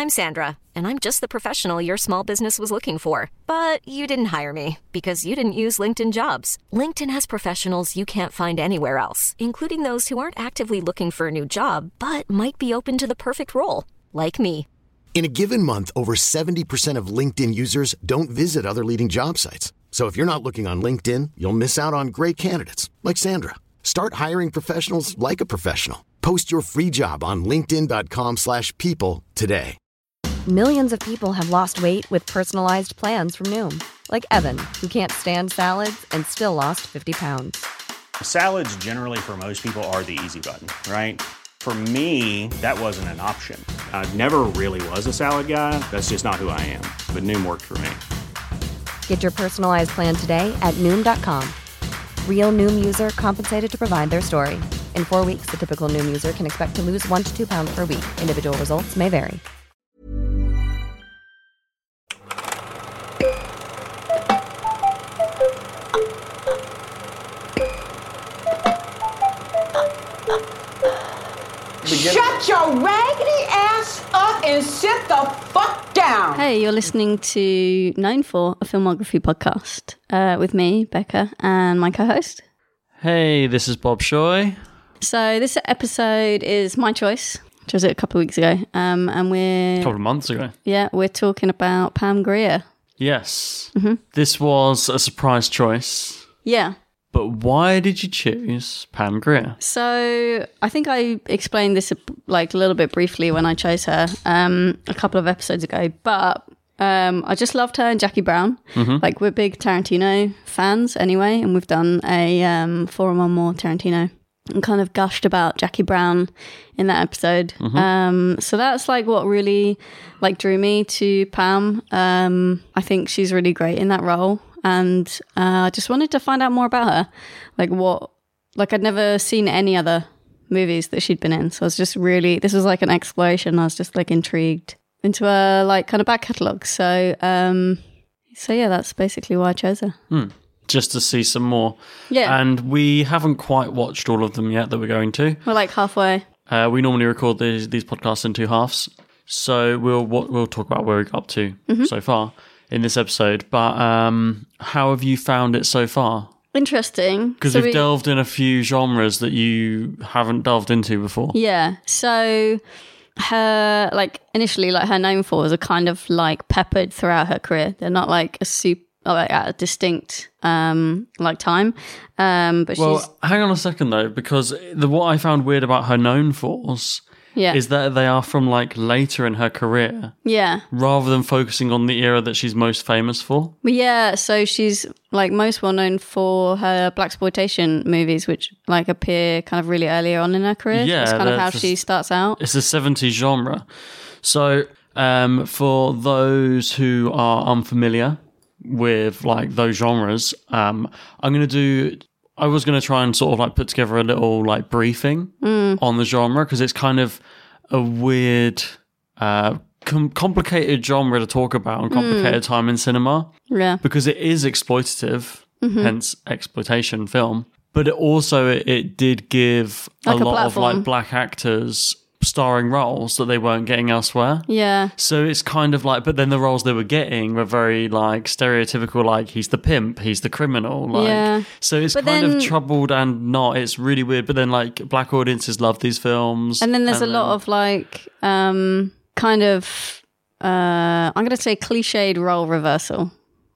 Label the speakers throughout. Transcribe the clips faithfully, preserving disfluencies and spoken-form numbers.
Speaker 1: I'm Sandra, and I'm just the professional your small business was looking for. But you didn't hire me because you didn't use LinkedIn Jobs. LinkedIn has professionals you can't find anywhere else, including those who aren't actively looking for a new job, but might be open to the perfect role, like me.
Speaker 2: In a given month, over seventy percent of LinkedIn users don't visit other leading job sites. So if you're not looking on LinkedIn, you'll miss out on great candidates like Sandra. Start hiring professionals like a professional. Post your free job on linkedin dot com slash people today.
Speaker 3: Millions of people have lost weight with personalized plans from Noom. Like Evan, who can't stand salads and still lost fifty pounds.
Speaker 4: Salads generally for most people are the easy button, right? For me, that wasn't an option. I never really was a salad guy. That's just not who I am. But Noom worked for me.
Speaker 3: Get your personalized plan today at Noom dot com. Real Noom user compensated to provide their story. In four weeks, the typical Noom user can expect to lose one to two pounds per week. Individual results may vary.
Speaker 5: Shut your raggedy ass up and sit the fuck down.
Speaker 6: Hey, you're listening to Known For, a filmography podcast uh, with me, Becca, and my co-host.
Speaker 7: Hey, this is Bob Shoy.
Speaker 6: So this episode is my choice, which was it a couple of weeks ago, um, and we're...
Speaker 7: A couple of months ago.
Speaker 6: Yeah, we're talking about Pam Grier.
Speaker 7: Yes.
Speaker 6: Mm-hmm.
Speaker 7: This was a surprise choice.
Speaker 6: Yeah.
Speaker 7: But why did you choose Pam Grier?
Speaker 6: So I think I explained this like a little bit briefly when I chose her um, a couple of episodes ago, but um, I just loved her and Jackie Brown. Mm-hmm. Like we're big Tarantino fans anyway, and we've done a um, forum on more Tarantino and kind of gushed about Jackie Brown in that episode. Mm-hmm. Um, so that's like what really like drew me to Pam. Um, I think she's really great in that role. And uh, I just wanted to find out more about her. Like what, like I'd never seen any other movies that she'd been in. So I was just really, this was like an exploration. I was just like intrigued into her like kind of back catalogue. So, um, so yeah, that's basically why I chose her.
Speaker 7: Hmm. Just to see some more.
Speaker 6: Yeah.
Speaker 7: And we haven't quite watched all of them yet that we're going to.
Speaker 6: We're like halfway.
Speaker 7: Uh, we normally record these, these podcasts in two halves. So we'll we'll talk about where we got up to mm-hmm. so far in this episode. But um, how have you found it so far?
Speaker 6: Interesting.
Speaker 7: Because
Speaker 6: so
Speaker 7: we've
Speaker 6: we,
Speaker 7: delved in a few genres that you haven't delved into before.
Speaker 6: Yeah. So her, like, initially, like, her known for are kind of, like, peppered throughout her career. They're not, like, a super, like, at a distinct, um, like, time. Um, but
Speaker 7: well,
Speaker 6: she's...
Speaker 7: hang on a second, though, because the what I found weird about her known fors
Speaker 6: yeah.
Speaker 7: is that they are from, like, later in her career.
Speaker 6: Yeah.
Speaker 7: Rather than focusing on the era that she's most famous for.
Speaker 6: But yeah, so she's, like, most well known for her blaxploitation movies, which, like, appear kind of really earlier on in her career.
Speaker 7: Yeah.
Speaker 6: That's kind of how
Speaker 7: just,
Speaker 6: she starts out.
Speaker 7: It's a seventies genre. So, um, for those who are unfamiliar with, like, those genres, um, I'm going to do... I was going to try and sort of like put together a little like briefing mm. on the genre because it's kind of a weird, uh, com- complicated genre to talk about and complicated mm. time in cinema.
Speaker 6: Yeah.
Speaker 7: Because it is exploitative, mm-hmm. hence exploitation film. But it also, it, it did give like a lot a of like black actors starring roles that they weren't getting elsewhere.
Speaker 6: Yeah.
Speaker 7: So it's kind of like, but then the roles they were getting were very like stereotypical, like he's the pimp, he's the criminal. Like, yeah. So it's but kind then, of troubled and not, it's really weird. But then like black audiences love these films.
Speaker 6: And then there's and a then, lot of like, um, kind of, uh, I'm going to say cliched role reversal.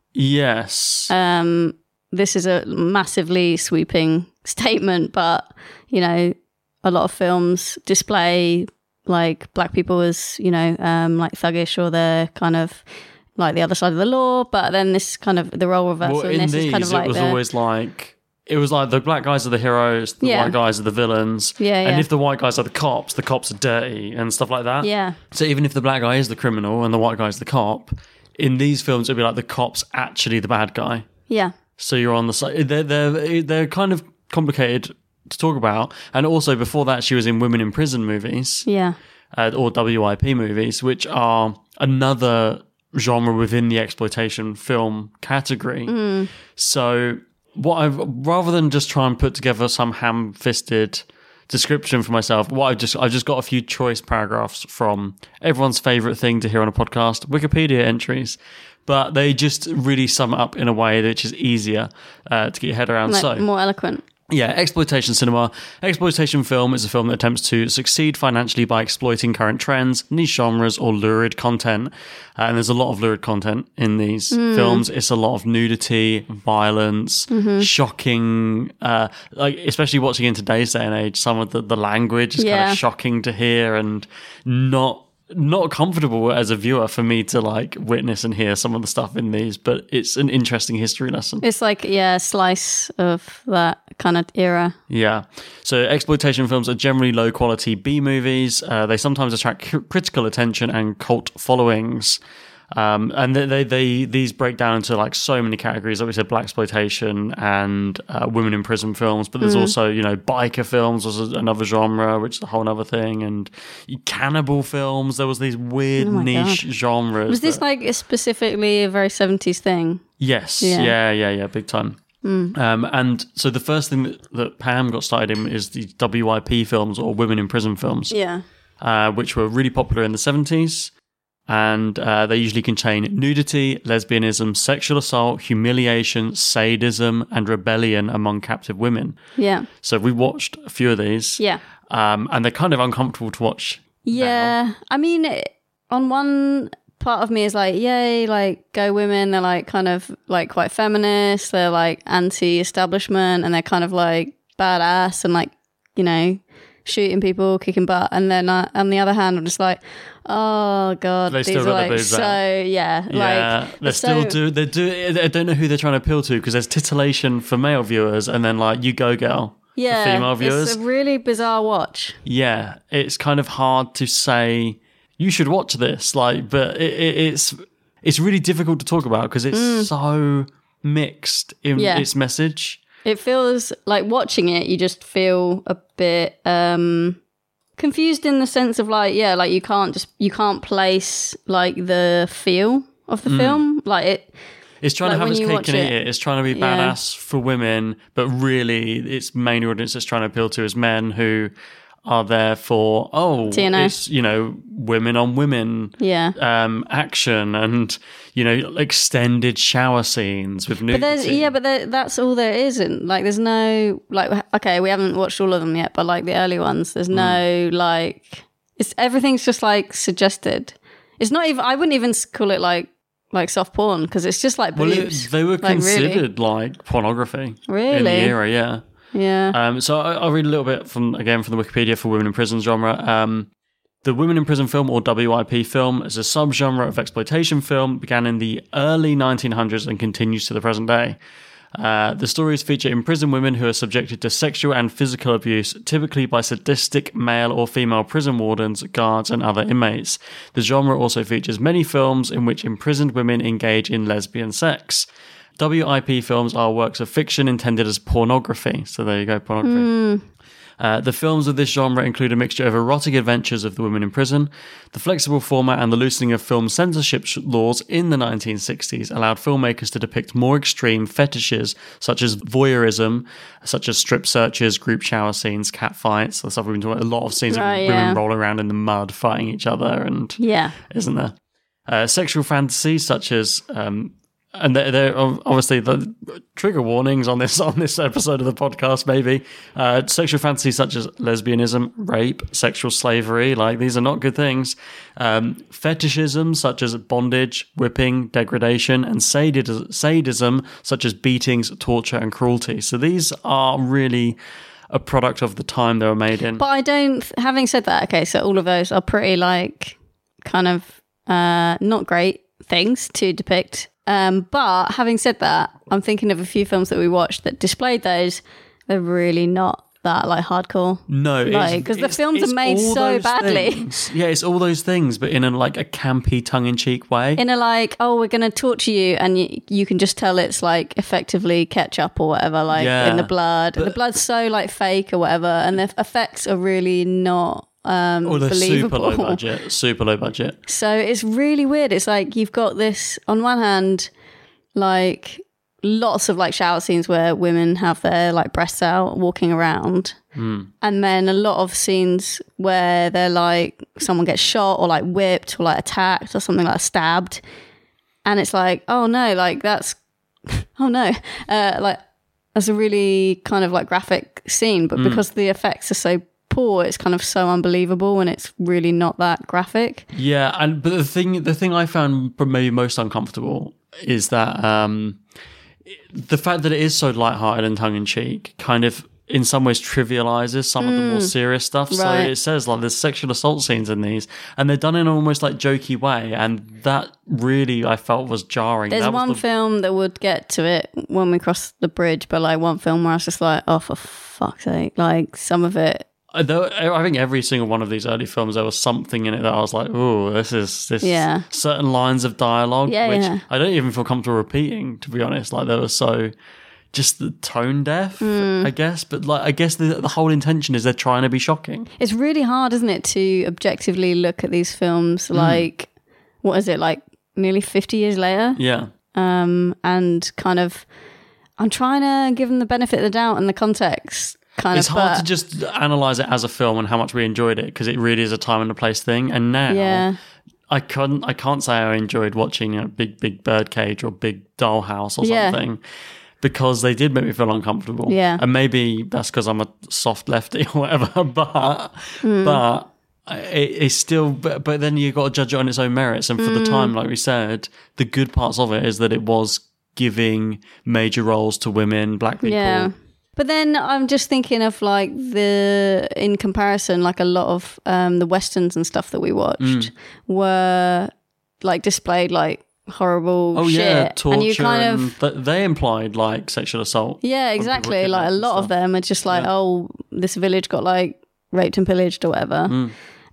Speaker 7: Yes.
Speaker 6: Um, this is a massively sweeping statement, but you know, a lot of films display like black people as, you know, um, like thuggish or they're kind of like the other side of the law. But then this kind of the role reversal
Speaker 7: well,
Speaker 6: in this
Speaker 7: these,
Speaker 6: is kind of like
Speaker 7: it was
Speaker 6: the,
Speaker 7: always like it was like the black guys are the heroes, the
Speaker 6: yeah.
Speaker 7: white guys are the villains.
Speaker 6: Yeah, yeah.
Speaker 7: And if the white guys are the cops, the cops are dirty and stuff like that.
Speaker 6: Yeah.
Speaker 7: So even if the black guy is the criminal and the white guy is the cop, in these films it'd be like the cop's actually the bad guy.
Speaker 6: Yeah.
Speaker 7: So you're on the side. They're they're they're kind of complicated to talk about. And also before that she was in women in prison movies,
Speaker 6: yeah,
Speaker 7: uh, or W I P movies, which are another genre within the exploitation film category.
Speaker 6: mm.
Speaker 7: So what I've rather than just try and put together some ham-fisted description for myself, what I've just I've just got a few choice paragraphs from everyone's favorite thing to hear on a podcast, Wikipedia entries, but they just really sum it up in a way which is easier uh, to get your head around.
Speaker 6: Like,
Speaker 7: so
Speaker 6: more eloquent.
Speaker 7: Yeah, exploitation cinema. Exploitation film is a film that attempts to succeed financially by exploiting current trends, niche genres, or lurid content. Uh, and there's a lot of lurid content in these mm. films. It's a lot of nudity, violence, mm-hmm. shocking, uh, like especially watching in today's day and age, some of the, the language is yeah. kind of shocking to hear and not not comfortable as a viewer for me to like witness and hear some of the stuff in these, but it's an interesting history lesson.
Speaker 6: It's like, yeah, a slice of that kind of era.
Speaker 7: Yeah. So exploitation films are generally low quality B movies. Uh, they sometimes attract c- critical attention and cult followings. Um, and they, they, they, these break down into like so many categories. Like we said, blaxploitation and uh, women in prison films, but there's mm. also, you know, biker films was another genre, which is a whole other thing, and cannibal films. There was these weird oh niche God. genres.
Speaker 6: Was this
Speaker 7: that,
Speaker 6: like specifically a very seventies thing?
Speaker 7: Yes. Yeah, yeah, yeah, yeah big time. Mm. Um, and so the first thing that, that Pam got started in is the W I P films, or women in prison films.
Speaker 6: Yeah.
Speaker 7: Uh, which were really popular in the seventies. And uh, they usually contain nudity, lesbianism, sexual assault, humiliation, sadism, and rebellion among captive women.
Speaker 6: Yeah.
Speaker 7: So we watched a few of these.
Speaker 6: Yeah.
Speaker 7: Um, and they're kind of uncomfortable to watch.
Speaker 6: Yeah.
Speaker 7: now.
Speaker 6: I mean, on one part of me is like, yay, like, go women. They're like kind of like quite feminist. They're like anti-establishment, and they're kind of like badass and like, you know, shooting people, kicking butt. And then uh, on the other hand, I'm just like, oh God,
Speaker 7: they
Speaker 6: these
Speaker 7: still
Speaker 6: are
Speaker 7: got
Speaker 6: like
Speaker 7: the boobs
Speaker 6: so,
Speaker 7: out.
Speaker 6: yeah.
Speaker 7: Yeah,
Speaker 6: like,
Speaker 7: they
Speaker 6: so,
Speaker 7: still do, they do, I don't know who they're trying to appeal to, because there's titillation for male viewers and then like, you go girl
Speaker 6: yeah,
Speaker 7: for female viewers.
Speaker 6: It's a really bizarre watch.
Speaker 7: Yeah, it's kind of hard to say, you should watch this, like, but it, it, it's, it's really difficult to talk about because it's mm. so mixed in
Speaker 6: yeah.
Speaker 7: its message.
Speaker 6: It feels like watching it, you just feel a bit um, confused in the sense of like, yeah, like you can't just, you can't place like the feel of the mm. film. Like it.
Speaker 7: It's trying
Speaker 6: like
Speaker 7: to have its cake and eat
Speaker 6: it,
Speaker 7: it. It's trying to be
Speaker 6: yeah.
Speaker 7: badass for women, but really its main audience it's trying to appeal to is men who are there for, oh,
Speaker 6: T N A.
Speaker 7: It's, you know, women on women
Speaker 6: yeah.
Speaker 7: um, action and, you know, extended shower scenes with nudity.
Speaker 6: But there's, yeah, but there, that's all there isn't. Like, there's no, like, okay, we haven't watched all of them yet, but like the early ones, there's no, mm. like, it's everything's just like suggested. It's not even, I wouldn't even call it like, like soft porn because it's just like boobs.
Speaker 7: Well, it, they were
Speaker 6: like,
Speaker 7: considered
Speaker 6: really?
Speaker 7: like pornography
Speaker 6: really?
Speaker 7: in the era, yeah.
Speaker 6: Yeah.
Speaker 7: Um, so I, I'll read a little bit from, again, from the Wikipedia for women in prison genre. Um, the women in prison film, or W I P film, is a subgenre of exploitation film, began in the early nineteen hundreds and continues to the present day. Uh, the stories feature imprisoned women who are subjected to sexual and physical abuse, typically by sadistic male or female prison wardens, guards, and other inmates. The genre also features many films in which imprisoned women engage in lesbian sex. W I P films are works of fiction intended as pornography. So there you go, pornography. Mm. Uh, the films of this genre include a mixture of erotic adventures of the women in prison. The flexible format and the loosening of film censorship laws in the nineteen sixties allowed filmmakers to depict more extreme fetishes, such as voyeurism, such as strip searches, group shower scenes, cat fights. The stuff we've been talking about. A lot of scenes
Speaker 6: right,
Speaker 7: of
Speaker 6: yeah.
Speaker 7: women rolling around in the mud, fighting each other, and
Speaker 6: yeah,
Speaker 7: isn't there? Uh, sexual fantasies such as um, and they're, they're obviously the trigger warnings on this on this episode of the podcast. Maybe uh, sexual fantasies such as lesbianism, rape, sexual slavery. Like these are not good things. Um, fetishism such as bondage, whipping, degradation, and sadism, sadism such as beatings, torture, and cruelty. So these are really a product of the time they were made in.
Speaker 6: But I don't. Having said that, okay, so all of those are pretty like kind of uh, not great things to depict. Um, but having said that, I'm thinking of a few films that we watched that displayed those. They're really not that like hardcore.
Speaker 7: No,
Speaker 6: like because the films are made so badly.
Speaker 7: Things. Yeah, it's all those things, but in a like a campy, tongue-in-cheek way.
Speaker 6: In a like, oh, we're gonna torture you, and you, you can just tell it's like effectively ketchup or whatever, like
Speaker 7: yeah,
Speaker 6: in the blood.
Speaker 7: but,
Speaker 6: the blood's so like fake or whatever, and the effects are really not. Um,
Speaker 7: oh, they're
Speaker 6: believable.
Speaker 7: super low budget, super low budget.
Speaker 6: So it's really weird. It's like you've got this on one hand, like lots of like shower scenes where women have their like breasts out walking around. Mm. And then a lot of scenes where they're like someone gets shot or like whipped or like attacked or something like stabbed. And it's like, oh no, like that's, oh no, uh, like that's a really kind of like graphic scene. But mm. because the effects are so poor, it's kind of so unbelievable when it's really not that graphic.
Speaker 7: Yeah, and but the thing, the thing I found maybe most uncomfortable is that um, the fact that it is so lighthearted and tongue-in-cheek kind of in some ways trivializes some mm. of the more serious stuff. Right. So it says like there's sexual assault scenes in these and they're done in an almost like jokey way, and that really I felt was jarring.
Speaker 6: There's
Speaker 7: that
Speaker 6: one
Speaker 7: was the...
Speaker 6: film that would get to it when we cross the bridge, but like one film where I was just like, oh for fuck's sake, like some of it.
Speaker 7: I think every single one of these early films, there was something in it that I was like, oh, this is this
Speaker 6: yeah.
Speaker 7: certain lines of dialogue,
Speaker 6: yeah,
Speaker 7: which
Speaker 6: yeah.
Speaker 7: I don't even feel comfortable repeating, to be honest. Like they were so just the tone deaf, mm. I guess. But like, I guess the, the whole intention is they're trying to be shocking.
Speaker 6: It's really hard, isn't it, to objectively look at these films like, mm. what is it, like nearly fifty years later?
Speaker 7: Yeah.
Speaker 6: Um, and kind of, I'm trying to give them the benefit of the doubt and the context. Kind
Speaker 7: it's
Speaker 6: of,
Speaker 7: hard
Speaker 6: but,
Speaker 7: to just analyse it as a film and how much we enjoyed it, because it really is a time and a place thing. And now
Speaker 6: yeah.
Speaker 7: I couldn't, I can't say I enjoyed watching you know, Big Big Birdcage or Big Dollhouse or
Speaker 6: yeah.
Speaker 7: something, because they did make me feel uncomfortable.
Speaker 6: Yeah.
Speaker 7: And maybe that's because I'm a soft lefty or whatever, but mm. but it, it's still. But, but then you got to judge it on its own merits. And for mm. the time, like we said, the good parts of it is that it was giving major roles to women, black people.
Speaker 6: Yeah. But then I'm just thinking of like the, in comparison, like a lot of um, the Westerns and stuff that we watched mm. were like displayed like horrible
Speaker 7: oh,
Speaker 6: shit.
Speaker 7: yeah, torture.
Speaker 6: And you kind
Speaker 7: and
Speaker 6: of.
Speaker 7: Th- they implied like sexual assault.
Speaker 6: Yeah, exactly. Like a lot of them are just like, yeah. oh, this village got like raped and pillaged or whatever. Mm.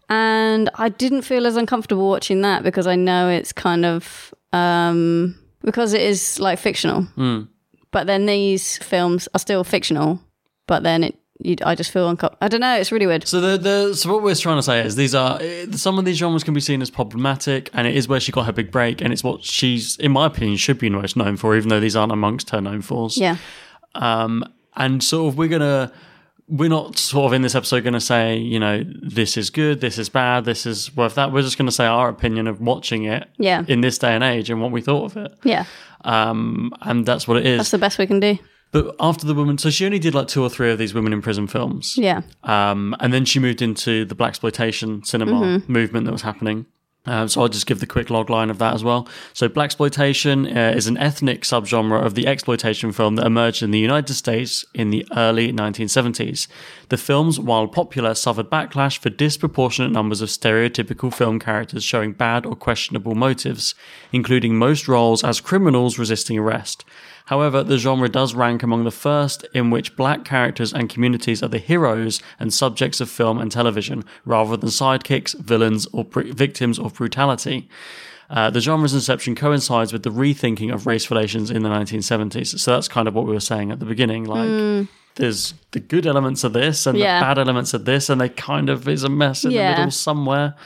Speaker 6: And I didn't feel as uncomfortable watching that because I know it's kind of, um, because it is like fictional.
Speaker 7: Mm.
Speaker 6: But then these films are still fictional, but then it, you, I just feel uncomfortable. I don't know, it's really weird.
Speaker 7: So the, the so what we're trying to say is these are some of these genres can be seen as problematic, and it is where she got her big break, and it's what she's, in my opinion, should be most known for, even though these aren't amongst her known fors.
Speaker 6: Yeah.
Speaker 7: Um, and sort of we're gonna we're not sort of in this episode going to say, you know, this is good, this is bad, this is worth that. We're just going to say our opinion of watching it
Speaker 6: yeah.
Speaker 7: in this day and age and what we thought of it.
Speaker 6: Yeah.
Speaker 7: Um, and that's what it is.
Speaker 6: That's the best we can do.
Speaker 7: But after the woman, so she only did like two or three of these women in prison films.
Speaker 6: Yeah.
Speaker 7: Um, and then she moved into the blaxploitation cinema mm-hmm. movement that was happening. Um, so I'll just give the quick log line of that as well. So blaxploitation uh, is an ethnic subgenre of the exploitation film that emerged in the United States in the early nineteen seventies. The films, while popular, suffered backlash for disproportionate numbers of stereotypical film characters showing bad or questionable motives, including most roles as criminals resisting arrest. However, the genre does rank among the first in which black characters and communities are the heroes and subjects of film and television, rather than sidekicks, villains, or pr- victims of brutality. Uh, the genre's inception coincides with the rethinking of race relations in the nineteen seventies. So that's kind of what we were saying at the beginning. Like, mm. there's the good elements of this and yeah. the bad elements of this, and they kind of is a mess in yeah. the middle somewhere.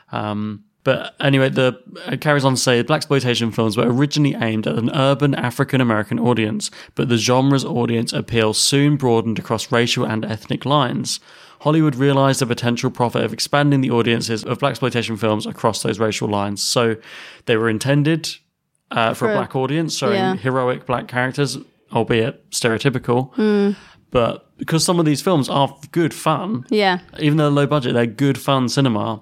Speaker 7: Um, But anyway, the it carries on to say blaxploitation films were originally aimed at an urban African-American audience, but the genre's audience appeal soon broadened across racial and ethnic lines. Hollywood realized the potential profit of expanding the audiences of blaxploitation films across those racial lines. So they were intended uh, for, for a black audience, showing yeah. heroic black characters, albeit stereotypical.
Speaker 6: Mm.
Speaker 7: But because some of these films are good fun,
Speaker 6: yeah,
Speaker 7: even though low budget, they're good fun cinema.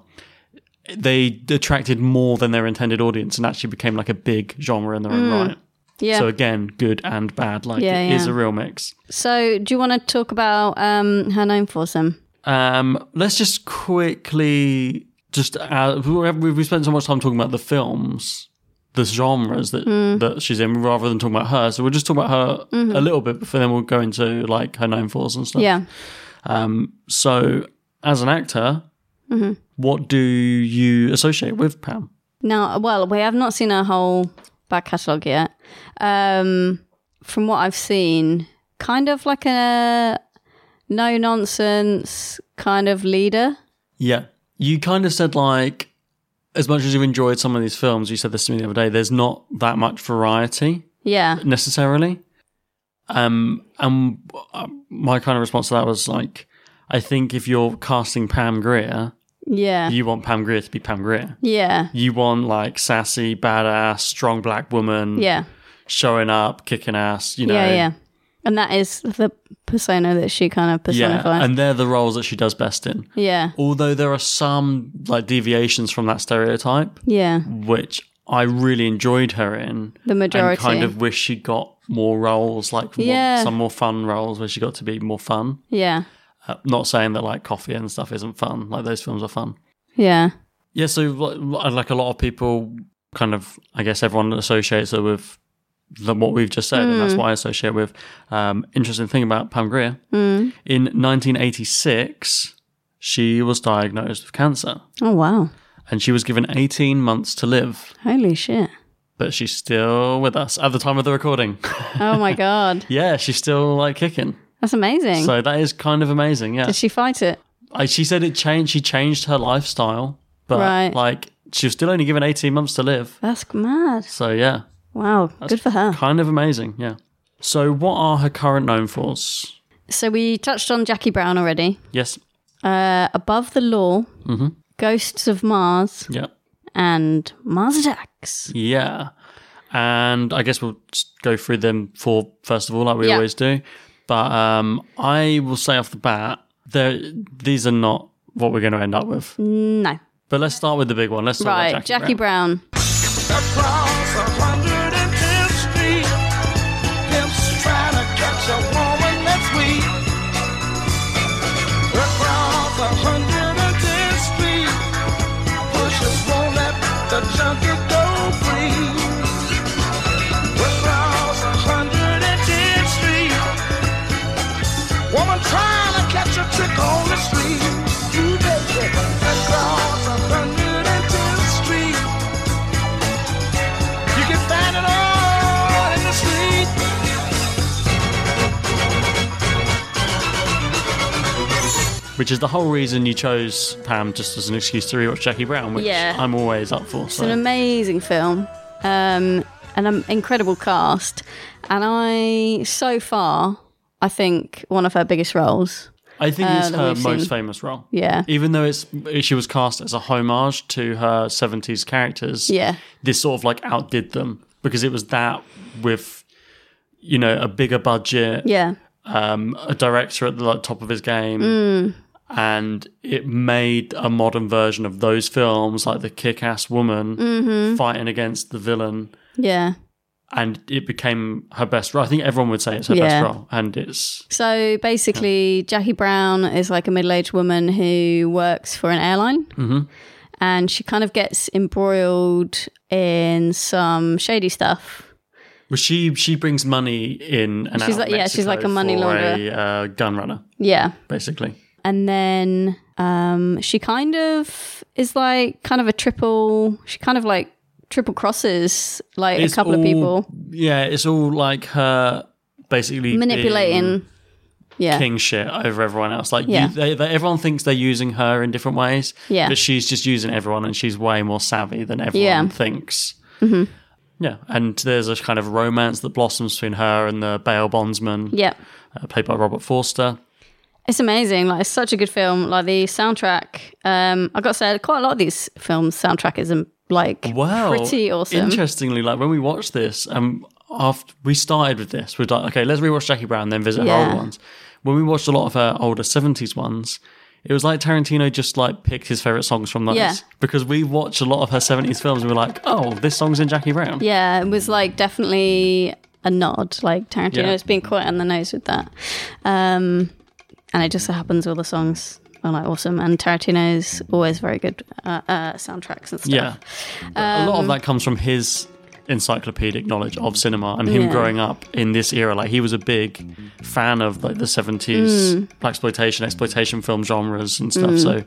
Speaker 7: They attracted more than their intended audience and actually became like a big genre in their own
Speaker 6: mm.
Speaker 7: right.
Speaker 6: Yeah.
Speaker 7: So again, good and bad. Like
Speaker 6: yeah,
Speaker 7: it
Speaker 6: yeah.
Speaker 7: is a real mix.
Speaker 6: So do you want to talk about um, her known for some?
Speaker 7: Um, let's just quickly just uh, we spent so much time talking about the films, the genres that mm. that she's in, rather than talking about her. So we'll just talk about her mm-hmm. a little bit before then we'll go into like her known fors and stuff.
Speaker 6: Yeah.
Speaker 7: Um. So as an actor.
Speaker 6: Mm-hmm.
Speaker 7: What do you associate with Pam?
Speaker 6: No, well, we have not seen her whole back catalogue yet. Um, from what I've seen, kind of like a no-nonsense kind of leader.
Speaker 7: Yeah. You kind of said like, as much as you've enjoyed some of these films, you said this to me the other day, there's not that much variety.
Speaker 6: Yeah.
Speaker 7: necessarily. Um, and my kind of response to that was like, I think if you're casting Pam Grier,
Speaker 6: Yeah.
Speaker 7: you want Pam Grier to be Pam Grier.
Speaker 6: Yeah.
Speaker 7: You want like sassy, badass, strong black woman
Speaker 6: Yeah.
Speaker 7: showing up, kicking ass, you know.
Speaker 6: Yeah, yeah. And that is the persona that she kind of personifies.
Speaker 7: Yeah, and they're the roles that she does best in.
Speaker 6: yeah.
Speaker 7: Although there are some like deviations from that stereotype,
Speaker 6: Yeah.
Speaker 7: which I really enjoyed her in.
Speaker 6: The majority.
Speaker 7: And kind of wish she got more roles, like more,
Speaker 6: Yeah.
Speaker 7: some more fun roles where she got to be more fun.
Speaker 6: Yeah.
Speaker 7: Uh, not saying that like Coffee and stuff isn't fun. Like those films are fun.
Speaker 6: Yeah.
Speaker 7: Yeah, so like, like a lot of people kind of, I guess everyone associates her with the, what we've just said, mm. and that's what I associate with. Um, interesting thing about Pam Grier.
Speaker 6: Mm.
Speaker 7: In nineteen eighty-six, she was diagnosed with cancer.
Speaker 6: Oh, wow.
Speaker 7: And she was given eighteen months to live.
Speaker 6: Holy shit.
Speaker 7: But she's still with us at the time of the recording.
Speaker 6: Oh, my God.
Speaker 7: Yeah, she's still like kicking.
Speaker 6: That's amazing.
Speaker 7: So that is kind of amazing, yeah.
Speaker 6: Did she fight it?
Speaker 7: I, she said it changed. She changed her lifestyle, but
Speaker 6: Right.
Speaker 7: like she was still only given eighteen months to live.
Speaker 6: That's mad.
Speaker 7: So yeah,
Speaker 6: Wow. Good for her.
Speaker 7: kind of amazing. Yeah. So what are her current known fors?
Speaker 6: So we touched on Jackie Brown already.
Speaker 7: Yes.
Speaker 6: Uh, Above the Law,
Speaker 7: Mm-hmm.
Speaker 6: Ghosts of Mars,
Speaker 7: Yeah.
Speaker 6: and Mars Attacks.
Speaker 7: Yeah. And I guess we'll just go through them for first of all, like we
Speaker 6: Yeah.
Speaker 7: always do. But um, I will say off the bat, these are not what we're going to end up with.
Speaker 6: No.
Speaker 7: But let's start with the big one. Let's start
Speaker 6: Right.
Speaker 7: with Jackie,
Speaker 6: Jackie
Speaker 7: Brown.
Speaker 6: Brown.
Speaker 8: Across one hundred tenth Street, pimps trying to catch a woman that's weak. Across one hundred tenth Street, pushers won't let the junkie go free. Across one hundred tenth Street, woman trying to catch a trick on the street. You baby, across one hundred tenth Street. You can find it all in the street.
Speaker 7: Which is the whole reason you chose Pam just as an excuse to rewatch Jackie Brown, which
Speaker 6: Yeah.
Speaker 7: I'm always up for.
Speaker 6: It's
Speaker 7: So.
Speaker 6: an amazing film. Um, and an incredible cast. And I, so far, I think one of her biggest roles.
Speaker 7: I think
Speaker 6: uh,
Speaker 7: it's
Speaker 6: that
Speaker 7: her
Speaker 6: we've
Speaker 7: most
Speaker 6: seen.
Speaker 7: famous role.
Speaker 6: Yeah.
Speaker 7: Even though it's she was cast as a homage to her seventies characters,
Speaker 6: Yeah.
Speaker 7: this sort of like outdid them because it was that with, you know, a bigger budget,
Speaker 6: Yeah.
Speaker 7: um, a director at the like, top of his game,
Speaker 6: Mm.
Speaker 7: and it made a modern version of those films, like the kick-ass woman
Speaker 6: Mm-hmm.
Speaker 7: fighting against the villain,
Speaker 6: Yeah.
Speaker 7: and it became her best role. I think everyone would say it's her
Speaker 6: Yeah.
Speaker 7: best role, and it's
Speaker 6: So basically, Jackie Brown is like a middle-aged woman who works for an airline,
Speaker 7: Mm-hmm.
Speaker 6: and she kind of gets embroiled in some shady stuff.
Speaker 7: well, she she brings money in and
Speaker 6: She's
Speaker 7: out
Speaker 6: like-
Speaker 7: of
Speaker 6: yeah, she's like a
Speaker 7: Mexico
Speaker 6: money
Speaker 7: for
Speaker 6: launderer.
Speaker 7: a uh, gun runner,
Speaker 6: Yeah,
Speaker 7: basically.
Speaker 6: and then um, she kind of is like kind of a triple. She kind of like triple crosses like
Speaker 7: It's
Speaker 6: a couple of
Speaker 7: all-
Speaker 6: people,
Speaker 7: Yeah, it's all like her basically
Speaker 6: manipulating.
Speaker 7: being
Speaker 6: Yeah,
Speaker 7: king shit over everyone else. Like
Speaker 6: Yeah.
Speaker 7: you, they, they, everyone thinks they're using her in different ways,
Speaker 6: Yeah.
Speaker 7: but she's just using everyone, and she's way more savvy than everyone
Speaker 6: Yeah.
Speaker 7: thinks.
Speaker 6: Mm-hmm.
Speaker 7: Yeah, and there's a kind of romance that blossoms between her and the bail bondsman,
Speaker 6: yeah.
Speaker 7: uh, played by Robert Forster.
Speaker 6: It's amazing. Like, it's such a good film. Like, the soundtrack, um, I got to say, quite a lot of these films' soundtrack is um, like
Speaker 7: Wow,
Speaker 6: pretty awesome.
Speaker 7: Interestingly, like when we watched this, um, after we started with this, we we're like, okay, let's rewatch Jackie Brown, then visit her
Speaker 6: Yeah.
Speaker 7: older ones. When we watched a lot of her older seventies ones, it was like Tarantino just like picked his favorite songs from those.
Speaker 6: Yeah.
Speaker 7: Because we watched a lot of her seventies films and we were like, oh, this song's in Jackie Brown.
Speaker 6: Yeah, it was like definitely a nod. Like Tarantino's
Speaker 7: Yeah.
Speaker 6: being quite on the nose with that. Um, and it just so happens all the songs are like awesome. And Tarantino's always very good uh, uh, soundtracks and stuff.
Speaker 7: Yeah. a lot
Speaker 6: Um,
Speaker 7: of that comes from his encyclopedic knowledge of cinema and him
Speaker 6: Yeah.
Speaker 7: growing up in this era. Like he was a big fan of like the seventies
Speaker 6: Mm.
Speaker 7: blaxploitation, exploitation film genres and stuff. So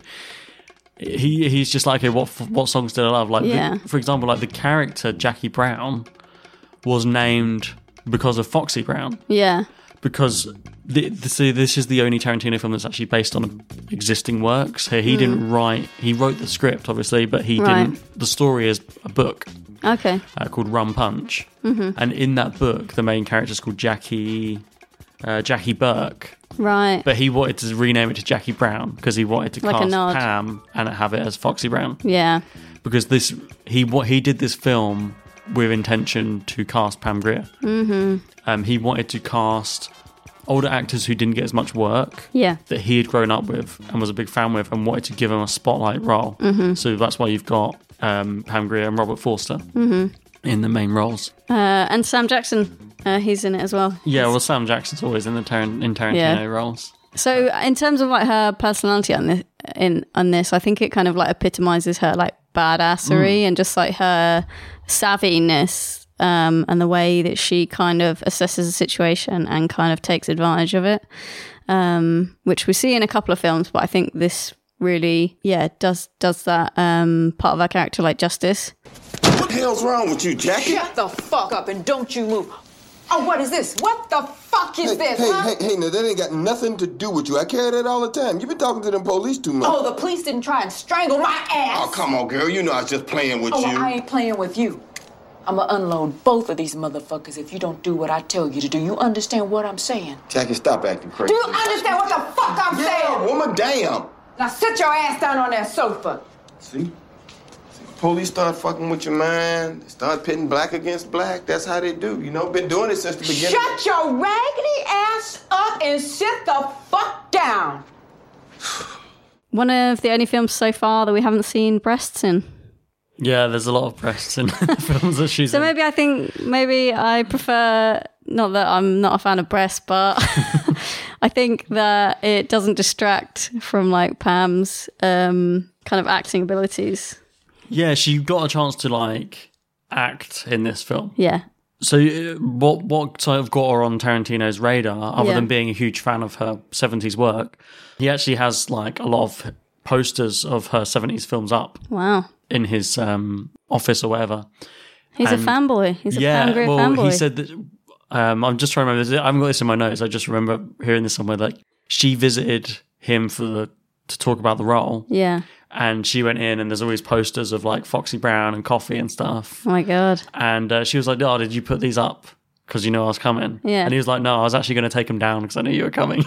Speaker 7: he he's just like, okay, what what songs did I love? Like,
Speaker 6: Yeah.
Speaker 7: the, for example, like the character Jackie Brown was named because of Foxy Brown.
Speaker 6: Yeah.
Speaker 7: because the, the, see, this is the only Tarantino film that's actually based on existing works. He, he mm. didn't write, he wrote the script, obviously, but he right. didn't, the story is a book
Speaker 6: okay.
Speaker 7: uh, called Rum Punch.
Speaker 6: Mm-hmm.
Speaker 7: And in that book, the main character is called Jackie, uh, Jackie Burke.
Speaker 6: Right.
Speaker 7: But he wanted to rename it to Jackie Brown because he wanted to
Speaker 6: like
Speaker 7: cast Pam and have it as Foxy Brown.
Speaker 6: Yeah.
Speaker 7: Because this, he what he did this film with intention to cast Pam Grier.
Speaker 6: Mm-hmm.
Speaker 7: Um, he wanted to cast older actors who didn't get as much work
Speaker 6: yeah.
Speaker 7: that he had grown up with and was a big fan with and wanted to give him a spotlight role.
Speaker 6: Mm-hmm.
Speaker 7: So that's why you've got um, Pam Grier and Robert Forster
Speaker 6: mm-hmm.
Speaker 7: in the main roles.
Speaker 6: Uh, and Sam Jackson, uh, he's in it as well.
Speaker 7: Yeah, well, Sam Jackson's always in the Tar- in Tarantino yeah. roles.
Speaker 6: So in terms of like her personality on this, in on this, I think it kind of like epitomizes her like badassery mm. and just like her savviness. Um, and the way that she kind of assesses a situation and kind of takes advantage of it, um, which we see in a couple of films, but I think this really, yeah, does does that um, part of her character like justice.
Speaker 9: What the hell's wrong with you, Jackie?
Speaker 5: Shut the fuck up and don't you move. Oh, what is this? What the fuck is
Speaker 9: hey,
Speaker 5: this,
Speaker 9: hey,
Speaker 5: huh?
Speaker 9: Hey, hey, now that ain't got nothing to do with you. I carry that all the time. You been talking to them police too much.
Speaker 5: Oh, the police didn't try and strangle my ass.
Speaker 9: Oh, come on, girl. You know I was just playing with
Speaker 5: oh,
Speaker 9: you.
Speaker 5: Oh, I ain't playing with you. I'm gonna unload both of these motherfuckers if you don't do what I tell you to do. You understand what I'm saying?
Speaker 9: Jackie, stop acting crazy.
Speaker 5: Do you understand what the fuck I'm
Speaker 9: yeah,
Speaker 5: saying?
Speaker 9: Woman, damn.
Speaker 5: Now sit your ass down on that sofa.
Speaker 9: See? Police start fucking with your mind. They start pitting black against black. That's how they do. You know, been doing it since the beginning.
Speaker 5: Shut your raggedy ass up and sit the fuck down.
Speaker 6: One of the only films so far that we haven't seen breasts in.
Speaker 7: Yeah, there's a lot of breasts in the films that she's
Speaker 6: so
Speaker 7: in.
Speaker 6: maybe I think, maybe I prefer, not that I'm not a fan of breasts, but I think that it doesn't distract from like Pam's um, kind of acting abilities.
Speaker 7: Yeah, she got a chance to like act in this film.
Speaker 6: Yeah.
Speaker 7: So uh, what what sort of got her on Tarantino's radar, other
Speaker 6: yeah.
Speaker 7: than being a huge fan of her seventies work, he actually has like a lot of posters of her seventies films up.
Speaker 6: Wow.
Speaker 7: In his um, office or whatever.
Speaker 6: He's and, a fanboy. He's a yeah, Pam Grier
Speaker 7: well,
Speaker 6: fanboy.
Speaker 7: He said that, um, I'm just trying to remember this. I haven't got this in my notes. I just remember hearing this somewhere. Like, she visited him for the, to talk about the role.
Speaker 6: Yeah.
Speaker 7: And she went in and there's always posters of like Foxy Brown and coffee and stuff.
Speaker 6: Oh my God.
Speaker 7: And uh, she was like, oh, did you put these up? Because you know I was coming.
Speaker 6: Yeah.
Speaker 7: And he was like, no, I was actually going to take them down because I knew you were coming.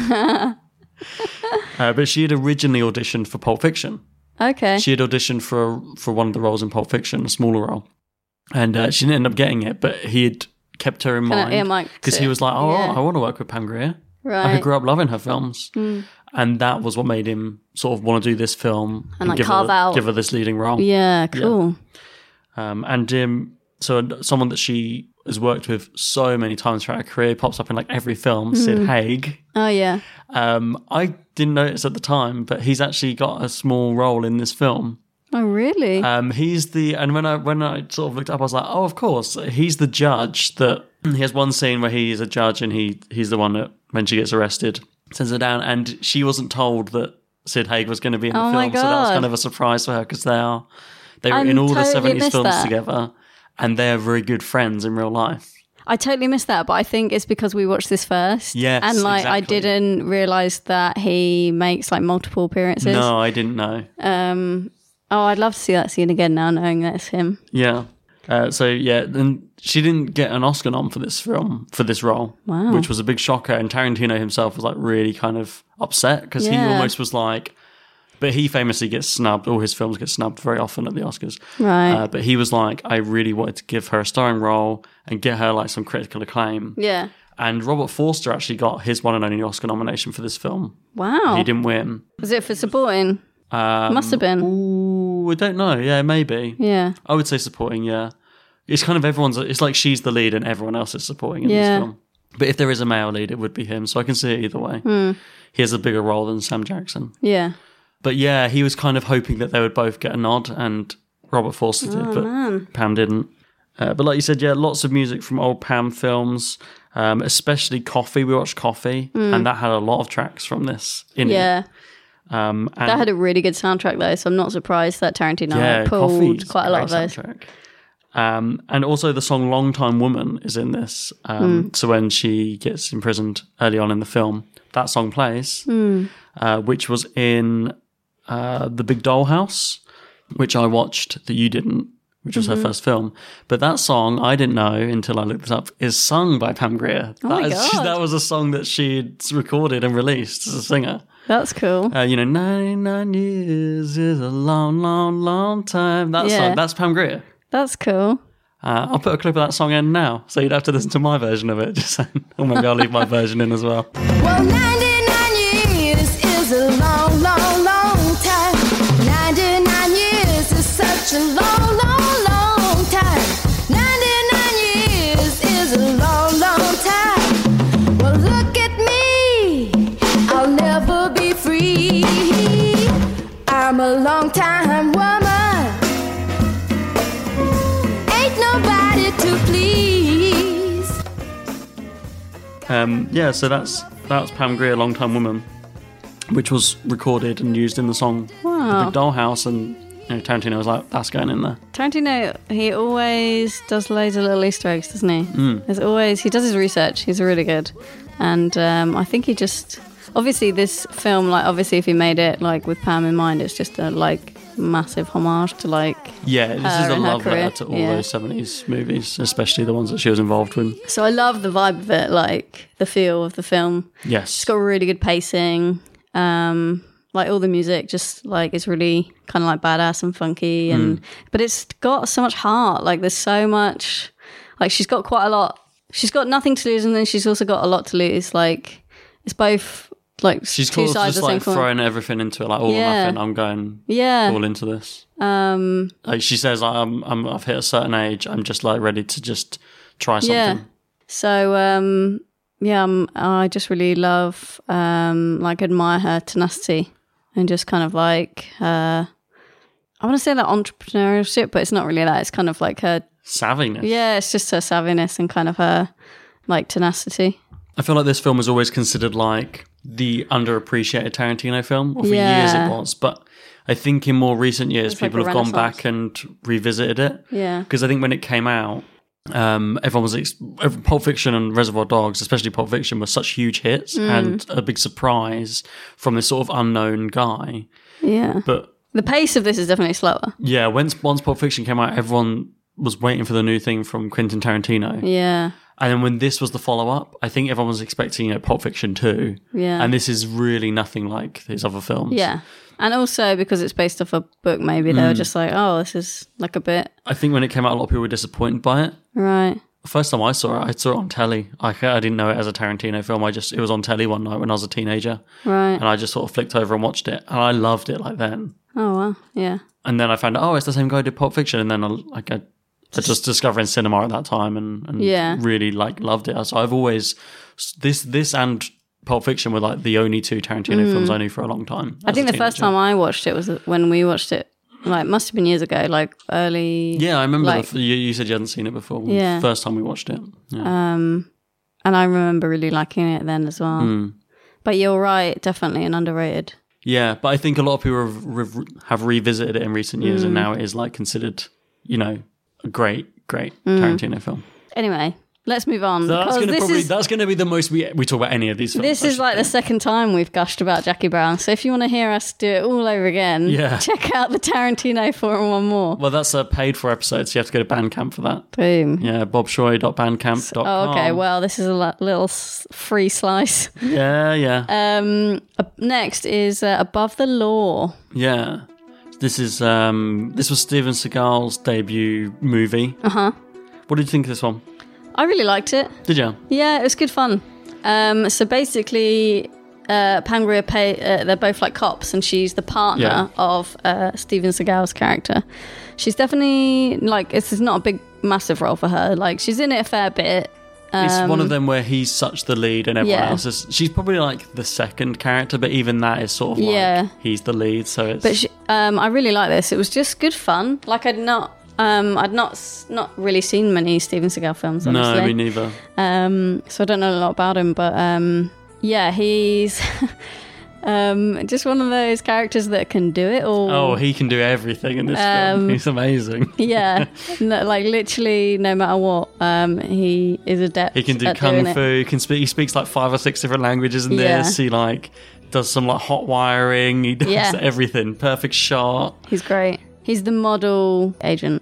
Speaker 7: uh, but she had originally auditioned for Pulp Fiction.
Speaker 6: Okay.
Speaker 7: She had auditioned for for one of the roles in Pulp Fiction, a smaller role. And uh, she didn't end up getting it, but he had kept her in
Speaker 6: kind
Speaker 7: mind. Because he was like, oh, yeah. I want to work with Pam Grier.
Speaker 6: Right.
Speaker 7: I grew up loving her films.
Speaker 6: Mm.
Speaker 7: And that was what made him sort of want to do this film.
Speaker 6: And, and like
Speaker 7: give
Speaker 6: carve
Speaker 7: her,
Speaker 6: out.
Speaker 7: Give her this leading role.
Speaker 6: Yeah, cool.
Speaker 7: Yeah. Um, and um, so someone that she has worked with so many times throughout her career, pops up in like every film, mm. Sid Haig.
Speaker 6: Oh, yeah.
Speaker 7: Um, I didn't notice at the time, but he's actually got a small role in this film.
Speaker 6: Oh, really?
Speaker 7: Um, he's the, and when I when I sort of looked up, I was like, oh, of course, he's the judge that, he has one scene where he's a judge and he he's the one that, when she gets arrested, sends her down, and she wasn't told that Sid Haig was going to be in the
Speaker 6: oh
Speaker 7: film, so that was kind of a surprise for her, because they are, they were I'm in all totally the seventies films that. together, and they're very good friends in real life.
Speaker 6: I totally missed that, but I think it's because we watched this first.
Speaker 7: Yes,
Speaker 6: and like
Speaker 7: exactly.
Speaker 6: I didn't realise that he makes like multiple appearances.
Speaker 7: No, I didn't know.
Speaker 6: Um, oh, I'd love to see that scene again now, knowing that it's him.
Speaker 7: Yeah. Uh, so yeah, and she didn't get an Oscar nom for this film, for this role,
Speaker 6: wow.
Speaker 7: which was a big shocker. And Tarantino himself was like really kind of upset because
Speaker 6: yeah.
Speaker 7: he almost was like, but he famously gets snubbed. All his films get snubbed very often at the Oscars.
Speaker 6: Right.
Speaker 7: Uh, but he was like, I really wanted to give her a starring role and get her like some critical acclaim.
Speaker 6: Yeah.
Speaker 7: And Robert Forster actually got his one and only Oscar nomination for this film.
Speaker 6: Wow.
Speaker 7: He didn't win.
Speaker 6: Was it for supporting?
Speaker 7: Um,
Speaker 6: Must have been.
Speaker 7: Ooh, I don't know. Yeah, maybe.
Speaker 6: Yeah.
Speaker 7: I would say supporting, yeah. It's kind of everyone's, it's like she's the lead and everyone else is supporting in
Speaker 6: yeah.
Speaker 7: this film. But if there is a male lead, it would be him. So I can see it either way.
Speaker 6: Mm.
Speaker 7: He has a bigger role than Sam Jackson.
Speaker 6: Yeah.
Speaker 7: But yeah, he was kind of hoping that they would both get a nod, and Robert Forster did,
Speaker 6: oh,
Speaker 7: but
Speaker 6: man.
Speaker 7: Pam didn't. Uh, but like you said, yeah, lots of music from old Pam films, um, especially Coffee. We watched Coffee, mm. and that had a lot of tracks from this in
Speaker 6: yeah.
Speaker 7: it. Um, and
Speaker 6: that had a really good soundtrack though, so I'm not surprised that Tarantino
Speaker 7: yeah,
Speaker 6: pulled
Speaker 7: Coffee's
Speaker 6: quite a lot of those.
Speaker 7: Soundtrack. Um, and also the song Long Time Woman is in this. Um, mm. So when she gets imprisoned early on in the film, that song plays, mm. uh, which was in uh, The Big Dollhouse, which I watched that you didn't, which was mm-hmm. her first film. But that song, I didn't know until I looked this up, is sung by Pam Grier.
Speaker 6: Oh
Speaker 7: that
Speaker 6: my
Speaker 7: is,
Speaker 6: God.
Speaker 7: That was a song that she'd recorded and released as a singer.
Speaker 6: That's cool.
Speaker 7: Uh, you know, ninety-nine years is a long, long, long time. That
Speaker 6: Yeah.
Speaker 7: song, that's Pam Grier.
Speaker 6: That's cool.
Speaker 7: Uh, I'll put a clip of that song in now, so you'd have to listen to my version of it. Just saying. Or maybe I'll leave my version in as well.
Speaker 8: Well, ninety-nine years is a long, long, long time. ninety-nine years is such a long, long, long time. ninety-nine years is a long, long time. Well, look at me. I'll never be free. I'm a long time woman. Ain't nobody to please.
Speaker 7: Um, yeah, so that's that's Pam Grier, Long Time Woman, which was recorded and used in the song
Speaker 6: Wow.
Speaker 7: The Big Dollhouse, and you know, Tarantino was like, that's going in there.
Speaker 6: Tarantino, he always does loads of little Easter eggs, doesn't he?
Speaker 7: Mm.
Speaker 6: There's always, he does his research. He's really good. And um, I think he just, obviously this film, like obviously if he made it like with Pam in mind, it's just a like massive homage to like
Speaker 7: Yeah, this
Speaker 6: her
Speaker 7: is a
Speaker 6: and her
Speaker 7: love
Speaker 6: career.
Speaker 7: letter to all
Speaker 6: Yeah.
Speaker 7: those seventies movies, especially the ones that she was involved with.
Speaker 6: So I love the vibe of it, like the feel of the film.
Speaker 7: Yes.
Speaker 6: It's got really good pacing. Um, like all the music just like is really kind of like badass and funky, and mm. but it's got so much heart. Like there's so much, like she's got quite a lot. She's got nothing to lose, and then she's also got a lot to lose. Like it's both like
Speaker 7: She's
Speaker 6: two
Speaker 7: cool,
Speaker 6: sides
Speaker 7: just
Speaker 6: of the
Speaker 7: like
Speaker 6: same coin.
Speaker 7: throwing everything into it, like all
Speaker 6: Yeah.
Speaker 7: or nothing. I'm going
Speaker 6: Yeah.
Speaker 7: all into this.
Speaker 6: Um,
Speaker 7: Like she says, I'm, I'm, I've hit a certain age. I'm just like ready to just try something.
Speaker 6: yeah. So um, yeah, um, I just really love um, like admire her tenacity and just kind of like uh, I want to say that entrepreneurship, but it's not really that. It's kind of like her
Speaker 7: Savviness.
Speaker 6: Yeah, it's just her savviness and kind of her like tenacity.
Speaker 7: I feel like this film was always considered like the underappreciated Tarantino film. Or for
Speaker 6: Yeah.
Speaker 7: years it was. But I think in more recent years,
Speaker 6: It's like
Speaker 7: people
Speaker 6: a
Speaker 7: have gone
Speaker 6: renaissance.
Speaker 7: back and revisited it.
Speaker 6: Yeah.
Speaker 7: Because I think when it came out, um, everyone was ex- Pulp Fiction and Reservoir Dogs, especially Pulp Fiction, were such huge hits
Speaker 6: Mm.
Speaker 7: and a big surprise from this sort of unknown guy.
Speaker 6: Yeah.
Speaker 7: But
Speaker 6: The pace of this is definitely slower.
Speaker 7: yeah, once once Pulp Fiction came out, everyone was waiting for the new thing from Quentin Tarantino.
Speaker 6: Yeah.
Speaker 7: And then when this was the follow up, I think everyone was expecting, you know, Pulp Fiction two.
Speaker 6: Yeah.
Speaker 7: And this is really nothing like his other films.
Speaker 6: Yeah. And also because it's based off a book, maybe they were just like, oh, this is like a bit
Speaker 7: I think when it came out, a lot of people were disappointed by it.
Speaker 6: right.
Speaker 7: The first time I saw it, I saw it on telly. I, I didn't know it as a Tarantino film. I just it was on telly one night when I was a teenager.
Speaker 6: Right.
Speaker 7: And I just sort of flicked over and watched it. And I loved it like then.
Speaker 6: Oh wow. Yeah.
Speaker 7: And then I found out, oh, it's the same guy who did Pulp Fiction. And then I, like, I, I just discovering cinema at that time and, and
Speaker 6: Yeah.
Speaker 7: really like loved it. So I've always this this and Pulp Fiction were like the only two Tarantino films I knew for a long time.
Speaker 6: Mm. I think the first time I watched it was when we watched it. Like must have been years ago, like early.
Speaker 7: Yeah, I remember.
Speaker 6: Like,
Speaker 7: the, you, you said you hadn't seen it before.
Speaker 6: Yeah.
Speaker 7: First time we watched it. Yeah.
Speaker 6: um, and I remember really liking it then as well.
Speaker 7: Mm.
Speaker 6: But you're right, definitely an underrated.
Speaker 7: Yeah, but I think a lot of people have, re- have revisited it in recent years,
Speaker 6: Mm.
Speaker 7: and now it is like considered, you know, a great, great Tarantino film.
Speaker 6: Anyway, let's move on.
Speaker 7: So that's
Speaker 6: because
Speaker 7: going to
Speaker 6: this
Speaker 7: probably
Speaker 6: is,
Speaker 7: that's going to be the most we we talk about any of these films.
Speaker 6: This
Speaker 7: I
Speaker 6: is
Speaker 7: should
Speaker 6: like the
Speaker 7: think.
Speaker 6: second time we've gushed about Jackie Brown. So if you want to hear us do it all over again,
Speaker 7: Yeah.
Speaker 6: check out the Tarantino four and one more.
Speaker 7: Well, that's a paid for episode, so you have to go to Bandcamp for that.
Speaker 6: Boom.
Speaker 7: Yeah, bob shoy dot bandcamp dot com.
Speaker 6: Oh, okay. Well, this is a li- little s- free slice.
Speaker 7: Yeah, yeah,
Speaker 6: Um, up next is uh, Above the Law.
Speaker 7: yeah. This is um, this was Steven Seagal's debut movie.
Speaker 6: Uh huh.
Speaker 7: What did you think of this one?
Speaker 6: I really liked it.
Speaker 7: Did you?
Speaker 6: Yeah, it was good fun. Um, so basically, uh, Pam Grier pay, uh, they're both like cops, and she's the partner
Speaker 7: Yeah.
Speaker 6: of uh, Steven Seagal's character. She's definitely like this is not a big, massive role for her. Like she's in it a fair bit.
Speaker 7: It's one
Speaker 6: Um,
Speaker 7: of them where he's such the lead and everyone
Speaker 6: yeah.
Speaker 7: else is. She's probably like the second character, but even that is sort of like
Speaker 6: Yeah.
Speaker 7: he's the lead. So it's
Speaker 6: But she, um, I really like this. It was just good fun. Like I'd not, um, I'd not, s- not really seen many Steven Seagal films. Honestly.
Speaker 7: no, me neither.
Speaker 6: Um, so I don't know a lot about him, but um, yeah, he's Um, just one of those characters that can do it all.
Speaker 7: Oh, he can do everything in this
Speaker 6: Um,
Speaker 7: film. He's amazing.
Speaker 6: Yeah, no, like literally, no matter what, um, he is adept.
Speaker 7: He can do
Speaker 6: at
Speaker 7: kung
Speaker 6: doing
Speaker 7: fu.
Speaker 6: it.
Speaker 7: He can speak. He speaks like five or six different languages in
Speaker 6: Yeah.
Speaker 7: this. He like does some like hot wiring. He does
Speaker 6: Yeah.
Speaker 7: everything. Perfect shot.
Speaker 6: He's great. He's the model agent.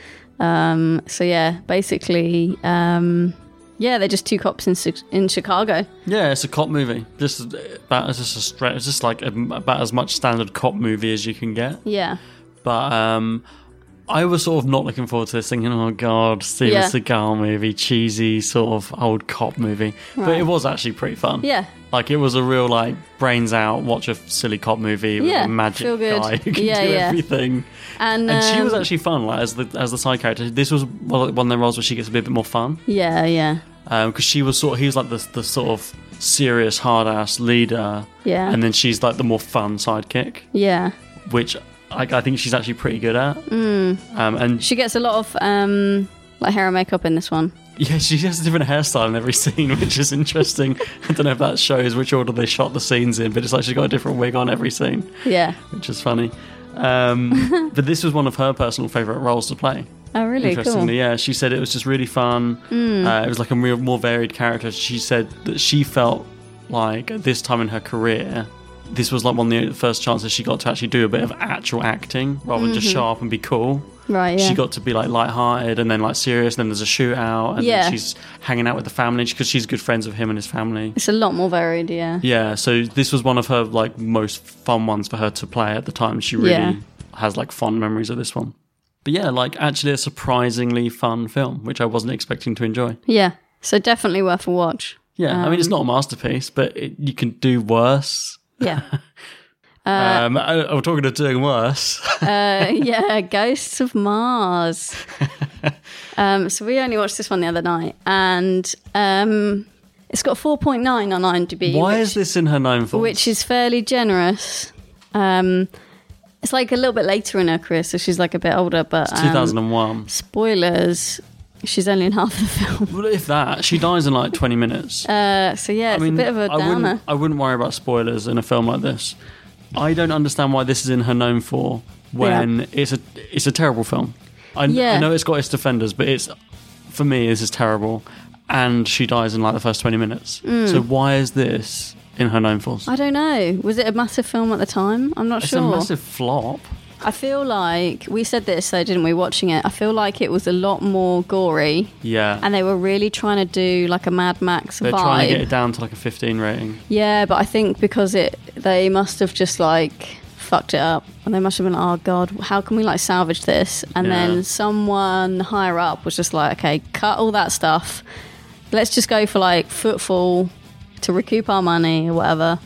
Speaker 6: Um, so yeah, basically, um, yeah, they're just two cops in Chi- in Chicago.
Speaker 7: Yeah, it's a cop movie. Just about it's just a straight. It's just like a, about as much standard cop movie as you can get.
Speaker 6: Yeah,
Speaker 7: But um, I was sort of not looking forward to this, thinking, "Oh God, Steven
Speaker 6: Yeah.
Speaker 7: Seagal movie, cheesy sort of old cop movie." But
Speaker 6: Right.
Speaker 7: it was actually pretty fun.
Speaker 6: yeah,
Speaker 7: Like it was a real like brains out, watch a silly cop movie with
Speaker 6: Yeah,
Speaker 7: a magic
Speaker 6: feel good.
Speaker 7: guy who can
Speaker 6: Yeah,
Speaker 7: do
Speaker 6: yeah.
Speaker 7: everything.
Speaker 6: and
Speaker 7: And she was
Speaker 6: um,
Speaker 7: actually fun, like as the as the side character. This was one of the roles where she gets a bit, bit more fun
Speaker 6: yeah, yeah,
Speaker 7: because she was sort. Of, he was like the the sort of serious hard ass leader,
Speaker 6: yeah,
Speaker 7: and then she's like the more fun sidekick,
Speaker 6: yeah.
Speaker 7: which I, I think she's actually pretty good at. Mm. Um, and
Speaker 6: She gets a lot of um, like hair and makeup in this one.
Speaker 7: yeah, she has a different hairstyle in every scene, which is interesting. I don't know if that shows which order they shot the scenes in, but it's like she's got a different wig on every scene,
Speaker 6: Yeah.
Speaker 7: which is funny. Um, but this was one of her personal favourite roles to play.
Speaker 6: Oh, really? Cool.
Speaker 7: Interestingly, yeah, she said it was just really fun. Uh, it was like a real, more varied character. She said that she felt like at this time in her career, this was like one of the first chances she got to actually do a bit of actual acting rather than just show up and be cool.
Speaker 6: Right. Yeah.
Speaker 7: She got to be like light-hearted and then like serious, and then there's a shootout, and
Speaker 6: Yeah.
Speaker 7: then she's hanging out with the family because she's good friends with him and his family.
Speaker 6: It's a lot more varied. Yeah.
Speaker 7: Yeah, so this was one of her like most fun ones for her to play at the time. She really
Speaker 6: Yeah.
Speaker 7: has like fond memories of this one. But yeah, like actually a surprisingly fun film, which I wasn't expecting to enjoy.
Speaker 6: Yeah. So definitely worth a watch.
Speaker 7: Yeah, I mean it's not a masterpiece, but it, you can do worse.
Speaker 6: Yeah.
Speaker 7: um, I, I'm talking of doing worse.
Speaker 6: Uh, yeah, Ghosts of Mars. um, so we only watched this one the other night, and um, it's got four point nine on IMDb.
Speaker 7: Why
Speaker 6: which,
Speaker 7: is this in her known for?
Speaker 6: Which is fairly generous. Um, it's like a little bit later in her career, so she's like a bit older. But
Speaker 7: It's
Speaker 6: um,
Speaker 7: two thousand one.
Speaker 6: spoilers, she's only in half the film.
Speaker 7: Well, if that, she dies in like twenty minutes.
Speaker 6: Uh, so yeah, it's a bit of a
Speaker 7: I
Speaker 6: downer.
Speaker 7: wouldn't, I wouldn't worry about spoilers in a film like this. I don't understand why this is in her known for when
Speaker 6: Yeah.
Speaker 7: it's a it's a terrible film. I,
Speaker 6: Yeah.
Speaker 7: I know it's got its defenders, but it's for me this is terrible, and she dies in like the first twenty minutes.
Speaker 6: Mm.
Speaker 7: So why is this in her known for?
Speaker 6: I don't know. Was it a massive film at the time? I'm not
Speaker 7: It's
Speaker 6: sure.
Speaker 7: a massive flop.
Speaker 6: I feel like we said this, though, didn't we? Watching it, I feel like it was a lot more gory,
Speaker 7: Yeah,
Speaker 6: and they were really trying to do like a Mad Max
Speaker 7: they're
Speaker 6: vibe.
Speaker 7: trying to get it down to like a fifteen rating.
Speaker 6: Yeah, but I think because it, they must have just like fucked it up, and they must have been like, oh god, how can we like salvage this? And
Speaker 7: Yeah.
Speaker 6: then someone higher up was just like, okay, cut all that stuff. Let's just go for like Footfall to recoup our money or whatever,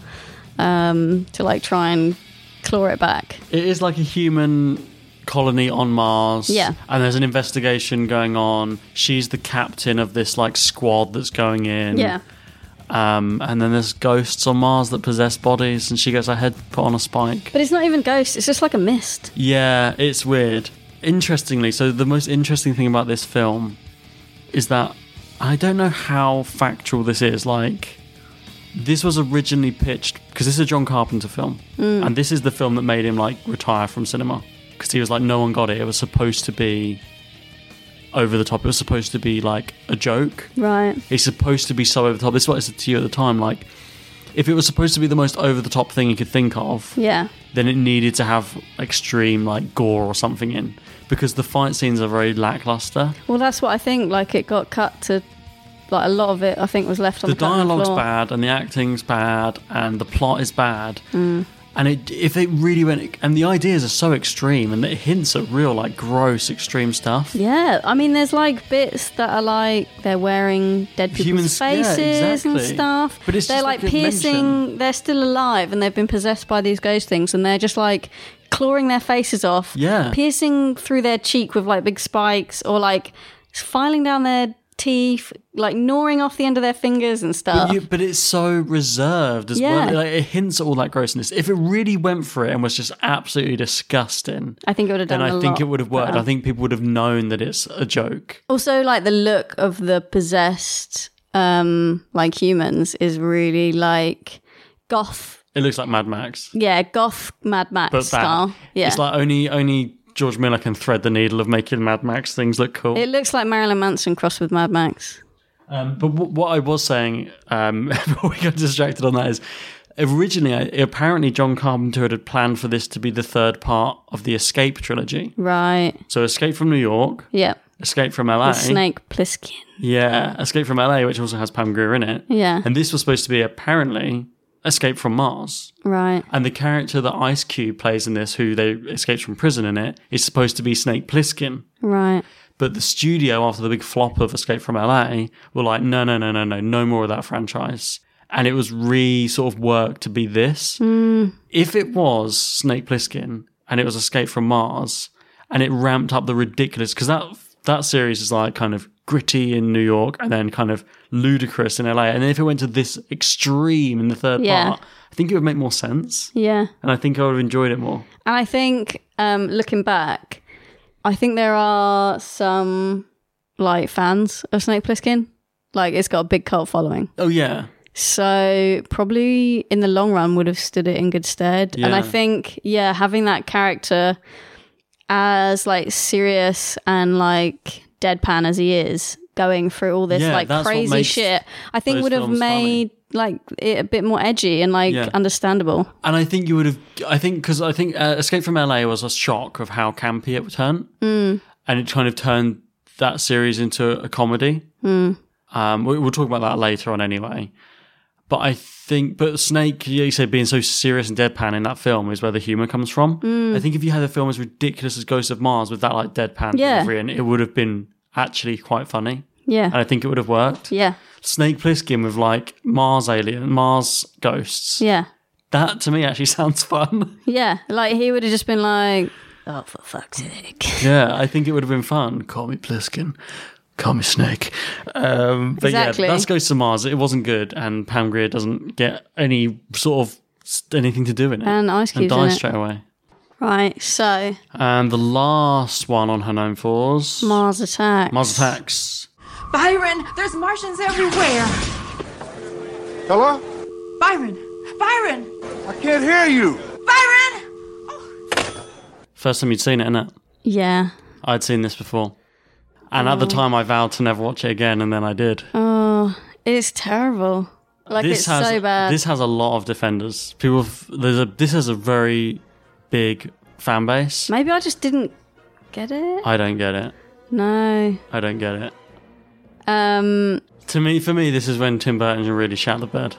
Speaker 6: um, to like try and claw it back.
Speaker 7: It is like a human colony on Mars.
Speaker 6: Yeah.
Speaker 7: And there's an investigation going on. She's the captain of this like squad that's going in.
Speaker 6: Yeah.
Speaker 7: Um, and then there's ghosts on Mars that possess bodies, and she gets her head put on a spike.
Speaker 6: But it's not even ghosts, it's just like a mist.
Speaker 7: Yeah, it's weird. Interestingly, so the most interesting thing about this film is that I don't know how factual this is. Like, this was originally pitched because this is a John Carpenter film,
Speaker 6: Mm.
Speaker 7: and this is the film that made him like retire from cinema because he was like, no one got it. It was supposed to be over the top. It was supposed to be like a joke.
Speaker 6: Right.
Speaker 7: It's supposed to be so over the top. This is what I said to you at the time. Like, if it was supposed to be the most over the top thing you could think of,
Speaker 6: Yeah.
Speaker 7: then it needed to have extreme like gore or something in, because the fight scenes are very lackluster.
Speaker 6: Well, that's what I think. Like, it got cut to, like, a lot of it, I think, was left on
Speaker 7: The
Speaker 6: the, cutting
Speaker 7: dialogue's
Speaker 6: floor.
Speaker 7: bad, and the acting's bad, and the plot is bad.
Speaker 6: Mm.
Speaker 7: And it, if it really went, and the ideas are so extreme, and it hints at real like gross, extreme stuff.
Speaker 6: Yeah, I mean, there's like bits that are like they're wearing dead people's
Speaker 7: Humans- yeah,
Speaker 6: faces and
Speaker 7: exactly.
Speaker 6: stuff.
Speaker 7: But it's
Speaker 6: they're
Speaker 7: just
Speaker 6: like
Speaker 7: like a
Speaker 6: piercing.
Speaker 7: mention.
Speaker 6: They're still alive and they've been possessed by these ghost things, and they're just like clawing their faces off.
Speaker 7: Yeah.
Speaker 6: piercing through their cheek with like big spikes, or like filing down their teeth, like gnawing off the end of their fingers and stuff.
Speaker 7: But, you, but it's so reserved as
Speaker 6: Yeah.
Speaker 7: well. Like, it hints at all that grossness. If it really went for it and was just absolutely disgusting,
Speaker 6: I think it would have
Speaker 7: then
Speaker 6: done.
Speaker 7: I
Speaker 6: a
Speaker 7: think
Speaker 6: lot
Speaker 7: it would have worked.
Speaker 6: better.
Speaker 7: I think people would have known that it's a joke.
Speaker 6: Also, like the look of the possessed, um, like humans, is really like goth
Speaker 7: It looks like Mad Max.
Speaker 6: Yeah, goth Mad Max
Speaker 7: But
Speaker 6: style.
Speaker 7: bad.
Speaker 6: Yeah.
Speaker 7: It's like only only George Miller can thread the needle of making Mad Max things look cool.
Speaker 6: It looks like Marilyn Manson crossed with Mad Max.
Speaker 7: Um, but w- what I was saying, um, before we got distracted on that, is originally, I, apparently John Carpenter had planned for this to be the third part of the Escape trilogy.
Speaker 6: Right.
Speaker 7: So Escape from New York,
Speaker 6: Yeah.
Speaker 7: Escape from L A.
Speaker 6: The Snake Plissken.
Speaker 7: Yeah, Escape from L A, which also has Pam Grier in it.
Speaker 6: Yeah.
Speaker 7: And this was supposed to be apparently Escape from Mars.
Speaker 6: Right.
Speaker 7: And the character that Ice Cube plays in this, who they escaped from prison in it, is supposed to be Snake Plissken.
Speaker 6: Right.
Speaker 7: But the studio, after the big flop of Escape from L A, were like, no, no, no, no, no, no more of that franchise. And it was re sort of worked to be this.
Speaker 6: Mm.
Speaker 7: If it was Snake Plissken and it was Escape from Mars and it ramped up the ridiculous, because that that series is like kind of gritty in New York and then kind of ludicrous in L A. And then if it went to this extreme in the third
Speaker 6: Yeah.
Speaker 7: part, I think it would make more sense.
Speaker 6: Yeah.
Speaker 7: And I think I would have enjoyed it more.
Speaker 6: And I think, um, looking back, I think there are some, like, fans of Snake Plissken. Like, it's got a big cult following.
Speaker 7: Oh, yeah.
Speaker 6: So probably in the long run would have stood it in good stead. And I
Speaker 7: Yeah.
Speaker 6: think, yeah, having that character as, like, serious and, like, deadpan as he is, going through all this,
Speaker 7: Yeah,
Speaker 6: like,
Speaker 7: that's what
Speaker 6: crazy
Speaker 7: makes
Speaker 6: shit, I think
Speaker 7: those
Speaker 6: would have
Speaker 7: films
Speaker 6: made, like, it a bit more edgy and, like,
Speaker 7: Yeah.
Speaker 6: understandable.
Speaker 7: And I think you would have, I think, because I think uh, Escape from L A was a shock of how campy it would turn.
Speaker 6: Mm.
Speaker 7: And it kind of turned that series into a comedy.
Speaker 6: Mm.
Speaker 7: Um, we, we'll talk about that later on anyway. But I think, but Snake, yeah, you said being so serious and deadpan in that film is where the humour comes from.
Speaker 6: Mm.
Speaker 7: I think if you had a film as ridiculous as Ghost of Mars with that like deadpan
Speaker 6: Yeah.
Speaker 7: delivery, and it would have been actually quite funny.
Speaker 6: Yeah.
Speaker 7: And I think it would have worked.
Speaker 6: Yeah.
Speaker 7: Snake Plissken with like Mars alien, Mars ghosts.
Speaker 6: Yeah.
Speaker 7: That to me actually sounds fun.
Speaker 6: Yeah. Like, he would have just been like, oh, for fuck's sake.
Speaker 7: Yeah, I think it would have been fun. Call me Pliskin. Call me Snake. Um, but
Speaker 6: Exactly.
Speaker 7: yeah, that's Ghost of Mars. It wasn't good, and Pam Grier doesn't get any sort of s- anything to do in it.
Speaker 6: And Ice
Speaker 7: and
Speaker 6: Cube's in
Speaker 7: dies
Speaker 6: it.
Speaker 7: straight away.
Speaker 6: Right, so
Speaker 7: And the last one on her known fours,
Speaker 6: Mars Attacks.
Speaker 7: Mars Attacks.
Speaker 10: Byron, there's Martians everywhere.
Speaker 8: Hello?
Speaker 10: Byron, Byron,
Speaker 8: I can't hear you.
Speaker 10: Byron!
Speaker 7: First time you'd seen it, innit?
Speaker 6: Yeah.
Speaker 7: I'd seen this before. And at the time, I vowed to never watch it again, and then I did.
Speaker 6: Oh, it's terrible. Like,
Speaker 7: this
Speaker 6: it's
Speaker 7: has,
Speaker 6: so bad.
Speaker 7: This has a lot of defenders. People, f- there's a this has a very big fan base.
Speaker 6: Maybe I just didn't get it.
Speaker 7: I don't get it.
Speaker 6: No.
Speaker 7: I don't get it.
Speaker 6: Um,
Speaker 7: To me, for me, this is when Tim Burton really shat the bed.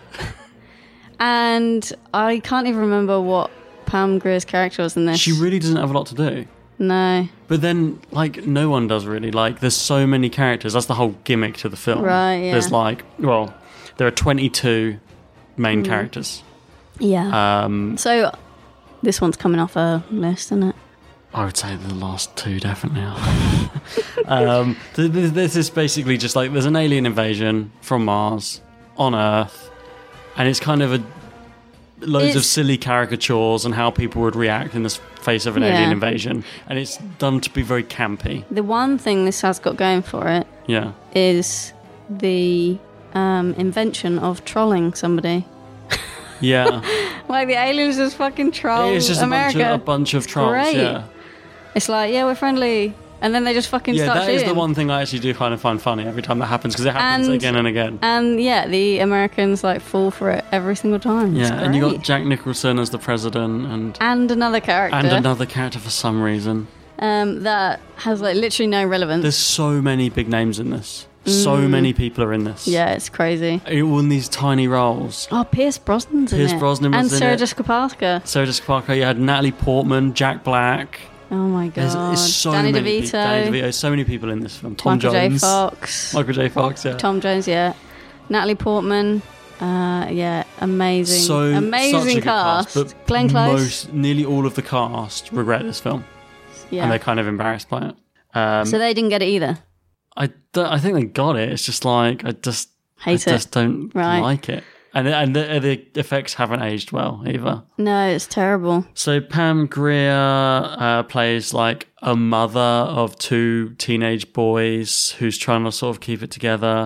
Speaker 6: and I can't even remember what Pam Grier's character was in this.
Speaker 7: She really doesn't have a lot to do.
Speaker 6: No.
Speaker 7: But then, like, no one does really. Like, there's so many characters. That's the whole gimmick to the film.
Speaker 6: Right, yeah.
Speaker 7: There's like, well, there are twenty-two main
Speaker 6: Mm.
Speaker 7: characters.
Speaker 6: Yeah.
Speaker 7: Um,
Speaker 6: so this one's coming off a list, isn't it?
Speaker 7: I would say the last two definitely are. um, th- th- this is basically just like there's an alien invasion from Mars on Earth, and it's kind of a loads of
Speaker 6: It's-
Speaker 7: silly caricatures and how people would react in the s- face of an
Speaker 6: Yeah.
Speaker 7: alien invasion, and it's done to be very campy.
Speaker 6: The one thing this has got going for it
Speaker 7: Yeah,
Speaker 6: is the um, invention of trolling somebody.
Speaker 7: yeah.
Speaker 6: Like, the aliens just fucking troll
Speaker 7: It's just
Speaker 6: America.
Speaker 7: a bunch of, a bunch of trolls.
Speaker 6: great.
Speaker 7: Yeah,
Speaker 6: It's like, yeah, we're friendly. And then they just fucking
Speaker 7: yeah.
Speaker 6: start
Speaker 7: That is
Speaker 6: shooting.
Speaker 7: the one thing I actually do kind of find funny every time that happens because it happens
Speaker 6: And-
Speaker 7: again and again.
Speaker 6: And yeah, the Americans like fall for it every single time. It's
Speaker 7: Yeah, and you
Speaker 6: great.
Speaker 7: got Jack Nicholson as the president, and
Speaker 6: and another character
Speaker 7: and another character for some reason.
Speaker 6: um, that has like literally no relevance.
Speaker 7: There's so many big names in this. So
Speaker 6: Mm.
Speaker 7: many people are in this.
Speaker 6: Yeah, it's crazy.
Speaker 7: All in these tiny roles.
Speaker 6: Oh, Pierce Brosnan's
Speaker 7: Pierce
Speaker 6: in it.
Speaker 7: Brosnan was
Speaker 6: and
Speaker 7: in
Speaker 6: Sarah
Speaker 7: it.
Speaker 6: Jessica Parker.
Speaker 7: Sarah Jessica Parker. You had Natalie Portman, Jack Black.
Speaker 6: Oh my
Speaker 7: There's,
Speaker 6: god.
Speaker 7: there's so
Speaker 6: Danny
Speaker 7: many
Speaker 6: DeVito.
Speaker 7: people. Danny DeVito. So many people in this film. Tom
Speaker 6: Michael
Speaker 7: Jones.
Speaker 6: J. Fox.
Speaker 7: Michael J. Fox. Yeah.
Speaker 6: Tom Jones. Yeah. Natalie Portman. Uh, yeah, amazing.
Speaker 7: So
Speaker 6: amazing
Speaker 7: such a good
Speaker 6: cast.
Speaker 7: but
Speaker 6: Glenn Close.
Speaker 7: Most, nearly all of the cast regret this film,
Speaker 6: yeah.
Speaker 7: and they're kind of embarrassed by it. Um,
Speaker 6: so they didn't get it either.
Speaker 7: I, don't- I think they got it. It's just like I just
Speaker 6: Hate
Speaker 7: I
Speaker 6: it.
Speaker 7: just don't
Speaker 6: Right.
Speaker 7: like it, and and the, the effects haven't aged well either.
Speaker 6: No, it's terrible.
Speaker 7: So Pam Grier uh, plays like a mother of two teenage boys who's trying to sort of keep it together.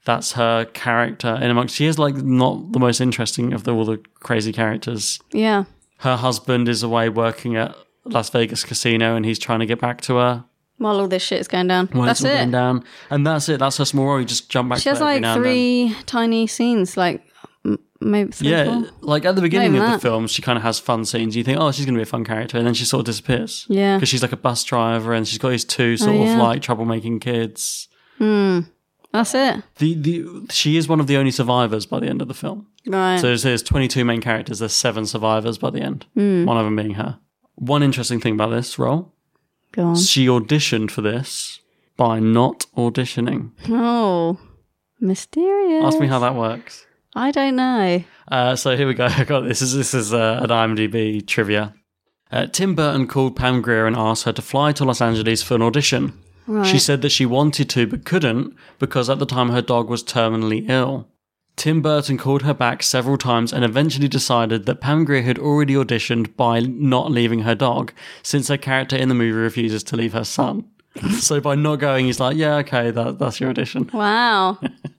Speaker 7: That's her character in amongst. She is like not the most interesting of the, all the crazy characters.
Speaker 6: Yeah.
Speaker 7: Her husband is away working at Las Vegas casino, and he's trying to get back to her
Speaker 6: while all this shit is going down.
Speaker 7: while
Speaker 6: That's
Speaker 7: it's all
Speaker 6: it.
Speaker 7: going down, and that's it. That's her small role. You just jump back.
Speaker 6: She
Speaker 7: to
Speaker 6: has
Speaker 7: it every
Speaker 6: like
Speaker 7: now and then.
Speaker 6: three tiny scenes, like m- maybe three.
Speaker 7: Yeah,
Speaker 6: four.
Speaker 7: like at the beginning
Speaker 6: Not
Speaker 7: of
Speaker 6: even
Speaker 7: the
Speaker 6: that.
Speaker 7: film, she kind of has fun scenes. You think, oh, she's going to be a fun character, and then she sort of disappears.
Speaker 6: Yeah.
Speaker 7: because she's like a bus driver, and she's got these two sort
Speaker 6: Oh,
Speaker 7: of
Speaker 6: yeah.
Speaker 7: like troublemaking kids.
Speaker 6: That's it.
Speaker 7: The the she is one of the only survivors by the end of the film.
Speaker 6: Right.
Speaker 7: So there's, there's twenty-two main characters. There's seven survivors by the end.
Speaker 6: Hmm.
Speaker 7: One of them being her. One interesting thing about this role,
Speaker 6: Go on.
Speaker 7: she auditioned for this by not auditioning.
Speaker 6: Oh, mysterious.
Speaker 7: Ask me how that works.
Speaker 6: I don't know.
Speaker 7: Uh, so here we go. I got this. This is this is uh, an IMDb trivia. Uh, Tim Burton called Pam Grier and asked her to fly to Los Angeles for an audition.
Speaker 6: Right.
Speaker 7: She said that she wanted to but couldn't because at the time her dog was terminally ill. Tim Burton called her back several times and eventually decided that Pam Grier had already auditioned by not leaving her dog, since her character in the movie refuses to leave her son. So by not going, he's like, yeah, okay, that, that's your audition.
Speaker 6: Wow.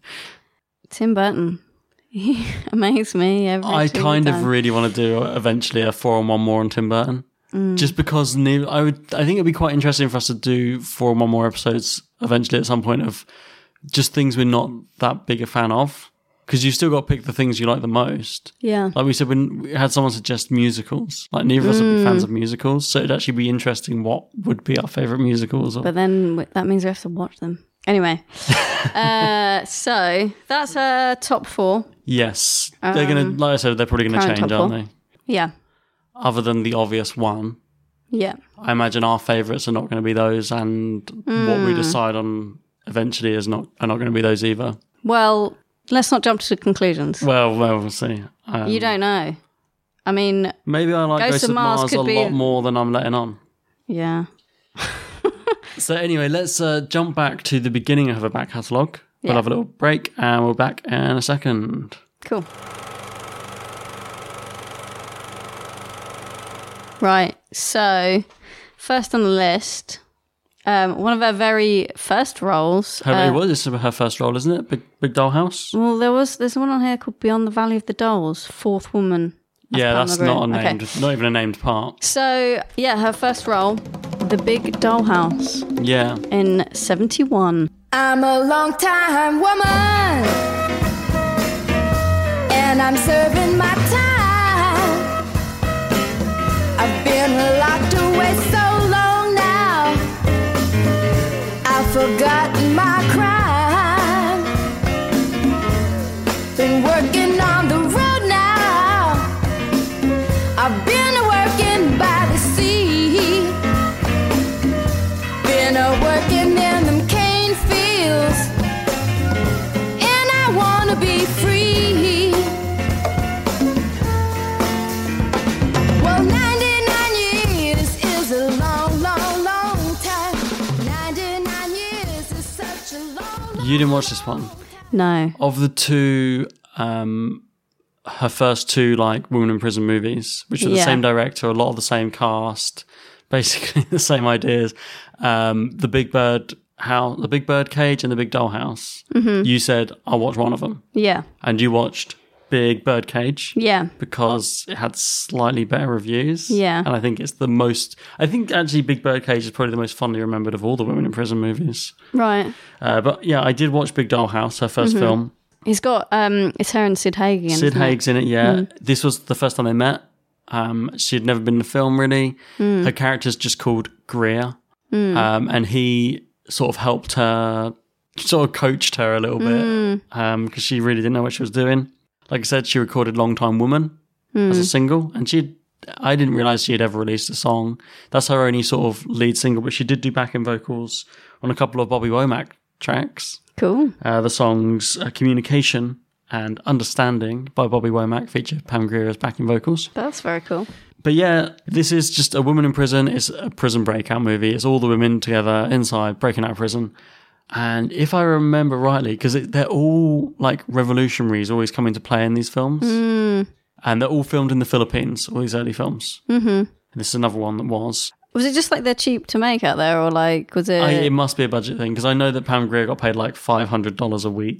Speaker 6: Tim Burton. He amazed me every
Speaker 7: I
Speaker 6: single
Speaker 7: kind
Speaker 6: time.
Speaker 7: of really want to do eventually a four on one more on Tim Burton.
Speaker 6: Mm.
Speaker 7: Just because ne- I would, I think it'd be quite interesting for us to do four on one more episodes eventually at some point of just things we're not that big a fan of. Because you've still got to pick the things you like the most.
Speaker 6: Yeah.
Speaker 7: Like we said, when we had someone suggest musicals, like neither of us are big fans
Speaker 6: Mm.
Speaker 7: of musicals, so it'd actually be interesting what would be our favourite musicals. Or,
Speaker 6: But then w- that means we have to watch them. Anyway, uh, so that's her top four.
Speaker 7: yes, they're gonna, like I said, they're probably gonna
Speaker 6: current
Speaker 7: change,
Speaker 6: top
Speaker 7: aren't
Speaker 6: four.
Speaker 7: they?
Speaker 6: Yeah.
Speaker 7: Other than the obvious one,
Speaker 6: Yeah.
Speaker 7: I imagine our favourites are not going to be those, and what we
Speaker 6: Mm.
Speaker 7: decide on eventually is not are not going to be those either.
Speaker 6: Well, let's not jump to conclusions.
Speaker 7: Well, well, we'll see. Um,
Speaker 6: you don't know. I mean,
Speaker 7: Maybe I like
Speaker 6: Ghost
Speaker 7: Ghost
Speaker 6: of
Speaker 7: of
Speaker 6: Mars
Speaker 7: Mars,
Speaker 6: could
Speaker 7: a
Speaker 6: be-
Speaker 7: lot more than I'm letting on.
Speaker 6: yeah.
Speaker 7: So anyway, let's uh, jump back to the beginning of her back catalogue. We'll
Speaker 6: Yeah.
Speaker 7: have a little break, and we're back in a second.
Speaker 6: Cool. Right. So, first on the list, um, one of her very first roles.
Speaker 7: Her,
Speaker 6: uh,
Speaker 7: it was this is her first role, isn't it? Big Big Doll House.
Speaker 6: Well, there was there's one on here called Beyond the Valley of the Dolls, Fourth Woman.
Speaker 7: Yeah,
Speaker 6: Pam
Speaker 7: that's
Speaker 6: McGraw.
Speaker 7: not a
Speaker 6: Okay.
Speaker 7: named, not even a named part.
Speaker 6: So, yeah, her first role, The Big Dollhouse
Speaker 7: Yeah,
Speaker 6: in seventy-one.
Speaker 10: I'm a long time woman, and I'm serving my time. I've been locked away so long now, I've forgotten my crime. Been working on the road now, I've been working by the sea, been a working in them cane fields, and I wanna be free. Well, ninety-nine years is a long, long, long time. ninety-nine years is such a long, long
Speaker 7: you didn't watch this one.
Speaker 6: No.
Speaker 7: Of the two, um, her first two like Women in Prison movies, which are the
Speaker 6: Yeah.
Speaker 7: same director, a lot of the same cast, basically the same ideas. Um, the Big Bird House, the Big Bird Cage, and the Big Doll House.
Speaker 6: Mm-hmm.
Speaker 7: You said I'll watch one of them,
Speaker 6: Yeah.
Speaker 7: and you watched Big Bird Cage.
Speaker 6: Yeah.
Speaker 7: Because it had slightly better reviews.
Speaker 6: Yeah.
Speaker 7: And I think it's the most, I think actually Big Bird Cage is probably the most fondly remembered of all the Women in Prison movies.
Speaker 6: Right.
Speaker 7: Uh, but yeah, I did watch Big Doll House, her 1st
Speaker 6: Mm-hmm.
Speaker 7: film.
Speaker 6: He's got, um, it's her and Sid Haig again.
Speaker 7: Sid
Speaker 6: isn't it?
Speaker 7: Haig's in it, yeah.
Speaker 6: Mm.
Speaker 7: This was the first time they met. Um, she had never been in a film, really.
Speaker 6: Mm.
Speaker 7: Her character's just called Greer. Um, and he sort of helped her, sort of coached her a little
Speaker 6: Mm.
Speaker 7: bit because she really didn't know what she was doing. Like I said, she recorded Long Time Woman as
Speaker 6: Mm.
Speaker 7: a single, and she I didn't realise she had ever released a song. That's her only sort of lead single, but she did do backing vocals on a couple of Bobby Womack tracks.
Speaker 6: Cool.
Speaker 7: Uh, the songs uh, Communication and Understanding by Bobby Womack feature Pam Grier as backing vocals.
Speaker 6: That's very cool.
Speaker 7: But yeah, this is just a woman in prison. It's a prison breakout movie. It's all the women together inside breaking out of prison. And if I remember rightly, because they're all like revolutionaries always come into play in these films.
Speaker 6: Mm.
Speaker 7: And they're all filmed in the Philippines, all these early films.
Speaker 6: Mm-hmm.
Speaker 7: And this is another one that was.
Speaker 6: Was it just like they're cheap to make out there, or like was it?
Speaker 7: I, it must be a budget thing, because I know that Pam Grier got paid like five hundred dollars a week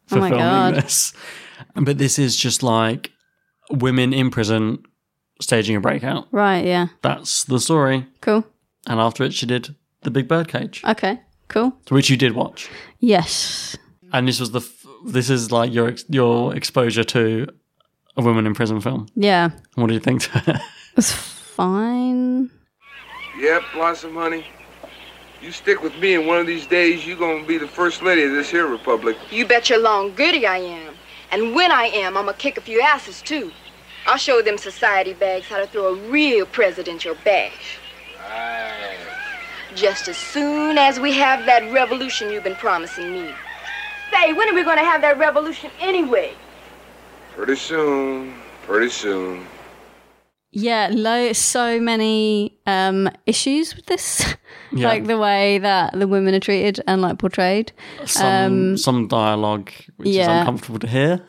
Speaker 7: for
Speaker 6: Oh my
Speaker 7: filming
Speaker 6: God.
Speaker 7: this. But this is just like women in prison staging a breakout.
Speaker 6: Right, yeah.
Speaker 7: That's the story.
Speaker 6: Cool.
Speaker 7: And after it, she did The Big Birdcage,
Speaker 6: Okay, cool.
Speaker 7: which you did watch.
Speaker 6: Yes.
Speaker 7: And this was the f- this is like your ex- your exposure to a women in prison film.
Speaker 6: Yeah.
Speaker 7: What do you think?
Speaker 6: It was fine.
Speaker 11: Yep, Blossom, honey. You stick with me, and one of these days you're gonna be the first lady of this here republic.
Speaker 12: You bet your long goody I am. And when I am, I'm gonna kick a few asses, too. I'll show them society bags how to throw a real presidential bash.
Speaker 11: Right.
Speaker 12: Just as soon as we have that revolution you've been promising me. Say, when are we gonna have that revolution anyway?
Speaker 11: Pretty soon, pretty soon.
Speaker 6: Yeah, lo- so many um, issues with this.
Speaker 7: Yeah.
Speaker 6: Like the way that the women are treated and like portrayed.
Speaker 7: Some
Speaker 6: Um,
Speaker 7: some dialogue which is
Speaker 6: yeah.
Speaker 7: uncomfortable to hear.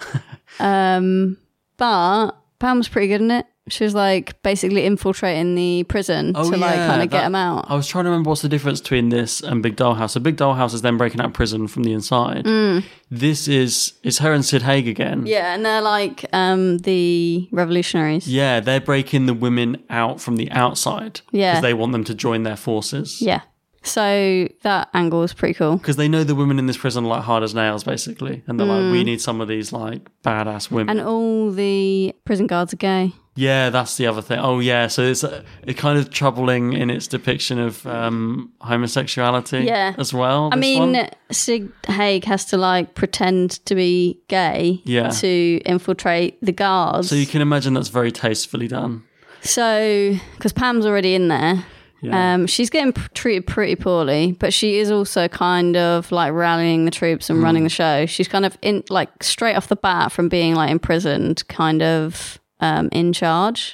Speaker 6: Um, but Pam was pretty good in it. She was like basically infiltrating the prison to like kind of get
Speaker 7: that-
Speaker 6: them out.
Speaker 7: I was trying to remember what's the difference between this and Big Dollhouse. So Big Dollhouse is then breaking out of prison from the inside.
Speaker 6: Mm.
Speaker 7: This is it's her and Sid Haig again.
Speaker 6: Yeah, and they're like um, the revolutionaries.
Speaker 7: Yeah, they're breaking the women out from the outside.
Speaker 6: Yeah.
Speaker 7: Because they want them to join their forces.
Speaker 6: Yeah. So that angle was pretty cool.
Speaker 7: Because they know the women in this prison are like hard as nails, basically. And they're
Speaker 6: Mm.
Speaker 7: like, we need some of these like badass women.
Speaker 6: And all the prison guards are gay.
Speaker 7: Yeah, that's the other thing. Oh, yeah. So it's uh, it's kind of troubling in its depiction of um, homosexuality
Speaker 6: Yeah.
Speaker 7: as well.
Speaker 6: I
Speaker 7: this
Speaker 6: mean,
Speaker 7: one.
Speaker 6: Sid Haig has to like pretend to be gay
Speaker 7: Yeah.
Speaker 6: to infiltrate the guards.
Speaker 7: So you can imagine that's very tastefully done.
Speaker 6: So, because Pam's already in there,
Speaker 7: Yeah.
Speaker 6: um, she's getting p- treated pretty poorly, but she is also kind of like rallying the troops and
Speaker 7: Mm.
Speaker 6: running the show. She's kind of in, like, straight off the bat from being like imprisoned, kind of um, in charge.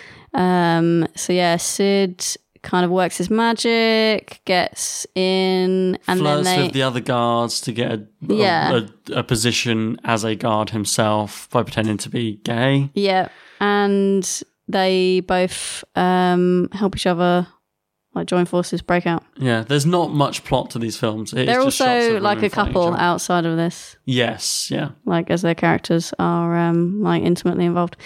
Speaker 6: Um, so yeah, Sid kind of works his magic, gets in, and
Speaker 7: Flirts
Speaker 6: then they
Speaker 7: with the other guards to get a, a-
Speaker 6: Yeah.
Speaker 7: a, a position as a guard himself by pretending to be gay.
Speaker 6: yeah, and they both um, help each other. Like join forces, break out.
Speaker 7: Yeah, there's not much plot to these films. It is
Speaker 6: They're
Speaker 7: just shots
Speaker 6: also
Speaker 7: of
Speaker 6: like
Speaker 7: women
Speaker 6: a
Speaker 7: fighting each
Speaker 6: couple
Speaker 7: other.
Speaker 6: outside of this,
Speaker 7: Yes, yeah.
Speaker 6: like as their characters are um, like intimately involved.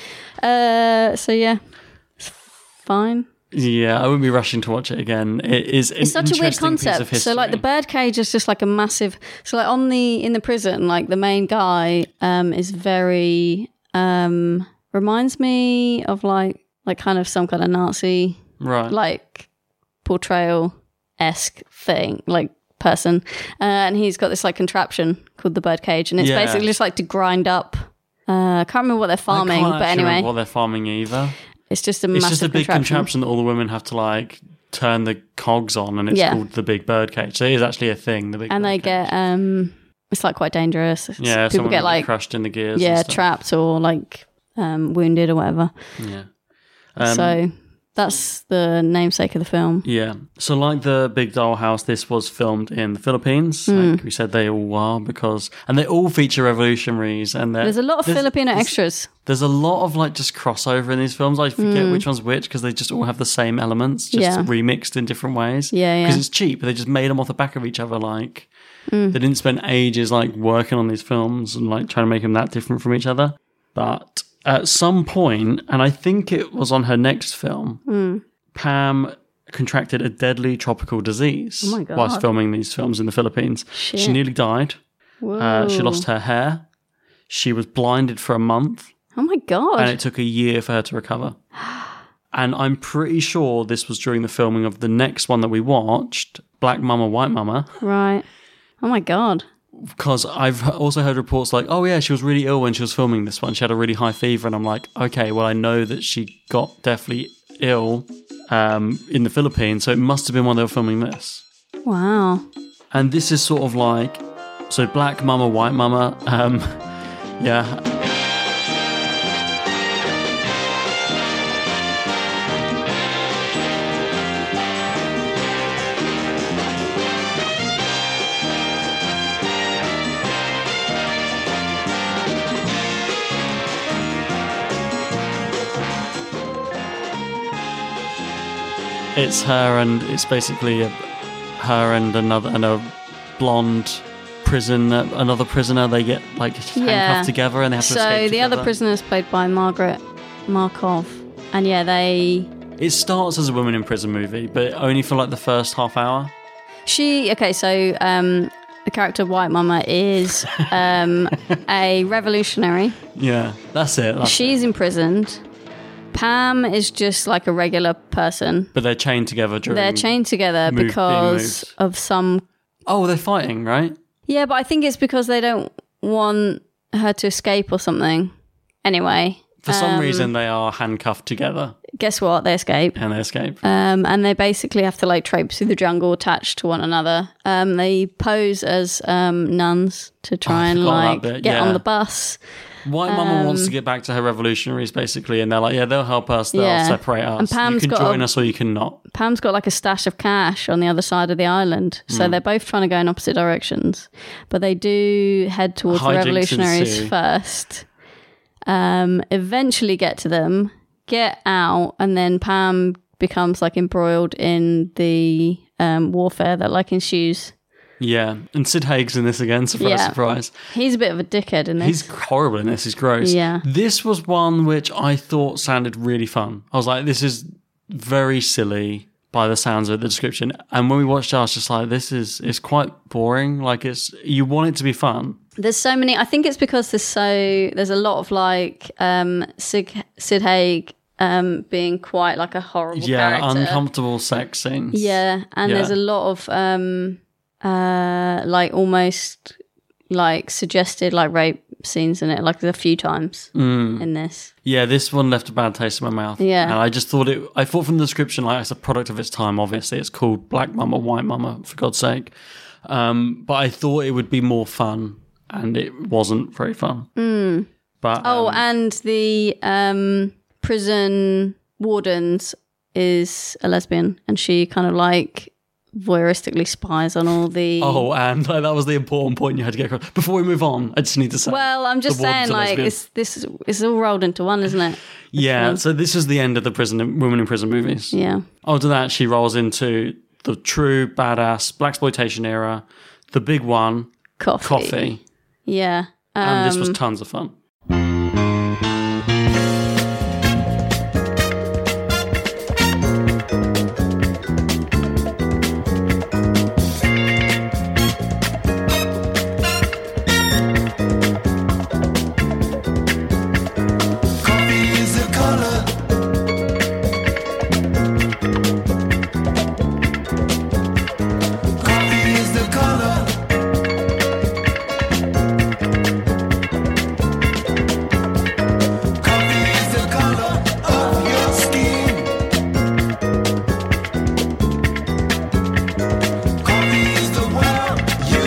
Speaker 6: Uh, so yeah, it's fine.
Speaker 7: Yeah, I wouldn't be rushing to watch it again. It is an
Speaker 6: It's such a weird
Speaker 7: interesting piece of
Speaker 6: concept.
Speaker 7: history.
Speaker 6: So like the birdcage is just like a massive. So like on the in the prison, like the main guy um, is very um, reminds me of like like kind of some kind of Nazi
Speaker 7: Right.
Speaker 6: like portrayal esque thing, like person, uh, and he's got this like contraption called the birdcage, and it's
Speaker 7: Yeah.
Speaker 6: basically just like to grind up. Uh, I can't remember what they're farming,
Speaker 7: I can't
Speaker 6: but
Speaker 7: actually
Speaker 6: anyway,
Speaker 7: remember what they're farming either.
Speaker 6: it's just a
Speaker 7: It's
Speaker 6: massive
Speaker 7: just a big contraption.
Speaker 6: contraption.
Speaker 7: that all the women have to like turn the cogs on, and it's
Speaker 6: Yeah.
Speaker 7: called the Big Birdcage. So it is actually a thing. The big
Speaker 6: And they
Speaker 7: birdcage.
Speaker 6: get um, it's like quite dangerous. It's-
Speaker 7: yeah,
Speaker 6: people
Speaker 7: someone
Speaker 6: get
Speaker 7: will
Speaker 6: like
Speaker 7: crushed in the gears.
Speaker 6: yeah
Speaker 7: and stuff.
Speaker 6: trapped or like um wounded or whatever.
Speaker 7: Yeah. Um,
Speaker 6: So that's the namesake of the film.
Speaker 7: Yeah. So, like the Big Dollhouse, this was filmed in the Philippines.
Speaker 6: Mm.
Speaker 7: Like we said, they all are because, and they all feature revolutionaries. And they're-
Speaker 6: There's a lot of
Speaker 7: there's-
Speaker 6: Filipino
Speaker 7: there's-
Speaker 6: extras.
Speaker 7: There's a lot of like just crossover in these films. I forget
Speaker 6: Mm.
Speaker 7: which one's which because they just all have the same elements, just
Speaker 6: Yeah.
Speaker 7: remixed in different ways.
Speaker 6: Yeah, yeah.
Speaker 7: Because it's cheap. They just made them off the back of each other. Like
Speaker 6: Mm.
Speaker 7: they didn't spend ages like working on these films and like trying to make them that different from each other. But at some point, and I think it was on her next film,
Speaker 6: Mm.
Speaker 7: Pam contracted a deadly tropical disease
Speaker 6: Oh my God.
Speaker 7: whilst filming these films in the Philippines.
Speaker 6: Shit.
Speaker 7: She nearly died. Uh, she
Speaker 6: Whoa.
Speaker 7: lost her hair. She was blinded for a month.
Speaker 6: Oh my god!
Speaker 7: And it took a year for her to recover. And I'm pretty sure this was during the filming of the next one that we watched, Black Mama, White Mama.
Speaker 6: Right. Oh my god.
Speaker 7: Because I've also heard reports like, oh yeah, she was really ill when she was filming this one. She had a really high fever. And I'm like, okay, well, I know that she got deathly ill um, in the Philippines. So it must have been when they were filming this.
Speaker 6: Wow.
Speaker 7: And this is sort of like, so Black Mama, White Mama. Um, yeah. It's her and it's basically a, her and another and a blonde prison, uh, another prisoner. They get like handcuffed
Speaker 6: Yeah.
Speaker 7: together and they have to
Speaker 6: So
Speaker 7: escape
Speaker 6: the
Speaker 7: together.
Speaker 6: other prisoner is played by Margaret Markov, and yeah, they.
Speaker 7: It starts as a women in prison movie, but only for like the first half hour.
Speaker 6: She okay, so um, the character White Mama is um, a revolutionary.
Speaker 7: Yeah, that's it. That's
Speaker 6: She's imprisoned. Pam is just like a regular person.
Speaker 7: But they're chained together during.
Speaker 6: They're chained together
Speaker 7: move- being
Speaker 6: because
Speaker 7: moved.
Speaker 6: of some.
Speaker 7: Oh, they're fighting, right?
Speaker 6: Yeah, but I think it's because they don't want her to escape or something. Anyway.
Speaker 7: For some
Speaker 6: um,
Speaker 7: reason, they are handcuffed together
Speaker 6: Guess what? They escape.
Speaker 7: and they escape.
Speaker 6: Um, and they basically have to like traipse through the jungle attached to one another. Um, they pose as um, nuns to try
Speaker 7: Oh, I
Speaker 6: and
Speaker 7: forgot
Speaker 6: like
Speaker 7: that bit,
Speaker 6: get
Speaker 7: yeah.
Speaker 6: on the bus.
Speaker 7: White Mama wants
Speaker 6: um,
Speaker 7: to get back to her revolutionaries, basically, and they're like, yeah, they'll help us, they'll
Speaker 6: Yeah.
Speaker 7: separate us.
Speaker 6: And Pam's
Speaker 7: you can
Speaker 6: got
Speaker 7: join
Speaker 6: a-
Speaker 7: us or you can not.
Speaker 6: Pam's got like a stash of cash on the other side of the island. So
Speaker 7: Mm.
Speaker 6: they're both trying to go in opposite directions. But they do head towards the
Speaker 7: Hijinks
Speaker 6: revolutionaries
Speaker 7: ensue.
Speaker 6: first. Um, eventually get to them, get out, and then Pam becomes like embroiled in the um, warfare that like ensues.
Speaker 7: Yeah, and Sid Haig's in this again, surprise,
Speaker 6: Yeah.
Speaker 7: surprise.
Speaker 6: He's a bit of a dickhead in this.
Speaker 7: He's horrible in this, he's gross.
Speaker 6: Yeah.
Speaker 7: This was one which I thought sounded really fun. I was like, this is very silly by the sounds of the description. And when we watched it, I was just like, this is it's quite boring. Like, it's you want it to be fun.
Speaker 6: There's so many. I think it's because there's so there's a lot of like um, Sid, Sid Haig um, being quite like a horrible
Speaker 7: Yeah,
Speaker 6: character.
Speaker 7: uncomfortable sex scenes.
Speaker 6: Yeah, and
Speaker 7: Yeah.
Speaker 6: there's a lot of um, uh, like almost like suggested like rape scenes in it. Like there's a few times
Speaker 7: Mm.
Speaker 6: in this.
Speaker 7: Yeah, this one left a bad taste in my mouth.
Speaker 6: Yeah.
Speaker 7: And I just thought it, I thought from the description, like it's a product of its time, obviously. It's called Black Mama, White Mama, for God's sake. Um, but I thought it would be more fun, and it wasn't very fun.
Speaker 6: Mm.
Speaker 7: But
Speaker 6: Oh,
Speaker 7: um,
Speaker 6: and the um, prison wardens is a lesbian, and she kind of like voyeuristically spies on all the.
Speaker 7: Oh, and like, that was the important point you had to get across. Before we move on, I just need to say.
Speaker 6: Well, I'm just
Speaker 7: the wardens
Speaker 6: saying,
Speaker 7: are
Speaker 6: like
Speaker 7: lesbian.
Speaker 6: it's this is it's all rolled into one, isn't it?
Speaker 7: Yeah,
Speaker 6: one.
Speaker 7: so this is the end of the prison women in prison movies.
Speaker 6: Yeah.
Speaker 7: After that, she rolls into the true badass blaxploitation era, the big one,
Speaker 6: Coffee.
Speaker 7: Coffee.
Speaker 6: Yeah. Um,
Speaker 7: And this was tons of fun.
Speaker 8: Coffee is a color. Coffee is the color. Coffee is the color of your skin. Coffee is the world you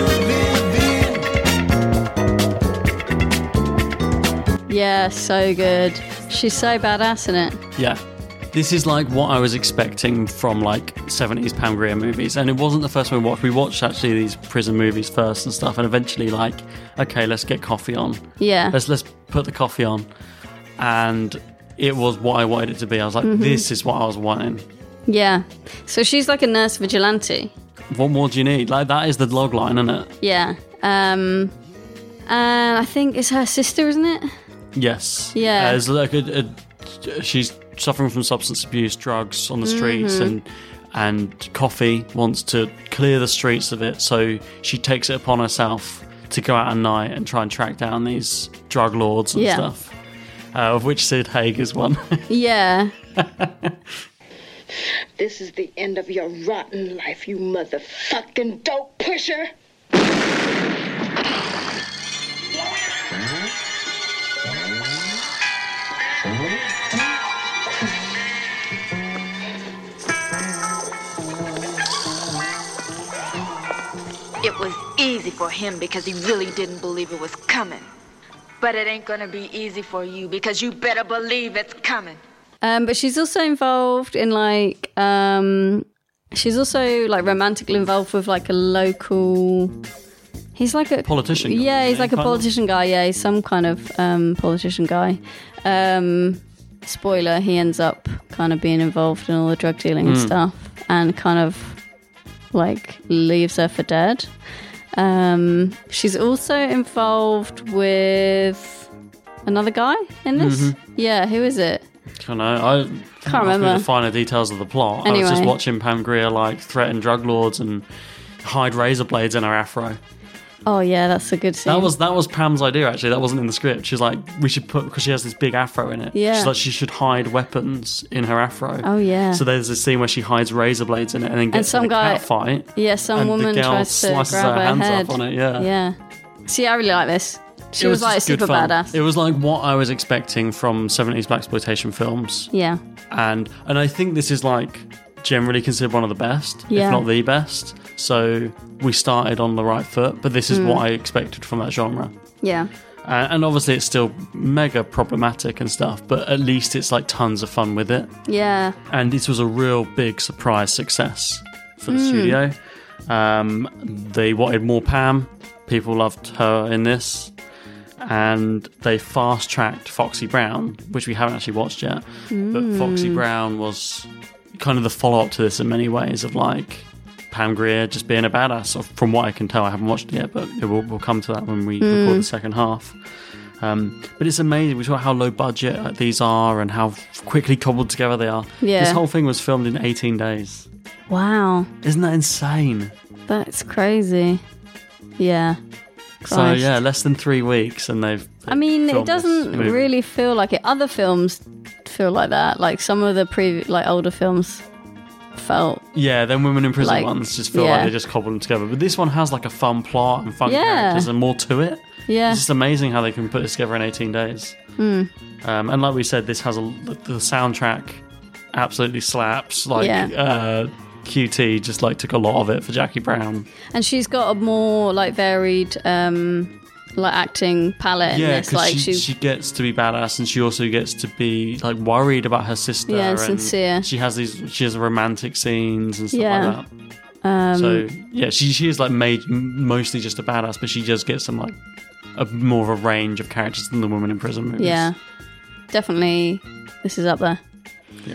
Speaker 8: live in.
Speaker 6: Yeah, so good. She's so badass in it.
Speaker 7: Yeah. This is like what I was expecting from like seventies Pam Grier movies. And it wasn't the first one we watched. We watched actually these prison movies first and stuff. And eventually like, okay, let's get Coffee on.
Speaker 6: Yeah.
Speaker 7: Let's let's put the coffee on. And it was what I wanted it to be. I was like,
Speaker 6: Mhm.
Speaker 7: this is what I was wanting.
Speaker 6: Yeah. So she's like a nurse vigilante.
Speaker 7: What more do you need? Like, that is the log line, isn't it?
Speaker 6: Yeah. Um, and I think it's her sister, isn't it?
Speaker 7: Yes.
Speaker 6: Yeah.
Speaker 7: Uh, it's like a, a, she's suffering from substance abuse, drugs on the streets,
Speaker 6: Mhm.
Speaker 7: and and Coffee wants to clear the streets of it. So she takes it upon herself to go out at night and try and track down these drug lords and
Speaker 6: Yeah.
Speaker 7: stuff. Uh, of which Sid Haig is one.
Speaker 6: Yeah.
Speaker 12: This is the end of your rotten life, you motherfucking dope pusher. It was easy for him because he really didn't believe it was coming. But it ain't gonna be easy for you because you better believe it's coming.
Speaker 6: Um, but she's also involved in like um, she's also like romantically involved with like a local. He's like a
Speaker 7: Politician guy,
Speaker 6: Yeah, he's
Speaker 7: isn't he,
Speaker 6: like a
Speaker 7: kind of?
Speaker 6: politician guy. Yeah, he's some kind of um, politician guy. Um, spoiler: he ends up kind of being involved in all the drug dealing and
Speaker 7: Mm.
Speaker 6: stuff, and kind of like leaves her for dead. Um, she's also involved with another guy in this.
Speaker 7: Mm-hmm.
Speaker 6: Yeah, who is it?
Speaker 7: I don't know. I
Speaker 6: Can't remember
Speaker 7: the finer details of the plot.
Speaker 6: Anyway.
Speaker 7: I was just watching Pam Grier like threaten drug lords and hide razor blades in her afro.
Speaker 6: Oh yeah, that's a good scene.
Speaker 7: That was that was Pam's idea actually. That wasn't in the script. She's like, we should put because she has this big afro in it.
Speaker 6: Yeah.
Speaker 7: She's like, she should hide weapons in her afro.
Speaker 6: Oh yeah.
Speaker 7: So there's this scene where she hides razor blades in it and then gets
Speaker 6: some
Speaker 7: in a
Speaker 6: guy-
Speaker 7: cat fight.
Speaker 6: Yeah, some
Speaker 7: and
Speaker 6: woman
Speaker 7: the girl
Speaker 6: tries to
Speaker 7: slices
Speaker 6: grab
Speaker 7: her
Speaker 6: her
Speaker 7: hands
Speaker 6: head.
Speaker 7: up on it. Yeah.
Speaker 6: Yeah. See, I really like this. She
Speaker 7: It
Speaker 6: was, like
Speaker 7: just good
Speaker 6: super
Speaker 7: fun.
Speaker 6: badass.
Speaker 7: It was like what I was expecting from seventies blaxploitation films.
Speaker 6: Yeah.
Speaker 7: and and I think this is like generally considered one of the best,
Speaker 6: Yeah.
Speaker 7: if not the best. So we started on the right foot, but this is
Speaker 6: Mm.
Speaker 7: what I expected from that genre.
Speaker 6: Yeah.
Speaker 7: Uh, and obviously, it's still mega problematic and stuff, but at least it's like tons of fun with it.
Speaker 6: Yeah.
Speaker 7: And this was a real big surprise success for the
Speaker 6: Mm.
Speaker 7: studio. Um, they wanted more Pam. People loved her in this. And they fast tracked Foxy Brown, which we haven't actually watched yet. But Foxy
Speaker 6: Mm.
Speaker 7: Brown was kind of the follow up to this in many ways of like Pam Grier just being a badass. Or from what I can tell, I haven't watched it yet, but it will, we'll come to that when we
Speaker 6: Mm.
Speaker 7: record the second half. Um, but it's amazing. We talk about how low budget uh, these are and how quickly cobbled together they are.
Speaker 6: Yeah.
Speaker 7: This whole thing was filmed in eighteen days.
Speaker 6: Wow.
Speaker 7: Isn't that insane?
Speaker 6: That's crazy. Yeah.
Speaker 7: So
Speaker 6: Christ.
Speaker 7: yeah, less than three weeks, and they've.
Speaker 6: I mean, it
Speaker 7: filmed this
Speaker 6: doesn't
Speaker 7: movie.
Speaker 6: really feel like it. Other films feel like that. Like some of the previous, like older films felt.
Speaker 7: Yeah, then Women in Prison
Speaker 6: Like,
Speaker 7: ones just feel
Speaker 6: yeah.
Speaker 7: like they just cobbled them together. But this one has like a fun plot and fun
Speaker 6: Yeah.
Speaker 7: characters and more to it.
Speaker 6: Yeah.
Speaker 7: It's just amazing how they can put this together in eighteen days.
Speaker 6: Mm.
Speaker 7: Um, and like we said, this has a the soundtrack absolutely slaps. Like
Speaker 6: Yeah.
Speaker 7: uh, Q T just like took a lot of it for Jackie Brown.
Speaker 6: And she's got a more like varied, um, like acting palette in
Speaker 7: Yeah,
Speaker 6: this.
Speaker 7: because
Speaker 6: Like
Speaker 7: she,
Speaker 6: she,
Speaker 7: she gets to be badass, and she also gets to be like worried about her sister.
Speaker 6: Yeah,
Speaker 7: and
Speaker 6: sincere.
Speaker 7: She has these. She has romantic scenes and stuff
Speaker 6: Yeah.
Speaker 7: like that.
Speaker 6: um,
Speaker 7: So yeah, she she is like made m- mostly just a badass, but she does get some like a more of a range of characters than the Woman in Prison movies.
Speaker 6: yeah, definitely, this is up there.
Speaker 7: Yeah.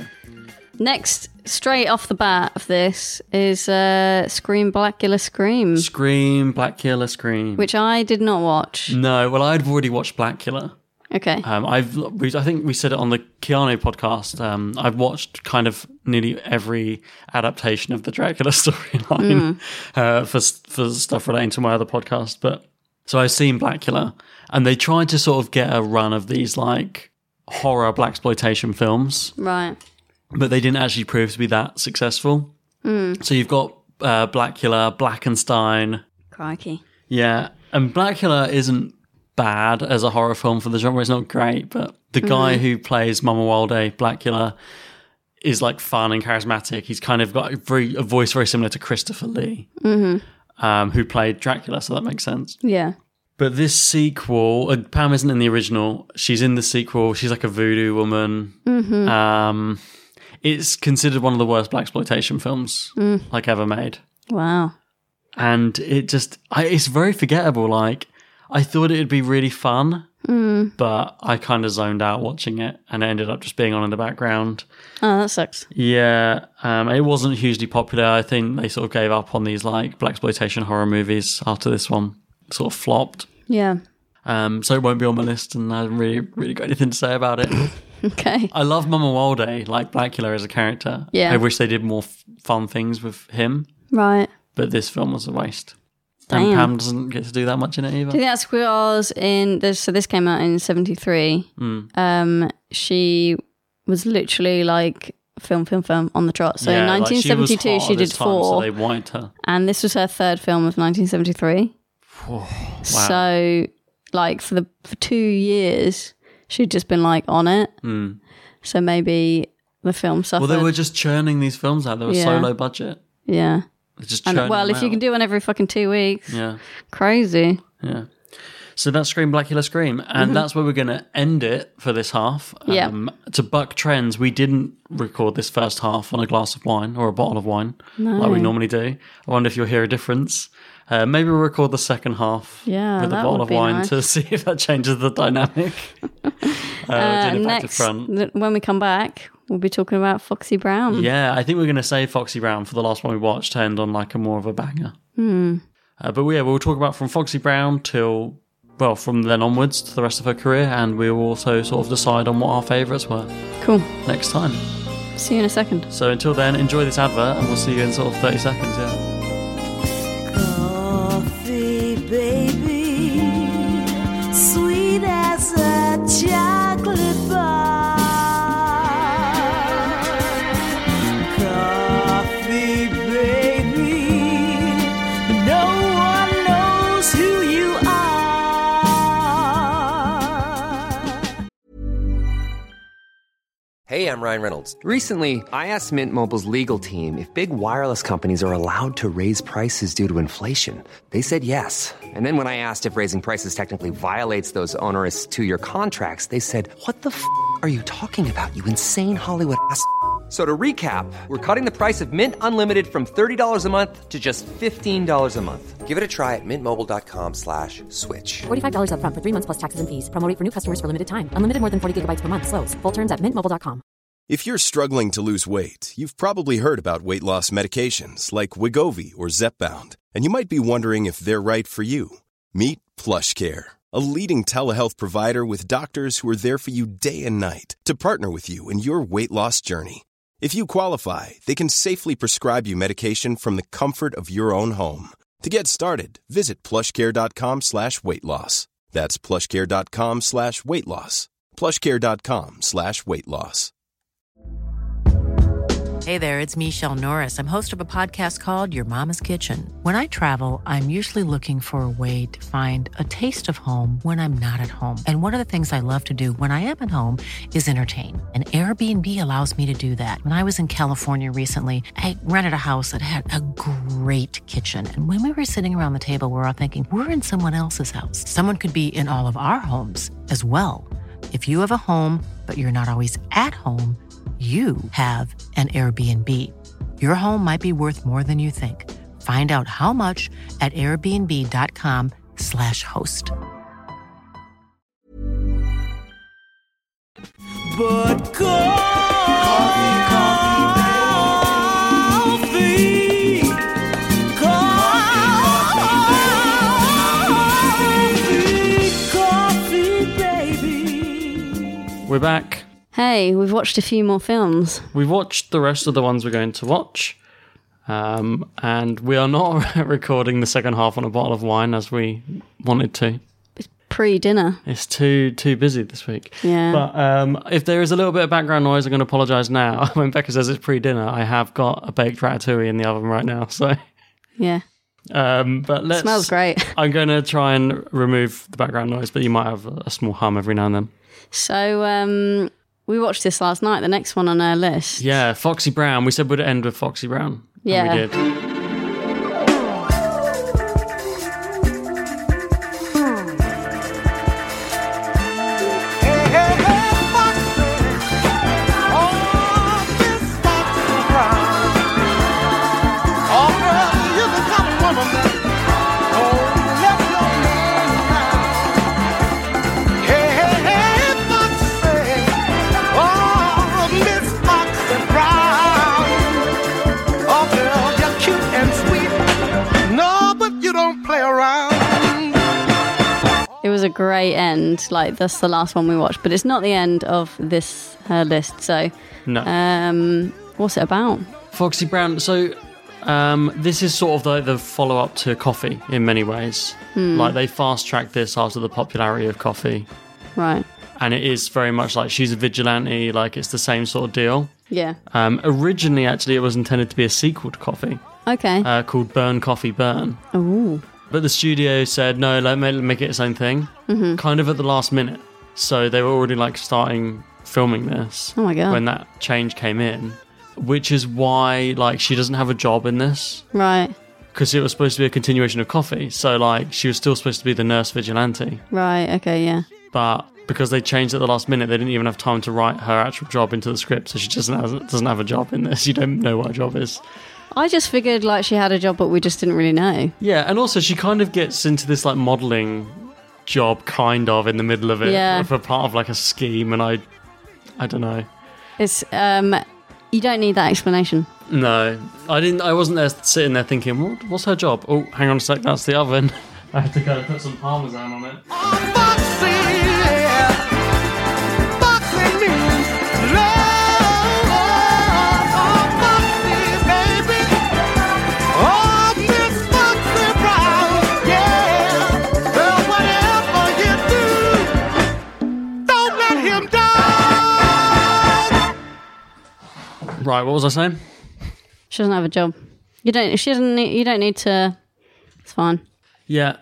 Speaker 6: Next, straight off the bat of this is uh, Scream Blackula Scream,
Speaker 7: Scream, Black Killer, Scream.
Speaker 6: which I did not watch.
Speaker 7: No, well, I'd already watched Black Killer.
Speaker 6: Okay.
Speaker 7: Um, I've, we, I think we said it on the Keanu podcast. Um, I've watched kind of nearly every adaptation of the Dracula storyline uh, for for stuff relating to my other podcast. But so I've seen Blackula, and they tried to sort of get a run of these like horror blaxploitation films,
Speaker 6: Right.
Speaker 7: but they didn't actually prove to be that successful.
Speaker 6: Mm.
Speaker 7: So you've got uh, Blackula, Blackenstein,
Speaker 6: Crikey.
Speaker 7: yeah, and Blackula isn't bad as a horror film for the genre. It's not great, but the guy
Speaker 6: Mhm.
Speaker 7: who plays Mama Walde, Blackula, is like fun and charismatic. He's kind of got a, very, a voice very similar to Christopher Lee,
Speaker 6: Mm-hmm.
Speaker 7: um, who played Dracula, so that makes sense.
Speaker 6: Yeah.
Speaker 7: But this sequel, uh, Pam isn't in the original. She's in the sequel. She's like a voodoo woman.
Speaker 6: Mm-hmm.
Speaker 7: Um, it's considered one of the worst blaxploitation films
Speaker 6: Mm.
Speaker 7: like ever made.
Speaker 6: Wow.
Speaker 7: And it just, I, it's very forgettable. Like, I thought it'd be really fun,
Speaker 6: Mm.
Speaker 7: but I kind of zoned out watching it, and it ended up just being on in the background.
Speaker 6: Oh, that sucks.
Speaker 7: Yeah, um, it wasn't hugely popular. I think they sort of gave up on these like blaxploitation horror movies after this one sort of flopped.
Speaker 6: Yeah.
Speaker 7: Um, so it won't be on my list, and I haven't really, really got anything to say about it.
Speaker 6: Okay.
Speaker 7: I love Mama Walde, like Blackula as a character.
Speaker 6: Yeah.
Speaker 7: I wish they did more f- fun things with him,
Speaker 6: Right.
Speaker 7: but this film was a waste.
Speaker 6: Damn.
Speaker 7: And Pam doesn't get to do that much in it
Speaker 6: Do you
Speaker 7: either.
Speaker 6: think that's because in this? So this came out in seventy-three.
Speaker 7: Mm.
Speaker 6: Um, she was literally like film, film, film on the trot. So
Speaker 7: Yeah,
Speaker 6: in
Speaker 7: like,
Speaker 6: nineteen seventy-two,
Speaker 7: she, was hot
Speaker 6: she
Speaker 7: at this
Speaker 6: did
Speaker 7: time,
Speaker 6: four,
Speaker 7: So they wanted her.
Speaker 6: and this was her third film of nineteen seventy-three.
Speaker 7: Wow.
Speaker 6: So, like for the for two years, she'd just been like on it.
Speaker 7: Mm.
Speaker 6: So maybe the film suffered.
Speaker 7: Well, they were just churning these films out. They were so
Speaker 6: Yeah.
Speaker 7: low budget.
Speaker 6: yeah.
Speaker 7: They're just
Speaker 6: And,
Speaker 7: churning
Speaker 6: well,
Speaker 7: them
Speaker 6: if you
Speaker 7: out.
Speaker 6: can do one every fucking two weeks,
Speaker 7: Yeah.
Speaker 6: crazy.
Speaker 7: Yeah. So that's Scream, Blackula Scream. And
Speaker 6: Mhm.
Speaker 7: that's where we're going to end it for this half.
Speaker 6: Yeah.
Speaker 7: Um, to buck trends, we didn't record this first half on a glass of wine or a bottle of wine
Speaker 6: No.
Speaker 7: like we normally do. I wonder if you'll hear a difference. Uh, maybe we'll record the second half
Speaker 6: Yeah,
Speaker 7: with a
Speaker 6: that
Speaker 7: bottle
Speaker 6: would
Speaker 7: of
Speaker 6: be
Speaker 7: wine
Speaker 6: nice.
Speaker 7: to see if that changes the dynamic. uh,
Speaker 6: Uh,
Speaker 7: doing it back to
Speaker 6: next,
Speaker 7: front.
Speaker 6: th- when we come back, we'll be talking about Foxy Brown.
Speaker 7: Yeah, I think we're going to save Foxy Brown for the last one we watched to end on like a more of a banger.
Speaker 6: Hmm.
Speaker 7: Uh, but yeah, we'll talk about from Foxy Brown till, well, from then onwards to the rest of her career, and we'll also sort of decide on what our favourites were.
Speaker 6: Cool.
Speaker 7: Next time.
Speaker 6: See you in a second.
Speaker 7: So until then, enjoy this advert, and we'll see you in sort of thirty seconds, yeah.
Speaker 10: Coffee, baby, sweet as a chocolate bar. Coffee, baby, no one knows who you are.
Speaker 13: Hey, I'm Ryan Reynolds. Recently, I asked Mint Mobile's legal team if big wireless companies are allowed to raise prices due to inflation. They said yes. And then when I asked if raising prices technically violates those onerous two-year contracts, they said, "What the f*** are you talking about, you insane Hollywood ass?" So to recap, we're cutting the price of Mint Unlimited from thirty dollars a month to just fifteen dollars a month. Give it a try at mintmobile.com slash switch.
Speaker 14: forty-five dollars up front for three months plus taxes and fees. Promo rate for new customers for limited time. Unlimited more than forty gigabytes per month. Slows full terms at mint mobile dot com.
Speaker 15: If you're struggling to lose weight, you've probably heard about weight loss medications like Wegovy or Zepbound, and you might be wondering if they're right for you. Meet PlushCare, a leading telehealth provider with doctors who are there for you day and night to partner with you in your weight loss journey. If you qualify, they can safely prescribe you medication from the comfort of your own home. To get started, visit plushcare.com slash weight loss. That's plushcare.com slash weight loss. plushcare.com slash weight loss.
Speaker 16: Hey there, it's Michelle Norris. I'm host of a podcast called Your Mama's Kitchen. When I travel, I'm usually looking for a way to find a taste of home when I'm not at home. And one of the things I love to do when I am at home is entertain. And Airbnb allows me to do that. When I was in California recently, I rented a house that had a great kitchen. And when we were sitting around the table, we were all thinking, we're in someone else's house. Someone could be in all of our homes as well. If you have a home, but you're not always at home, you have an Airbnb. Your home might be worth more than you think. Find out how much at airbnb.com slash host.
Speaker 10: But coffee, coffee, coffee, coffee, coffee, baby.
Speaker 7: We're back.
Speaker 6: Hey, we've watched a few more films.
Speaker 7: We've watched the rest of the ones we're going to watch. Um, and we are not recording the second half on a bottle of wine as we wanted to.
Speaker 6: It's pre-dinner.
Speaker 7: It's too too busy this week.
Speaker 6: Yeah.
Speaker 7: But um, if there is a little bit of background noise, I'm going to apologise now. When Becca says it's pre-dinner, I have got a baked ratatouille in the oven right now. So
Speaker 6: yeah.
Speaker 7: Um, but let's.
Speaker 6: Smells great.
Speaker 7: I'm going to try and remove the background noise, but you might have a small hum every now and then.
Speaker 6: So um, we watched this last night. The next one on our list.
Speaker 7: Yeah, Foxy Brown. We said we'd end with Foxy Brown.
Speaker 6: Yeah.
Speaker 7: And we did.
Speaker 6: It was a great end. Like, that's the last one we watched, but it's not the end of this her list. So,
Speaker 7: no.
Speaker 6: Um, what's it about?
Speaker 7: Foxy Brown. So, um, this is sort of the, the follow up to Coffee in many ways.
Speaker 6: Hmm.
Speaker 7: Like, they fast tracked this after the popularity of Coffee,
Speaker 6: Right.
Speaker 7: and it is very much like she's a vigilante. Like, it's the same sort of deal.
Speaker 6: Yeah.
Speaker 7: Um, originally, actually, it was intended to be a sequel to Coffee.
Speaker 6: Okay.
Speaker 7: Uh, called Burn Coffee Burn.
Speaker 6: Ooh.
Speaker 7: But the studio said, no, let me make it its own thing.
Speaker 6: Mhm.
Speaker 7: Kind of at the last minute. So they were already like starting filming this.
Speaker 6: Oh my God.
Speaker 7: When that change came in. Which is why like she doesn't have a job in this.
Speaker 6: Right.
Speaker 7: Because it was supposed to be a continuation of Coffee. So like she was still supposed to be the nurse vigilante.
Speaker 6: Right. Okay. Yeah.
Speaker 7: But because they changed it at the last minute, they didn't even have time to write her actual job into the script. So she doesn't have, doesn't have a job in this. You don't know what her job is.
Speaker 6: I just figured like she had a job, but we just didn't really know.
Speaker 7: Yeah, and also she kind of gets into this like modelling job kind of in the middle of it
Speaker 6: Yeah.
Speaker 7: for part of like a scheme, and I I don't know.
Speaker 6: It's um, you don't need that explanation.
Speaker 7: No, I didn't. I wasn't there sitting there thinking, what, what's her job? Oh, hang on a sec, that's the oven. I have to go put some parmesan on it. Right, what was I saying?
Speaker 6: She doesn't have a job. You don't. She doesn't. Need, you don't need to. It's fine.
Speaker 7: Yeah.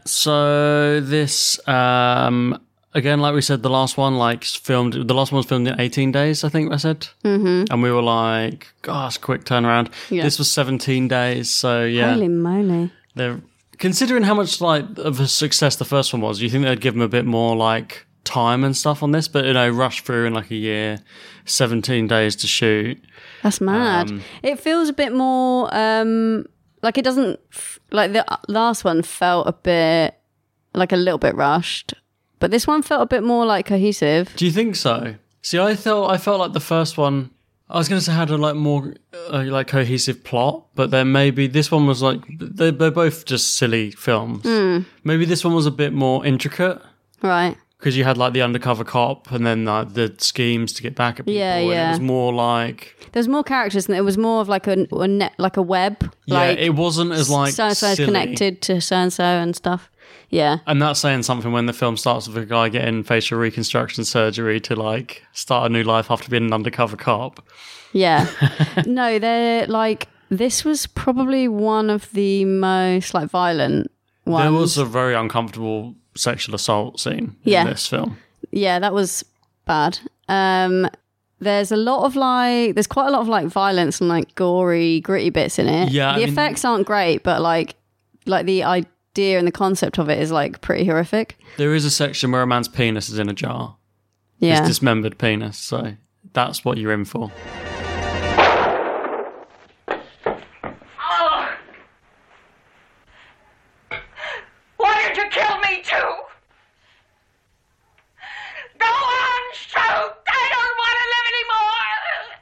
Speaker 7: So this, um, again, like we said, the last one, like filmed. The last one was filmed in eighteen days, I think I said.
Speaker 6: Mm-hmm.
Speaker 7: And we were like, gosh, quick turnaround.
Speaker 6: Yeah.
Speaker 7: This was seventeen days. So yeah.
Speaker 6: Holy moly!
Speaker 7: They're considering how much like of a success the first one was. You think they'd give them a bit more like time and stuff on this, but you know, rush through in like a year, seventeen days to shoot.
Speaker 6: That's mad.
Speaker 7: Um,
Speaker 6: it feels a bit more um, like it doesn't f- like the last one felt a bit like a little bit rushed, but this one felt a bit more like cohesive.
Speaker 7: Do you think so? See, I felt I felt like the first one. I was going to say had a like more uh, like cohesive plot, but then maybe this one was like they're, they're both just silly films.
Speaker 6: Mm.
Speaker 7: Maybe this one was a bit more intricate,
Speaker 6: Right.
Speaker 7: because you had like the undercover cop and then uh, the schemes to get back at people.
Speaker 6: Yeah,
Speaker 7: and
Speaker 6: yeah.
Speaker 7: It was more like
Speaker 6: There's more characters, and it was more of like a, a net, like a web.
Speaker 7: yeah,
Speaker 6: like
Speaker 7: it wasn't as like
Speaker 6: so and so is
Speaker 7: silly.
Speaker 6: connected to so and so and stuff. Yeah.
Speaker 7: And that's saying something when the film starts with a guy getting facial reconstruction surgery to like start a new life after being an undercover cop.
Speaker 6: Yeah. No, they're like, this was probably one of the most like violent ones.
Speaker 7: There was a very uncomfortable sexual assault scene
Speaker 6: Yeah.
Speaker 7: in this film.
Speaker 6: Yeah, that was bad. Um, there's a lot of like, there's quite a lot of like violence and like gory, gritty bits in it.
Speaker 7: Yeah, I
Speaker 6: the
Speaker 7: mean-
Speaker 6: effects aren't great, but like, like the idea and the concept of it is like pretty horrific.
Speaker 7: There is a section where a man's penis is in a jar.
Speaker 6: Yeah.
Speaker 7: His dismembered penis. So that's what you're in for.
Speaker 8: Why did you kill me too? Go on, shoot! I don't want to live anymore!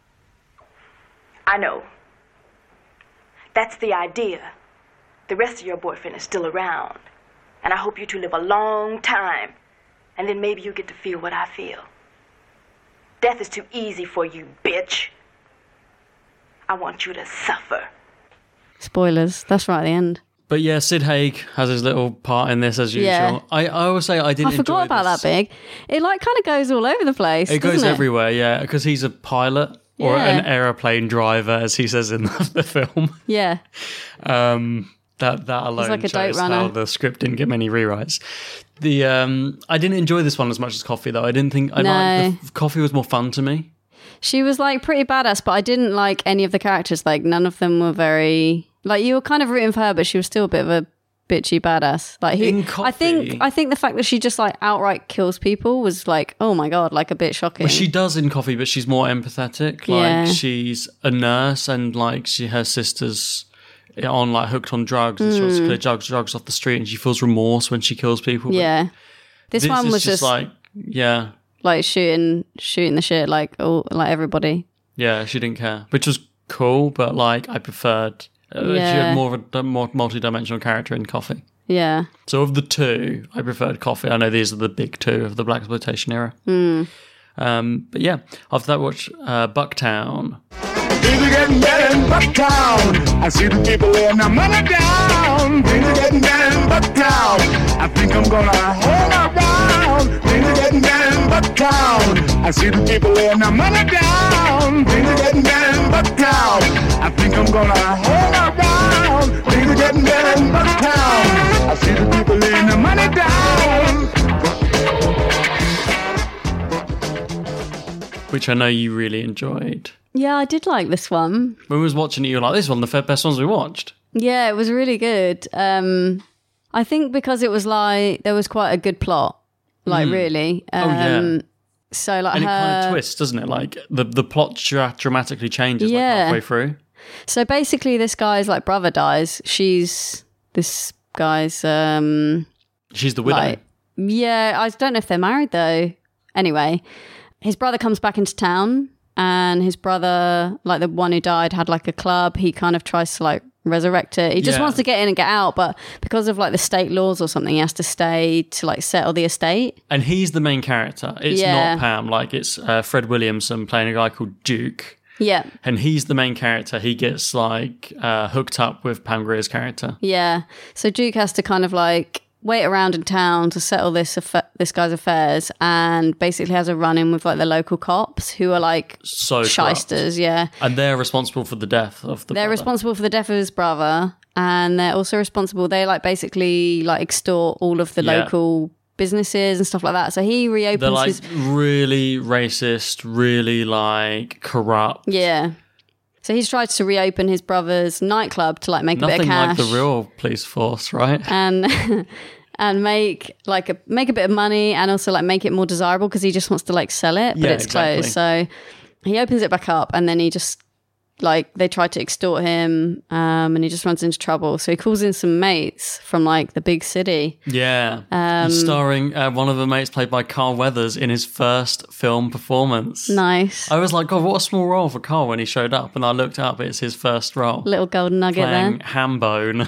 Speaker 17: I know. That's the idea. The rest of your boyfriend is still around. And I hope you two live a long time. And then maybe you get to feel what I feel. Death is too easy for you, bitch. I want you to suffer.
Speaker 6: Spoilers. That's right at the end.
Speaker 7: But yeah, Sid Haig has his little part in this as usual.
Speaker 6: Yeah.
Speaker 7: I, I always say I didn't
Speaker 6: I forgot
Speaker 7: enjoy
Speaker 6: about
Speaker 7: this.
Speaker 6: that big. It like kind of goes all over the place.
Speaker 7: It goes
Speaker 6: doesn't it?
Speaker 7: everywhere, yeah, because he's a pilot or
Speaker 6: Yeah.
Speaker 7: an aeroplane driver, as he says in the, the film.
Speaker 6: Yeah.
Speaker 7: Um, that that alone
Speaker 6: like a dope
Speaker 7: shows how
Speaker 6: runner.
Speaker 7: the script didn't get many rewrites. The um, I didn't enjoy this one as much as Coffee, though. I didn't think I
Speaker 6: No.
Speaker 7: liked the, Coffee was more fun to me.
Speaker 6: She was like pretty badass, but I didn't like any of the characters. Like none of them were very like you were kind of rooting for her, but she was still a bit of a bitchy badass. Like he,
Speaker 7: In
Speaker 6: I think,
Speaker 7: Coffee-
Speaker 6: I think the fact that she just like outright kills people was like, oh my god, like a bit shocking.
Speaker 7: Well, she does in Coffee, but she's more empathetic. Like
Speaker 6: Yeah.
Speaker 7: she's a nurse, and like she her sister's on like hooked on drugs, and she wants to
Speaker 6: Mm.
Speaker 7: clear drugs drugs off the street, and she feels remorse when she kills people. But
Speaker 6: Yeah, this, one
Speaker 7: is
Speaker 6: was just
Speaker 7: like yeah,
Speaker 6: like shooting, shooting the shit, like all, like everybody.
Speaker 7: yeah. She didn't care, which was cool. But like I preferred. Uh, She
Speaker 6: Yeah.
Speaker 7: had more of a more multi-dimensional character in Coffee.
Speaker 6: Yeah.
Speaker 7: So of the two, I preferred Coffee. I know these are the big two of the blaxploitation era.
Speaker 6: Mm.
Speaker 7: Um, but yeah, after that, watch uh, Bucktown.
Speaker 8: Things are getting better in Bucktown. I see the people laying their money down. Things are getting better in Bucktown. I think I'm gonna hang around. Things are getting better in Bucktown. I see the people laying their money down. Things are getting better in Bucktown. I think I'm gonna hang around. Things are getting better in Bucktown. I see the people laying their money down.
Speaker 7: Which I know you really enjoyed.
Speaker 6: Yeah, I did like this one.
Speaker 7: When we was watching it, you were like, this is one of the best ones we watched.
Speaker 6: Yeah, it was really good. Um, I think because it was like there was quite a good plot, like
Speaker 7: Mm.
Speaker 6: really.
Speaker 7: Oh,
Speaker 6: Um,
Speaker 7: yeah.
Speaker 6: So like
Speaker 7: And it kind
Speaker 6: her-
Speaker 7: of twists, doesn't it? Like the, the plot dra- dramatically changes
Speaker 6: Yeah.
Speaker 7: like halfway through.
Speaker 6: So basically, this guy's like brother dies. She's this guy's. um
Speaker 7: She's the widow.
Speaker 6: like- yeah, I don't know if they're married though. Anyway, his brother comes back into town and his brother, like the one who died, had like a club. He kind of tries to like resurrect it. He just
Speaker 7: Yeah.
Speaker 6: wants to get in and get out, but because of like the state laws or something, he has to stay to like settle the estate.
Speaker 7: And he's the main character. It's
Speaker 6: Yeah.
Speaker 7: not Pam. Like, it's uh, Fred Williamson playing a guy called Duke.
Speaker 6: Yeah.
Speaker 7: And he's the main character. He gets like uh, hooked up with Pam Grier's character.
Speaker 6: Yeah. So Duke has to kind of like wait around in town to settle this affa- this guy's affairs, and basically has a run-in with like the local cops who are like
Speaker 7: So
Speaker 6: shysters. Yeah.
Speaker 7: And they're responsible for the death of the
Speaker 6: They're
Speaker 7: brother.
Speaker 6: responsible for the death of his brother, and they're also responsible. They like basically like extort all of the
Speaker 7: Yeah.
Speaker 6: local businesses and stuff like that. So he reopens
Speaker 7: They're like
Speaker 6: his
Speaker 7: really racist, really like corrupt.
Speaker 6: yeah. So he's tried to reopen his brother's nightclub to like make a bit
Speaker 7: Nothing
Speaker 6: of cash.
Speaker 7: like the real police force, right?
Speaker 6: and and make like a make a bit of money, and also like make it more desirable because he just wants to like sell it, but
Speaker 7: Yeah,
Speaker 6: it's closed. So he opens it back up, and then he just like they try to extort him, um, and he just runs into trouble. So he calls in some mates from like the big city.
Speaker 7: Yeah.
Speaker 6: Um,
Speaker 7: He's starring uh, one of the mates played by Carl Weathers in his first film performance.
Speaker 6: Nice.
Speaker 7: I was like, God, what a small role for Carl when he showed up. And I looked up, it's his first role.
Speaker 6: Little golden nugget
Speaker 7: playing
Speaker 6: there.
Speaker 7: Hambone.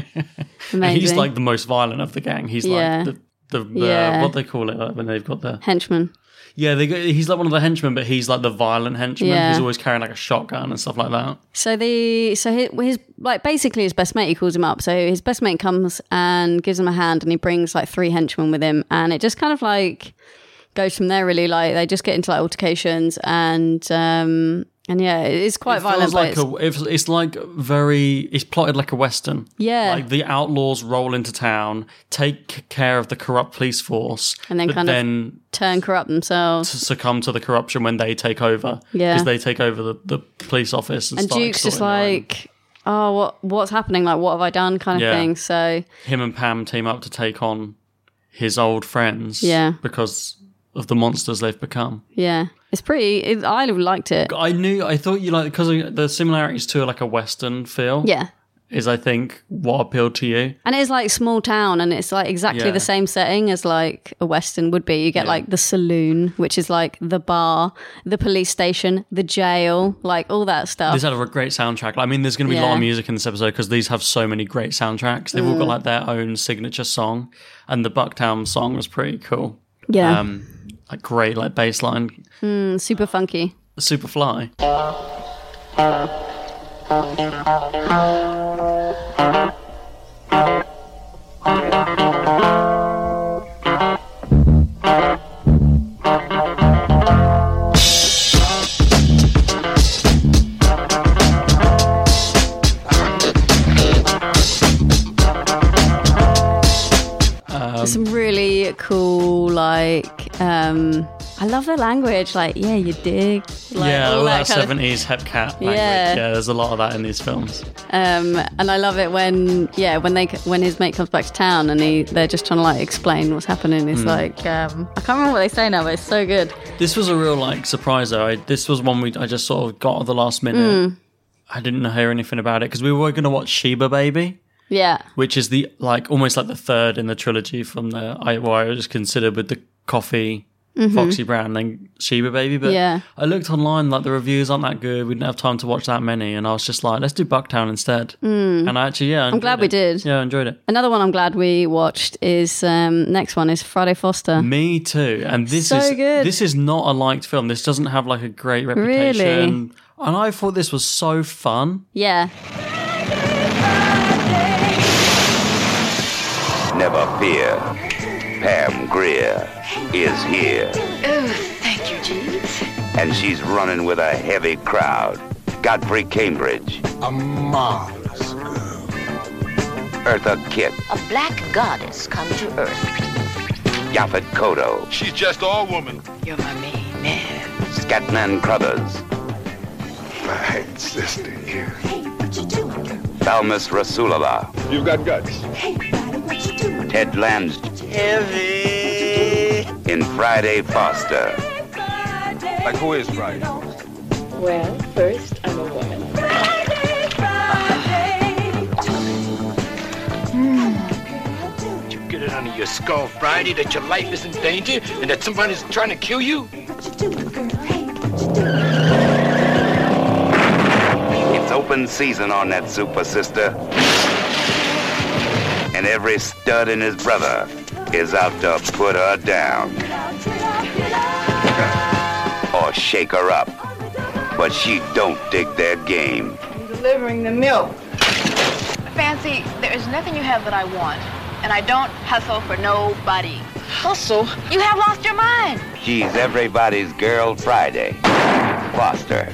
Speaker 7: And
Speaker 6: Amazing.
Speaker 7: he's like the most violent of the gang. He's
Speaker 6: Yeah.
Speaker 7: like the, the, the
Speaker 6: Yeah.
Speaker 7: what they call it like, when they've got the...
Speaker 6: Henchman.
Speaker 7: Yeah, they go, he's like one of the henchmen, but he's like the violent henchman.
Speaker 6: Yeah.
Speaker 7: He's always carrying like a shotgun and stuff like that.
Speaker 6: So the so his, his like basically his best mate, he calls him up. So his best mate comes and gives him a hand, and he brings like three henchmen with him, and it just kind of like goes from there. Really, like they just get into like altercations, and um and yeah, it's quite
Speaker 7: It
Speaker 6: violent.
Speaker 7: feels like
Speaker 6: but it's-
Speaker 7: a, it's, it's like very, it's plotted like a Western.
Speaker 6: Yeah.
Speaker 7: Like the outlaws roll into town, take care of the corrupt police force,
Speaker 6: and then
Speaker 7: but
Speaker 6: kind
Speaker 7: then
Speaker 6: of turn corrupt themselves.
Speaker 7: to succumb to the corruption when they take over.
Speaker 6: Yeah.
Speaker 7: Because they take over the, the police office and,
Speaker 6: And
Speaker 7: start
Speaker 6: Duke's just
Speaker 7: extorting their own.
Speaker 6: like, oh, what what's happening? Like, what have I done? Kind of
Speaker 7: Yeah.
Speaker 6: thing. So
Speaker 7: Him and Pam team up to take on his old friends.
Speaker 6: Yeah.
Speaker 7: Because of the monsters they've become.
Speaker 6: yeah, it's pretty. It, I liked it.
Speaker 7: I knew, I thought you like, because of the similarities to like a Western feel.
Speaker 6: Yeah.
Speaker 7: Is I think what appealed to you.
Speaker 6: And it's like small town, and it's like exactly
Speaker 7: Yeah.
Speaker 6: the same setting as like a Western would be. You get like the saloon, which is like the bar, the police station, the jail, like all that stuff.
Speaker 7: This had a great soundtrack. I mean, there's going to be a lot
Speaker 6: Yeah.
Speaker 7: of music in this episode because these have so many great soundtracks. They've all got
Speaker 6: Mm.
Speaker 7: like their own signature song, and the Bucktown song was pretty cool.
Speaker 6: Yeah.
Speaker 7: um, like great, like bass line,
Speaker 6: Mm, super funky.
Speaker 7: super fly.
Speaker 6: There's some really cool, like, um, I love the language. Like, yeah, you dig. Like,
Speaker 7: yeah, all that,
Speaker 6: kind of-
Speaker 7: seventies hep cat language.
Speaker 6: Yeah.
Speaker 7: Yeah. there's a lot of that in these films.
Speaker 6: Um, and I love it when, yeah, when they when his mate comes back to town and he they're just trying to like explain what's happening. It's
Speaker 7: Mm.
Speaker 6: like um, I can't remember what they say now, but it's so good.
Speaker 7: This was a real like surprise though. I, this was one we I just sort of got at the last minute.
Speaker 6: Mm.
Speaker 7: I didn't hear anything about it because we were going to watch Sheba Baby.
Speaker 6: Yeah,
Speaker 7: Which is the like almost like the third in the trilogy from the I well, I was considered with the Coffee,
Speaker 6: Mhm.
Speaker 7: Foxy Brown, then Sheba Baby. But
Speaker 6: Yeah.
Speaker 7: I looked online, like the reviews aren't that good. We didn't have time to watch that many, and I was just like, let's do Bucktown instead.
Speaker 6: Mm.
Speaker 7: And I actually, yeah, I
Speaker 6: I'm glad
Speaker 7: enjoyed
Speaker 6: we
Speaker 7: it.
Speaker 6: did.
Speaker 7: Yeah, I enjoyed it.
Speaker 6: Another one I'm glad we watched is um, next one is Friday Foster.
Speaker 7: Me too. And this
Speaker 6: So
Speaker 7: is
Speaker 6: good.
Speaker 7: this is not a liked film. This doesn't have like a great reputation.
Speaker 6: Really?
Speaker 7: And I thought this was so fun.
Speaker 6: Yeah.
Speaker 18: Never fear. Pam Grier is here.
Speaker 12: Oh, thank you, Jeeves.
Speaker 18: And she's running with a heavy crowd. Godfrey Cambridge. A marvelous girl. Eartha Kitt.
Speaker 19: A black goddess come to Earth.
Speaker 18: Yaphet Kotto.
Speaker 11: She's just all woman.
Speaker 19: You're my main man.
Speaker 18: Scatman Crothers.
Speaker 11: My sister here.
Speaker 18: Thalmus Rasulullah.
Speaker 11: You've got guts.
Speaker 18: Ted Lansdowne. Heavy. In Friday Foster.
Speaker 11: Like who is Friday?
Speaker 19: Well, first, I'm a woman.
Speaker 20: You get it under your skull, Friday, that your life is in danger and that somebody's trying to kill you?
Speaker 18: open season on that super sister. And every stud and his brother is out to put her down. Or shake her up. But she don't dig their game.
Speaker 12: I'm delivering the milk. Fancy, there is nothing you have that I want. And I don't hustle for nobody. Hustle? You have lost your mind.
Speaker 18: She's everybody's girl Friday. Foster.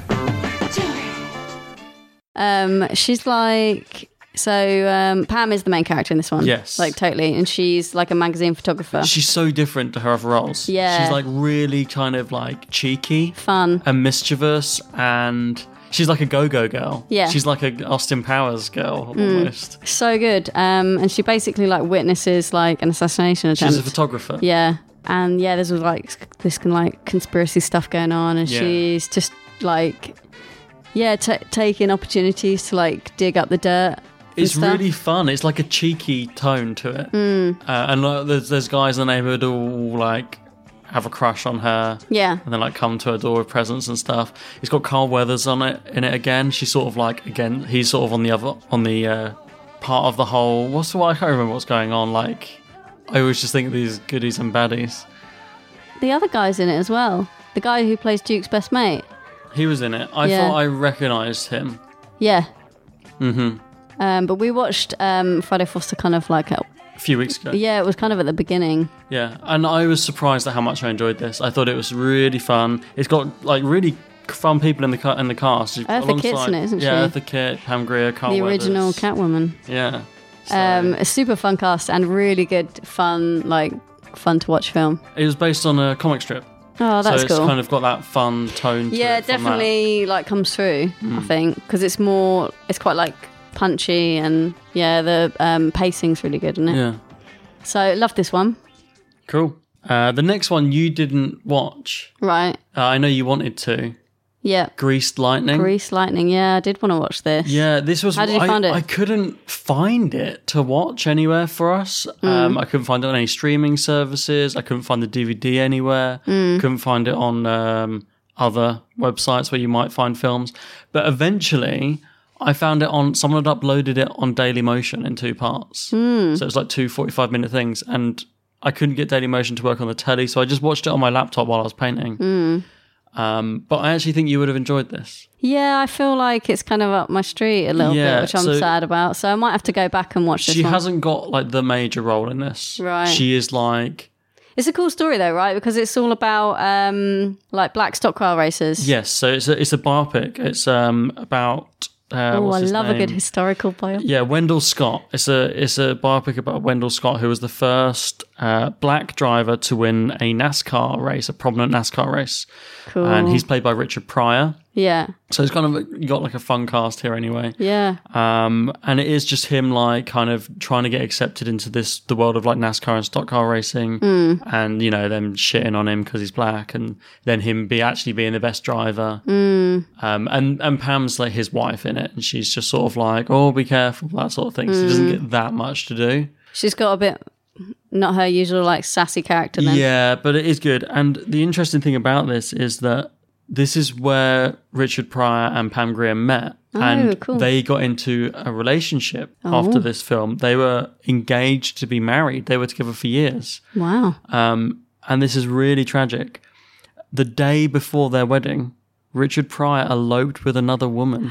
Speaker 6: Um, she's like... So um, Pam is the main character in this one.
Speaker 7: Yes.
Speaker 6: Like, totally. And she's like a magazine photographer.
Speaker 7: She's so different to her other roles.
Speaker 6: Yeah.
Speaker 7: She's like really kind of like cheeky.
Speaker 6: Fun.
Speaker 7: And mischievous. And she's like a go-go girl.
Speaker 6: Yeah.
Speaker 7: She's like a Austin Powers girl almost.
Speaker 6: Mm, so good. Um, and she basically like witnesses like an assassination attempt.
Speaker 7: She's a photographer.
Speaker 6: Yeah. And yeah, there's like this kind of like conspiracy stuff going on. And
Speaker 7: Yeah.
Speaker 6: she's just like, yeah, t- taking opportunities to like dig up the dirt.
Speaker 7: It's
Speaker 6: stuff.
Speaker 7: really fun. It's like a cheeky tone to it.
Speaker 6: Mm.
Speaker 7: Uh, and like, there's, there's guys in the neighborhood who all like have a crush on her.
Speaker 6: Yeah.
Speaker 7: And then like come to her door with presents and stuff. It's got Carl Weathers on it in it again. She's sort of like again he's sort of on the other on the uh, part of the whole what's the I can't remember what's going on. Like I always just think of these goodies and baddies.
Speaker 6: The other guy's in it as well. The guy who plays Duke's best mate.
Speaker 7: He was in it. I
Speaker 6: Yeah.
Speaker 7: thought I recognised him.
Speaker 6: Yeah.
Speaker 7: Mm-hmm.
Speaker 6: Um, but we watched um, Friday Foster kind of like a,
Speaker 7: A few weeks ago.
Speaker 6: yeah, it was kind of at the beginning.
Speaker 7: Yeah, and I was surprised at how much I enjoyed this. I thought it was really fun. It's got like really fun people in the ca- in the cast.
Speaker 6: Eartha Kitt's in it, isn't
Speaker 7: yeah,
Speaker 6: she?
Speaker 7: Eartha Kitt, Pam Grier, Carl
Speaker 6: the original
Speaker 7: Weathers.
Speaker 6: Catwoman.
Speaker 7: Yeah.
Speaker 6: Um, a super fun cast and really good, fun, like fun to watch film.
Speaker 7: It was based on a comic strip.
Speaker 6: Oh, that's
Speaker 7: so it's
Speaker 6: cool.
Speaker 7: kind of got that fun tone to
Speaker 6: Yeah,
Speaker 7: it from
Speaker 6: definitely like comes through. I
Speaker 7: Mm.
Speaker 6: think because it's more, it's quite like punchy and yeah, the um, pacing's really good, isn't
Speaker 7: that.
Speaker 6: it?
Speaker 7: Yeah.
Speaker 6: So love this one.
Speaker 7: Cool. Uh, the next one you didn't watch.
Speaker 6: Right.
Speaker 7: Uh, I know you wanted to.
Speaker 6: Yeah.
Speaker 7: Greased Lightning.
Speaker 6: Grease Lightning. Yeah, I did want to watch this.
Speaker 7: Yeah, this was.
Speaker 6: How did you
Speaker 7: I,
Speaker 6: find it?
Speaker 7: I couldn't find it to watch anywhere for us.
Speaker 6: Mm.
Speaker 7: Um, I couldn't find it on any streaming services. I couldn't find the D V D anywhere.
Speaker 6: Mm.
Speaker 7: Couldn't find it on um, other websites where you might find films. But eventually, I found it on. Someone had uploaded it on Dailymotion in two parts.
Speaker 6: Mm.
Speaker 7: So it was like two forty-five minute things, and I couldn't get Dailymotion to work on the telly, so I just watched it on my laptop while I was painting.
Speaker 6: Mm.
Speaker 7: Um, but I actually think you would have enjoyed this.
Speaker 6: Yeah, I feel like it's kind of up my street a little
Speaker 7: Yeah,
Speaker 6: bit, which I'm
Speaker 7: so-
Speaker 6: sad about. So I might have to go back and watch this
Speaker 7: She
Speaker 6: one.
Speaker 7: hasn't got like the major role in this.
Speaker 6: Right.
Speaker 7: She is like
Speaker 6: It's a cool story though, right? Because it's all about um, like black stock car racers.
Speaker 7: yes, so it's a it's a biopic. It's um about uh,
Speaker 6: oh,
Speaker 7: what's
Speaker 6: I
Speaker 7: his
Speaker 6: love a good
Speaker 7: name?
Speaker 6: historical biopic.
Speaker 7: Yeah, Wendell Scott. It's a it's a biopic about Wendell Scott, who was the first uh, black driver to win a NASCAR race, a prominent NASCAR race.
Speaker 6: Cool.
Speaker 7: And he's played by Richard Pryor.
Speaker 6: Yeah.
Speaker 7: So it's kind of you got like a fun cast here anyway.
Speaker 6: Yeah.
Speaker 7: Um, and it is just him like kind of trying to get accepted into this the world of like NASCAR and stock car racing,
Speaker 6: Mm.
Speaker 7: and you know them shitting on him because he's black, and then him be actually being the best driver.
Speaker 6: Mm.
Speaker 7: Um, and and Pam's like his wife in it, and she's just sort of like, oh, be careful, that sort of thing. So she doesn't
Speaker 6: Mm.
Speaker 7: get that much to do.
Speaker 6: She's got a bit not her usual like sassy character then.
Speaker 7: Yeah, but it is good. And the interesting thing about this is that this is where Richard Pryor and Pam Grier met.
Speaker 6: Oh,
Speaker 7: and
Speaker 6: cool.
Speaker 7: they got into a relationship
Speaker 6: Oh.
Speaker 7: after this film. They were engaged to be married. They were together for years.
Speaker 6: Wow.
Speaker 7: Um, and this is really tragic. The day before their wedding, Richard Pryor eloped with another woman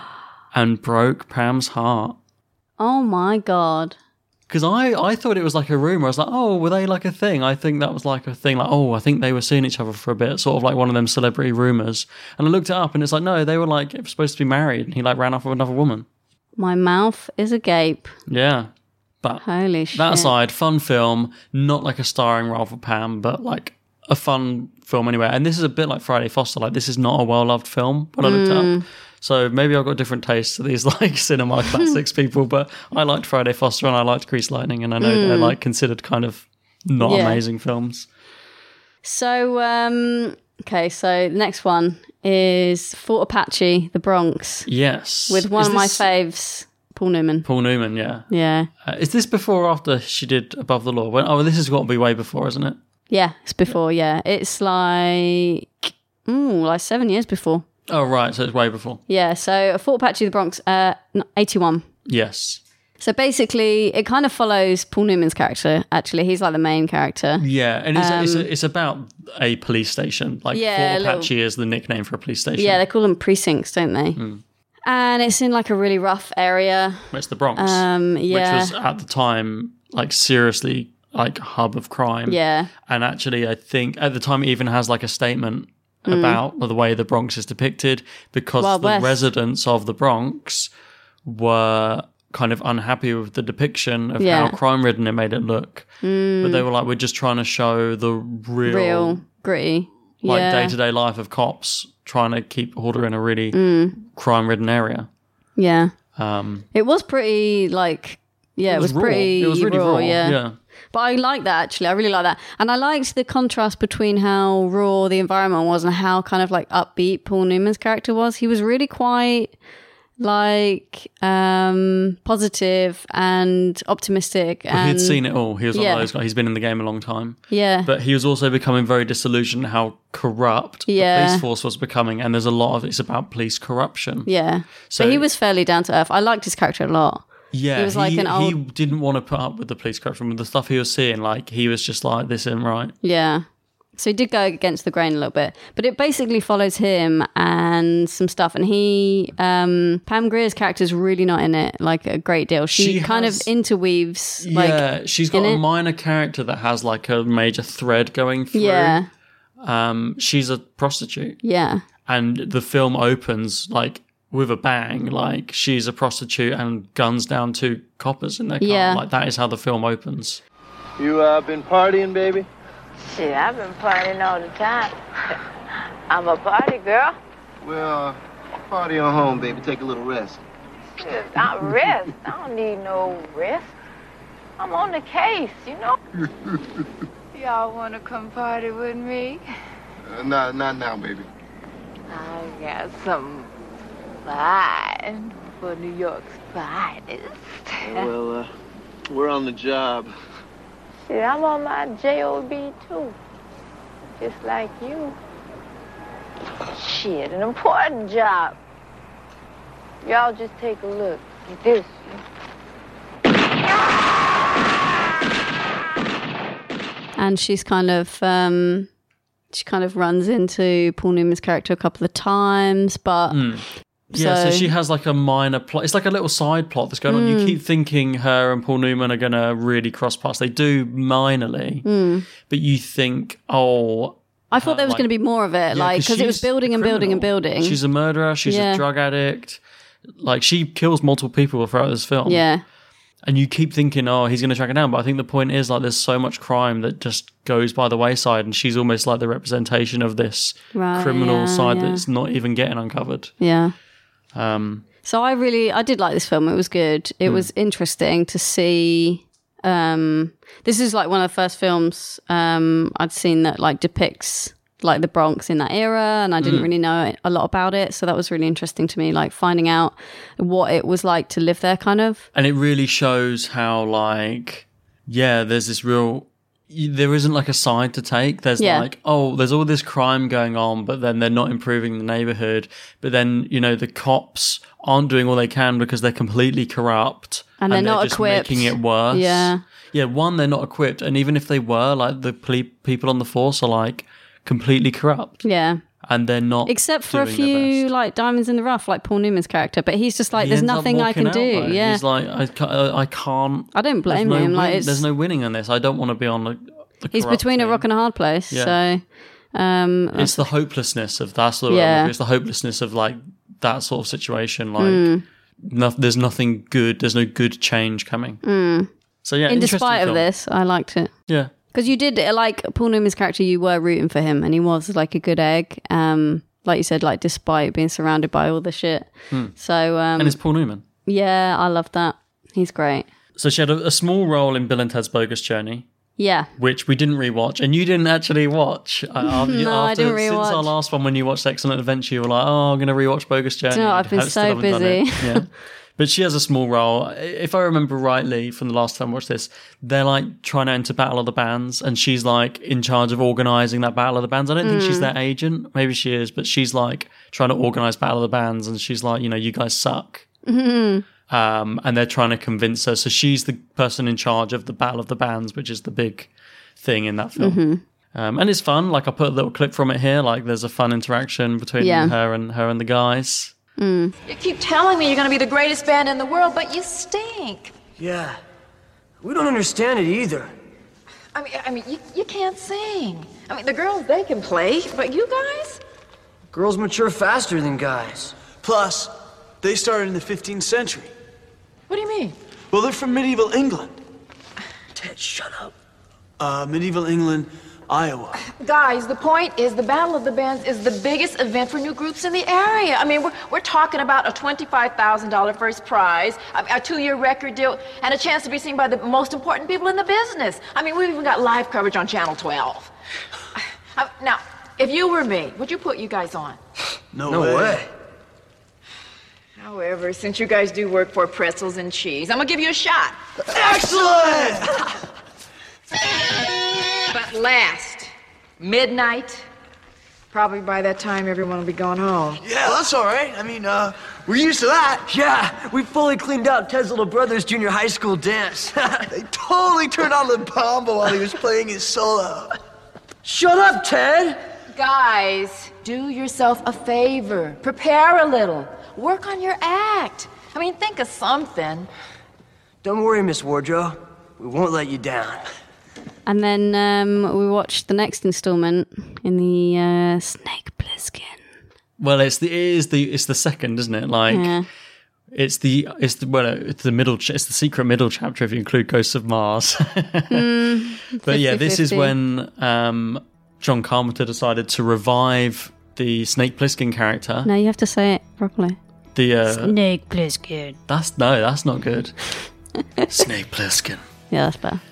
Speaker 7: and broke Pam's heart.
Speaker 6: Oh my god.
Speaker 7: Because I, I thought it was like a rumor. I was like, oh, were they like a thing? I think that was like a thing. Like, oh, I think they were seeing each other for a bit. Sort of like one of them celebrity rumors. And I looked it up and it's like, no, they were like supposed to be married. And he like ran off with another woman.
Speaker 6: My mouth is agape.
Speaker 7: Yeah. But
Speaker 6: Holy shit.
Speaker 7: that aside, fun film. Not like a starring role for Pam, but like a fun film anyway. And this is a bit like Friday Foster. Like, this is not a well-loved film, what I looked
Speaker 6: Mm.
Speaker 7: up. So maybe I've got different tastes to these like cinema classics people, but I liked Friday Foster and I liked Grease Lightning, and I know they're
Speaker 6: Mm.
Speaker 7: like considered kind of not
Speaker 6: Yeah.
Speaker 7: amazing films.
Speaker 6: So um okay, so the next one is Fort Apache, the Bronx.
Speaker 7: Yes.
Speaker 6: With one
Speaker 7: Is
Speaker 6: of my
Speaker 7: this-
Speaker 6: faves, Paul Newman.
Speaker 7: Paul Newman, yeah.
Speaker 6: Yeah.
Speaker 7: Uh, is this before or after she did Above the Law? When, oh, this has got to be way before, isn't it?
Speaker 6: Yeah, it's before, yeah. It's like mm, like seven years before.
Speaker 7: Oh, right. So it's way before.
Speaker 6: Yeah, so Fort Apache of the Bronx, uh, no, eighty-one.
Speaker 7: Yes.
Speaker 6: So basically, it kind of follows Paul Newman's character, actually. He's like the main character.
Speaker 7: Yeah, and it's,
Speaker 6: Um,
Speaker 7: it's, it's about a police station. Like,
Speaker 6: Yeah,
Speaker 7: Fort
Speaker 6: a little-
Speaker 7: Apache is the nickname for a police station.
Speaker 6: Yeah, they call them precincts, don't they?
Speaker 7: Mm.
Speaker 6: And it's in like a really rough area.
Speaker 7: It's the Bronx,
Speaker 6: Um, yeah.
Speaker 7: which was at the time like seriously like a hub of crime.
Speaker 6: Yeah.
Speaker 7: And actually, I think at the time it even has like a statement
Speaker 6: Mm.
Speaker 7: about the way the Bronx is depicted because
Speaker 6: Wild
Speaker 7: the
Speaker 6: West.
Speaker 7: residents of the Bronx were kind of unhappy with the depiction of
Speaker 6: Yeah.
Speaker 7: how crime-ridden it made it look.
Speaker 6: Mm.
Speaker 7: But they were like, we're just trying to show the real,
Speaker 6: Real, gritty.
Speaker 7: like
Speaker 6: yeah.
Speaker 7: day-to-day life of cops trying to keep order in a really
Speaker 6: Mm.
Speaker 7: crime-ridden area.
Speaker 6: Yeah.
Speaker 7: Um,
Speaker 6: It was pretty, like, yeah, it,
Speaker 7: was
Speaker 6: was,
Speaker 7: raw.
Speaker 6: pretty
Speaker 7: It was really raw,
Speaker 6: yeah.
Speaker 7: yeah.
Speaker 6: But I like that, actually. I really like that. And I liked the contrast between how raw the environment was and how kind of, like, upbeat Paul Newman's character was. He was really quite, like, um, positive and optimistic.
Speaker 7: Well,
Speaker 6: and
Speaker 7: he'd seen it all. He was one
Speaker 6: yeah.
Speaker 7: of those guys. He's been in the game a long time.
Speaker 6: Yeah.
Speaker 7: But he was also becoming very disillusioned how corrupt
Speaker 6: Yeah.
Speaker 7: the police force was becoming. And there's a lot of it's about police corruption.
Speaker 6: Yeah.
Speaker 7: So-
Speaker 6: but he was fairly down to earth. I liked his character a lot.
Speaker 7: Yeah.
Speaker 6: He was like an old...
Speaker 7: he didn't want to put up with the police corruption. With the stuff he was seeing, like, he was just like, this isn't right.
Speaker 6: Yeah. So he did go against the grain a little bit. But it basically follows him and some stuff. And he, um, Pam Grier's character's really not in it, like, a great deal. She,
Speaker 7: She
Speaker 6: kind
Speaker 7: has-
Speaker 6: of interweaves, like,
Speaker 7: yeah. She's got
Speaker 6: in
Speaker 7: a
Speaker 6: it.
Speaker 7: minor character that has, like, a major thread going through.
Speaker 6: Yeah.
Speaker 7: Um, she's a prostitute.
Speaker 6: Yeah.
Speaker 7: And the film opens, like, with a bang, like she's a prostitute and guns down two coppers in their car.
Speaker 6: Yeah.
Speaker 7: Like that is how the film opens.
Speaker 21: You uh, been partying, baby?
Speaker 12: Shit, I've been partying all the time. I'm a party girl.
Speaker 21: Well, uh, party on home, baby. Take a little rest.
Speaker 12: Shit, I rest. I don't need no rest. I'm on the case, you know? Y'all want to come party with me?
Speaker 21: Uh, not, not now, baby.
Speaker 12: I got some fine for New York's finest.
Speaker 21: Well, uh, we're on the job.
Speaker 12: Shit, I'm on my job too. Just like you. Shit, an important job. Y'all just take a look at this.
Speaker 6: And she's kind of, um, she kind of runs into Paul Newman's character a couple of times, but...
Speaker 7: Mm. Yeah, so,
Speaker 6: So-
Speaker 7: she has like a minor plot. It's like a little side plot that's going on. You
Speaker 6: Mm.
Speaker 7: keep thinking her and Paul Newman are going to really cross paths. They do minorly,
Speaker 6: Mm.
Speaker 7: but you think, oh...
Speaker 6: I thought
Speaker 7: uh,
Speaker 6: there was
Speaker 7: like-
Speaker 6: going to be more of it,
Speaker 7: Yeah,
Speaker 6: like, because it was
Speaker 7: she's
Speaker 6: building and building and
Speaker 7: criminal.
Speaker 6: building.
Speaker 7: She's a murderer. She's
Speaker 6: Yeah.
Speaker 7: a drug addict. Like, she kills multiple people throughout this film.
Speaker 6: Yeah.
Speaker 7: And you keep thinking, oh, he's going to track her down. But I think the point is, like, there's so much crime that just goes by the wayside. And she's almost like the representation of this
Speaker 6: Right,
Speaker 7: criminal
Speaker 6: yeah,
Speaker 7: side
Speaker 6: yeah.
Speaker 7: that's not even getting uncovered.
Speaker 6: Yeah.
Speaker 7: Um,
Speaker 6: So I really, I did like this film. It was good. It
Speaker 7: Hmm.
Speaker 6: was interesting to see. Um, this is like one of the first films um, I'd seen that like depicts like the Bronx in that era, and I didn't
Speaker 7: Mm.
Speaker 6: really know a lot about it. So that was really interesting to me, like finding out what it was like to live there, kind of.
Speaker 7: and it really shows how, like, yeah, there's this real... There isn't like a side to take. There's
Speaker 6: Yeah.
Speaker 7: like, oh, there's all this crime going on, but then they're not improving the neighborhood. But then, you know, the cops aren't doing all they can because they're completely corrupt.
Speaker 6: And they're not
Speaker 7: just
Speaker 6: equipped.
Speaker 7: making it worse.
Speaker 6: Yeah.
Speaker 7: Yeah, one, they're not equipped. And even if they were, like, the ple- people on the force are, like, completely corrupt.
Speaker 6: Yeah.
Speaker 7: And they're not
Speaker 6: Except for a
Speaker 7: doing their
Speaker 6: few
Speaker 7: best.
Speaker 6: like diamonds in the rough, like Paul Newman's character. But he's just like,
Speaker 7: He
Speaker 6: there's
Speaker 7: ends up
Speaker 6: nothing I
Speaker 7: walking
Speaker 6: can
Speaker 7: out,
Speaker 6: do.
Speaker 7: though.
Speaker 6: Yeah.
Speaker 7: He's like, I can't. I can't
Speaker 6: I don't blame
Speaker 7: there's no
Speaker 6: him. Like,
Speaker 7: win-
Speaker 6: it's,
Speaker 7: there's no winning on this. I don't want to be on the, the
Speaker 6: he's
Speaker 7: corrupt
Speaker 6: between a
Speaker 7: team.
Speaker 6: rock and a hard place.
Speaker 7: Yeah.
Speaker 6: So, um,
Speaker 7: It's the hopelessness of that's the
Speaker 6: Yeah.
Speaker 7: it's the hopelessness of like that sort of situation. Like,
Speaker 6: Mm.
Speaker 7: no, there's nothing good. There's no good change coming.
Speaker 6: mm.
Speaker 7: So yeah,
Speaker 6: in
Speaker 7: interesting
Speaker 6: despite of
Speaker 7: film.
Speaker 6: this, I liked it.
Speaker 7: Yeah.
Speaker 6: Because you did, like, Paul Newman's character, you were rooting for him, and he was, like, a good egg. Um, like you said, like, despite being surrounded by all the shit.
Speaker 7: Hmm.
Speaker 6: So, um,
Speaker 7: and it's Paul Newman.
Speaker 6: yeah, I love that. He's great.
Speaker 7: So she had a, a small role in Bill and Ted's Bogus Journey,
Speaker 6: Yeah.
Speaker 7: which we didn't rewatch, and you didn't actually watch. Uh, after,
Speaker 6: No, I
Speaker 7: after-
Speaker 6: didn't
Speaker 7: Since our
Speaker 6: rewatch.
Speaker 7: last one, when you watched Excellent Adventure, you were like, "Oh, I'm going to rewatch Bogus Journey."
Speaker 6: Do you know what, I've been
Speaker 7: Still
Speaker 6: so
Speaker 7: haven't done it.
Speaker 6: busy.
Speaker 7: Yeah. But she has a small role. If I remember rightly from the last time I watched this, they're like trying to enter Battle of the Bands, and she's like in charge of organising that Battle of the Bands. I don't think
Speaker 6: Mm.
Speaker 7: she's their agent. Maybe she is, but she's like trying to organise Battle of the Bands, and she's like, you know, you guys suck.
Speaker 6: Mm-hmm.
Speaker 7: Um, and they're trying to convince her. So she's the person in charge of the Battle of the Bands, which is the big thing in that film.
Speaker 6: Mm-hmm.
Speaker 7: Um, and it's fun. Like I put a little clip from it here. Like there's a fun interaction between
Speaker 6: Yeah.
Speaker 7: her and her and the guys.
Speaker 6: Mm.
Speaker 12: You keep telling me you're going to be the greatest band in the world, but you stink.
Speaker 1: Yeah. We don't understand it either.
Speaker 12: I mean, I mean, you, you can't sing. I mean, the girls, they can play, but you guys?
Speaker 1: Girls mature faster than guys.
Speaker 22: Plus, they started in the fifteenth century.
Speaker 12: What do you mean?
Speaker 22: Well, they're from medieval England.
Speaker 1: Ted, shut up.
Speaker 22: Uh, medieval England, Iowa.
Speaker 12: Guys, the point is the Battle of the Bands is the biggest event for new groups in the area. I mean, we're, we're talking about a twenty-five thousand dollars first prize, a, a two-year record deal, and a chance to be seen by the most important people in the business. I mean, we've even got live coverage on Channel twelve. Uh, now, if you were me, would you put you guys on?
Speaker 22: No,
Speaker 1: No
Speaker 22: way.
Speaker 1: way.
Speaker 12: However, since you guys do work for pretzels and cheese, I'm gonna give you a shot.
Speaker 22: Excellent!
Speaker 12: But last, midnight. Probably by that time, everyone will be gone home.
Speaker 22: Yeah, that's all right. I mean, uh, we're used to that.
Speaker 1: Yeah, we fully cleaned out Ted's little brother's junior high school dance.
Speaker 22: They totally turned on the bomba while he was playing his solo.
Speaker 1: Shut up, Ted!
Speaker 12: Guys, do yourself a favor. Prepare a little. Work on your act. I mean, think of something.
Speaker 1: Don't worry, Miss Wardrow. We won't let you down.
Speaker 6: And then um, we watched the next installment in the uh, Snake Plissken.
Speaker 7: Well, it's the it is the it's the second, isn't it? Like
Speaker 6: Yeah.
Speaker 7: it's the it's the well it's the middle ch- it's the secret middle chapter if you include Ghosts of Mars.
Speaker 6: Mm,
Speaker 7: But yeah, this is
Speaker 6: fifty-fifty.
Speaker 7: when um, John Carpenter decided to revive the Snake Plissken character.
Speaker 6: No, you have to say it properly.
Speaker 7: The uh,
Speaker 6: Snake Plissken.
Speaker 7: that's no, that's not good. Snake Plissken.
Speaker 6: Yeah, that's better.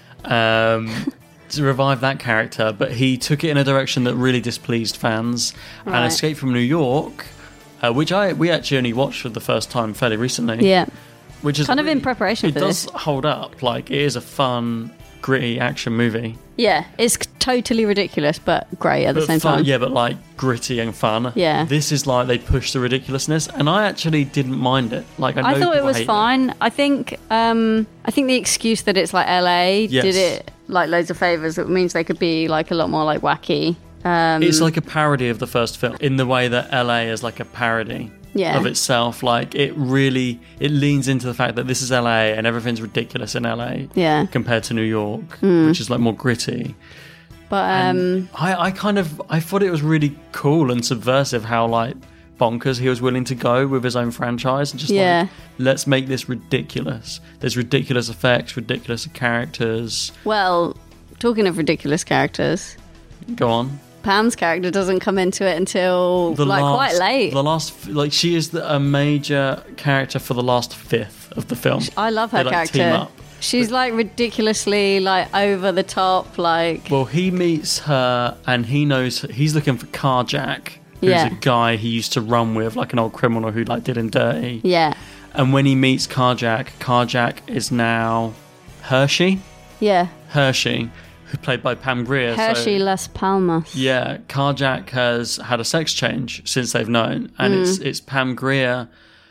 Speaker 7: Um, to revive that character, but he took it in a direction that really displeased fans.
Speaker 6: Right.
Speaker 7: And Escape from New York, uh, which I we actually only watched for the first time fairly recently.
Speaker 6: Yeah.
Speaker 7: Which is
Speaker 6: Kind of in
Speaker 7: really-
Speaker 6: preparation
Speaker 7: It
Speaker 6: for
Speaker 7: does
Speaker 6: this.
Speaker 7: hold up. Like it is a fun, gritty action movie.
Speaker 6: Yeah, it's totally ridiculous, but great at the
Speaker 7: But
Speaker 6: same
Speaker 7: fun,
Speaker 6: time.
Speaker 7: yeah, but like gritty and fun.
Speaker 6: Yeah.
Speaker 7: This is like they push the ridiculousness, and I actually didn't mind it. Like I, know
Speaker 6: I thought it
Speaker 7: people
Speaker 6: was
Speaker 7: hate
Speaker 6: fine. I think um, I think the excuse that it's like L A
Speaker 7: Yes.
Speaker 6: did it like loads of favors. It means they could be like a lot more like wacky. Um,
Speaker 7: It's like a parody of the first film in the way that L A is like a parody
Speaker 6: Yeah.
Speaker 7: of itself. Like it really it leans into the fact that this is L A and everything's ridiculous in L A
Speaker 6: Yeah.
Speaker 7: compared to New York,
Speaker 6: Mm.
Speaker 7: which is like more gritty.
Speaker 6: but um,
Speaker 7: I, I kind of I thought it was really cool and subversive how like bonkers he was willing to go with his own franchise and just
Speaker 6: Yeah.
Speaker 7: like let's make this ridiculous. There's ridiculous effects, ridiculous characters.
Speaker 6: well, talking of ridiculous characters,
Speaker 7: Go on.
Speaker 6: Pam's character doesn't come into it until
Speaker 7: The
Speaker 6: like
Speaker 7: last,
Speaker 6: quite late.
Speaker 7: The last, like, she is the, a major character for the last fifth of the film.
Speaker 6: I love her
Speaker 7: They, like, team
Speaker 6: character.
Speaker 7: up.
Speaker 6: She's like ridiculously like over the top, like
Speaker 7: Well, he meets her and he knows he's looking for Carjack, who's
Speaker 6: Yeah.
Speaker 7: a guy he used to run with, like an old criminal who like did him dirty.
Speaker 6: yeah,
Speaker 7: And when he meets Carjack, Carjack is now Hershey.
Speaker 6: yeah.
Speaker 7: Hershey, who played by Pam Grier. so-
Speaker 6: Hershey Las Palmas.
Speaker 7: Yeah, Carjack has had a sex change since they've known, and
Speaker 6: Mm.
Speaker 7: it's it's Pam Grier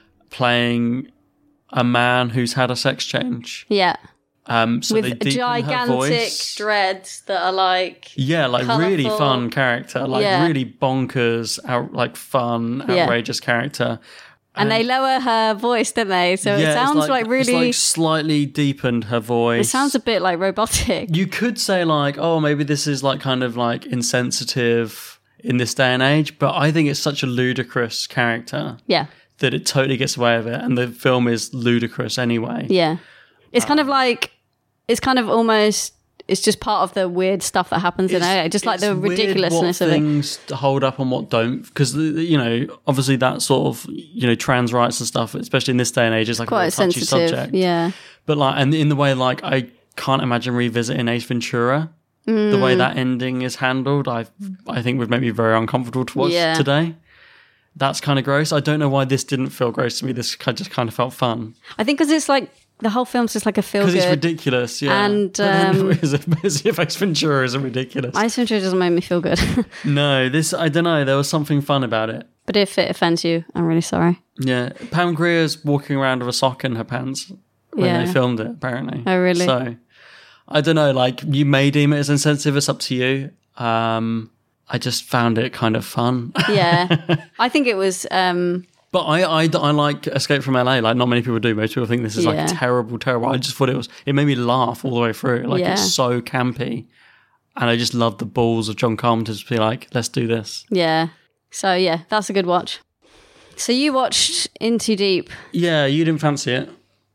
Speaker 7: playing a man who's had a sex change.
Speaker 6: Yeah.
Speaker 7: Um, so they
Speaker 6: With
Speaker 7: deepen her
Speaker 6: gigantic
Speaker 7: voice.
Speaker 6: dreads that are like
Speaker 7: Yeah, like really
Speaker 6: colourful.
Speaker 7: fun character, like
Speaker 6: Yeah.
Speaker 7: really bonkers, out like fun,
Speaker 6: Yeah.
Speaker 7: outrageous character.
Speaker 6: and they lower her voice, don't they? So
Speaker 7: Yeah,
Speaker 6: it
Speaker 7: it's
Speaker 6: sounds like,
Speaker 7: it's
Speaker 6: really.
Speaker 7: like slightly deepened her voice.
Speaker 6: It sounds a bit like robotic.
Speaker 7: You could say like, oh, maybe this is like kind of like insensitive in this day and age, but I think it's such a ludicrous character
Speaker 6: Yeah,
Speaker 7: that it totally gets away with it, and the film is ludicrous anyway.
Speaker 6: yeah. It's
Speaker 7: Um,
Speaker 6: kind of like it's kind of almost. It's just part of the weird stuff that happens in
Speaker 7: It's-
Speaker 6: L A, just like the
Speaker 7: it's weird
Speaker 6: ridiculousness
Speaker 7: what
Speaker 6: of it.
Speaker 7: things hold up and what don't, because you know, obviously that sort of you know trans rights and stuff, especially in this day and age, is like
Speaker 6: Quite
Speaker 7: a very touchy
Speaker 6: sensitive,
Speaker 7: subject.
Speaker 6: yeah.
Speaker 7: But like, and in the way like I can't imagine revisiting Ace Ventura. The way
Speaker 6: Mm.
Speaker 7: that ending is handled, I I think would make me very uncomfortable to watch
Speaker 6: Yeah.
Speaker 7: today. that's kind of gross. I don't know why this didn't feel gross to me. This ki- just kind of felt fun.
Speaker 6: I think because it's like the whole film's just like a feel
Speaker 7: Because
Speaker 6: good.
Speaker 7: it's ridiculous, yeah.
Speaker 6: And
Speaker 7: But then
Speaker 6: um,
Speaker 7: as if, as if Ace Ventura isn't ridiculous.
Speaker 6: Ice Ventura doesn't make me feel good.
Speaker 7: No, this, I don't know. There was something fun about it.
Speaker 6: But if it offends you, I'm really sorry.
Speaker 7: Yeah. Pam Grier's walking around with a sock in her pants when
Speaker 6: Yeah.
Speaker 7: they filmed it, apparently.
Speaker 6: Oh, really?
Speaker 7: So, I don't know. Like, you may deem it as insensitive. It's up to you. Um, I just found it kind of fun.
Speaker 6: Yeah. I think it was... Um,
Speaker 7: But I, I, I like Escape from L A. Like, not many people do. Most people think this is
Speaker 6: Yeah.
Speaker 7: like terrible, terrible. I just thought it was, it made me laugh all the way through. Like,
Speaker 6: Yeah.
Speaker 7: it's so campy. And I just loved the balls of John Carpenter to be like, let's do this.
Speaker 6: yeah. So, yeah, that's a good watch. So you watched In Too Deep.
Speaker 7: Yeah, you didn't fancy it.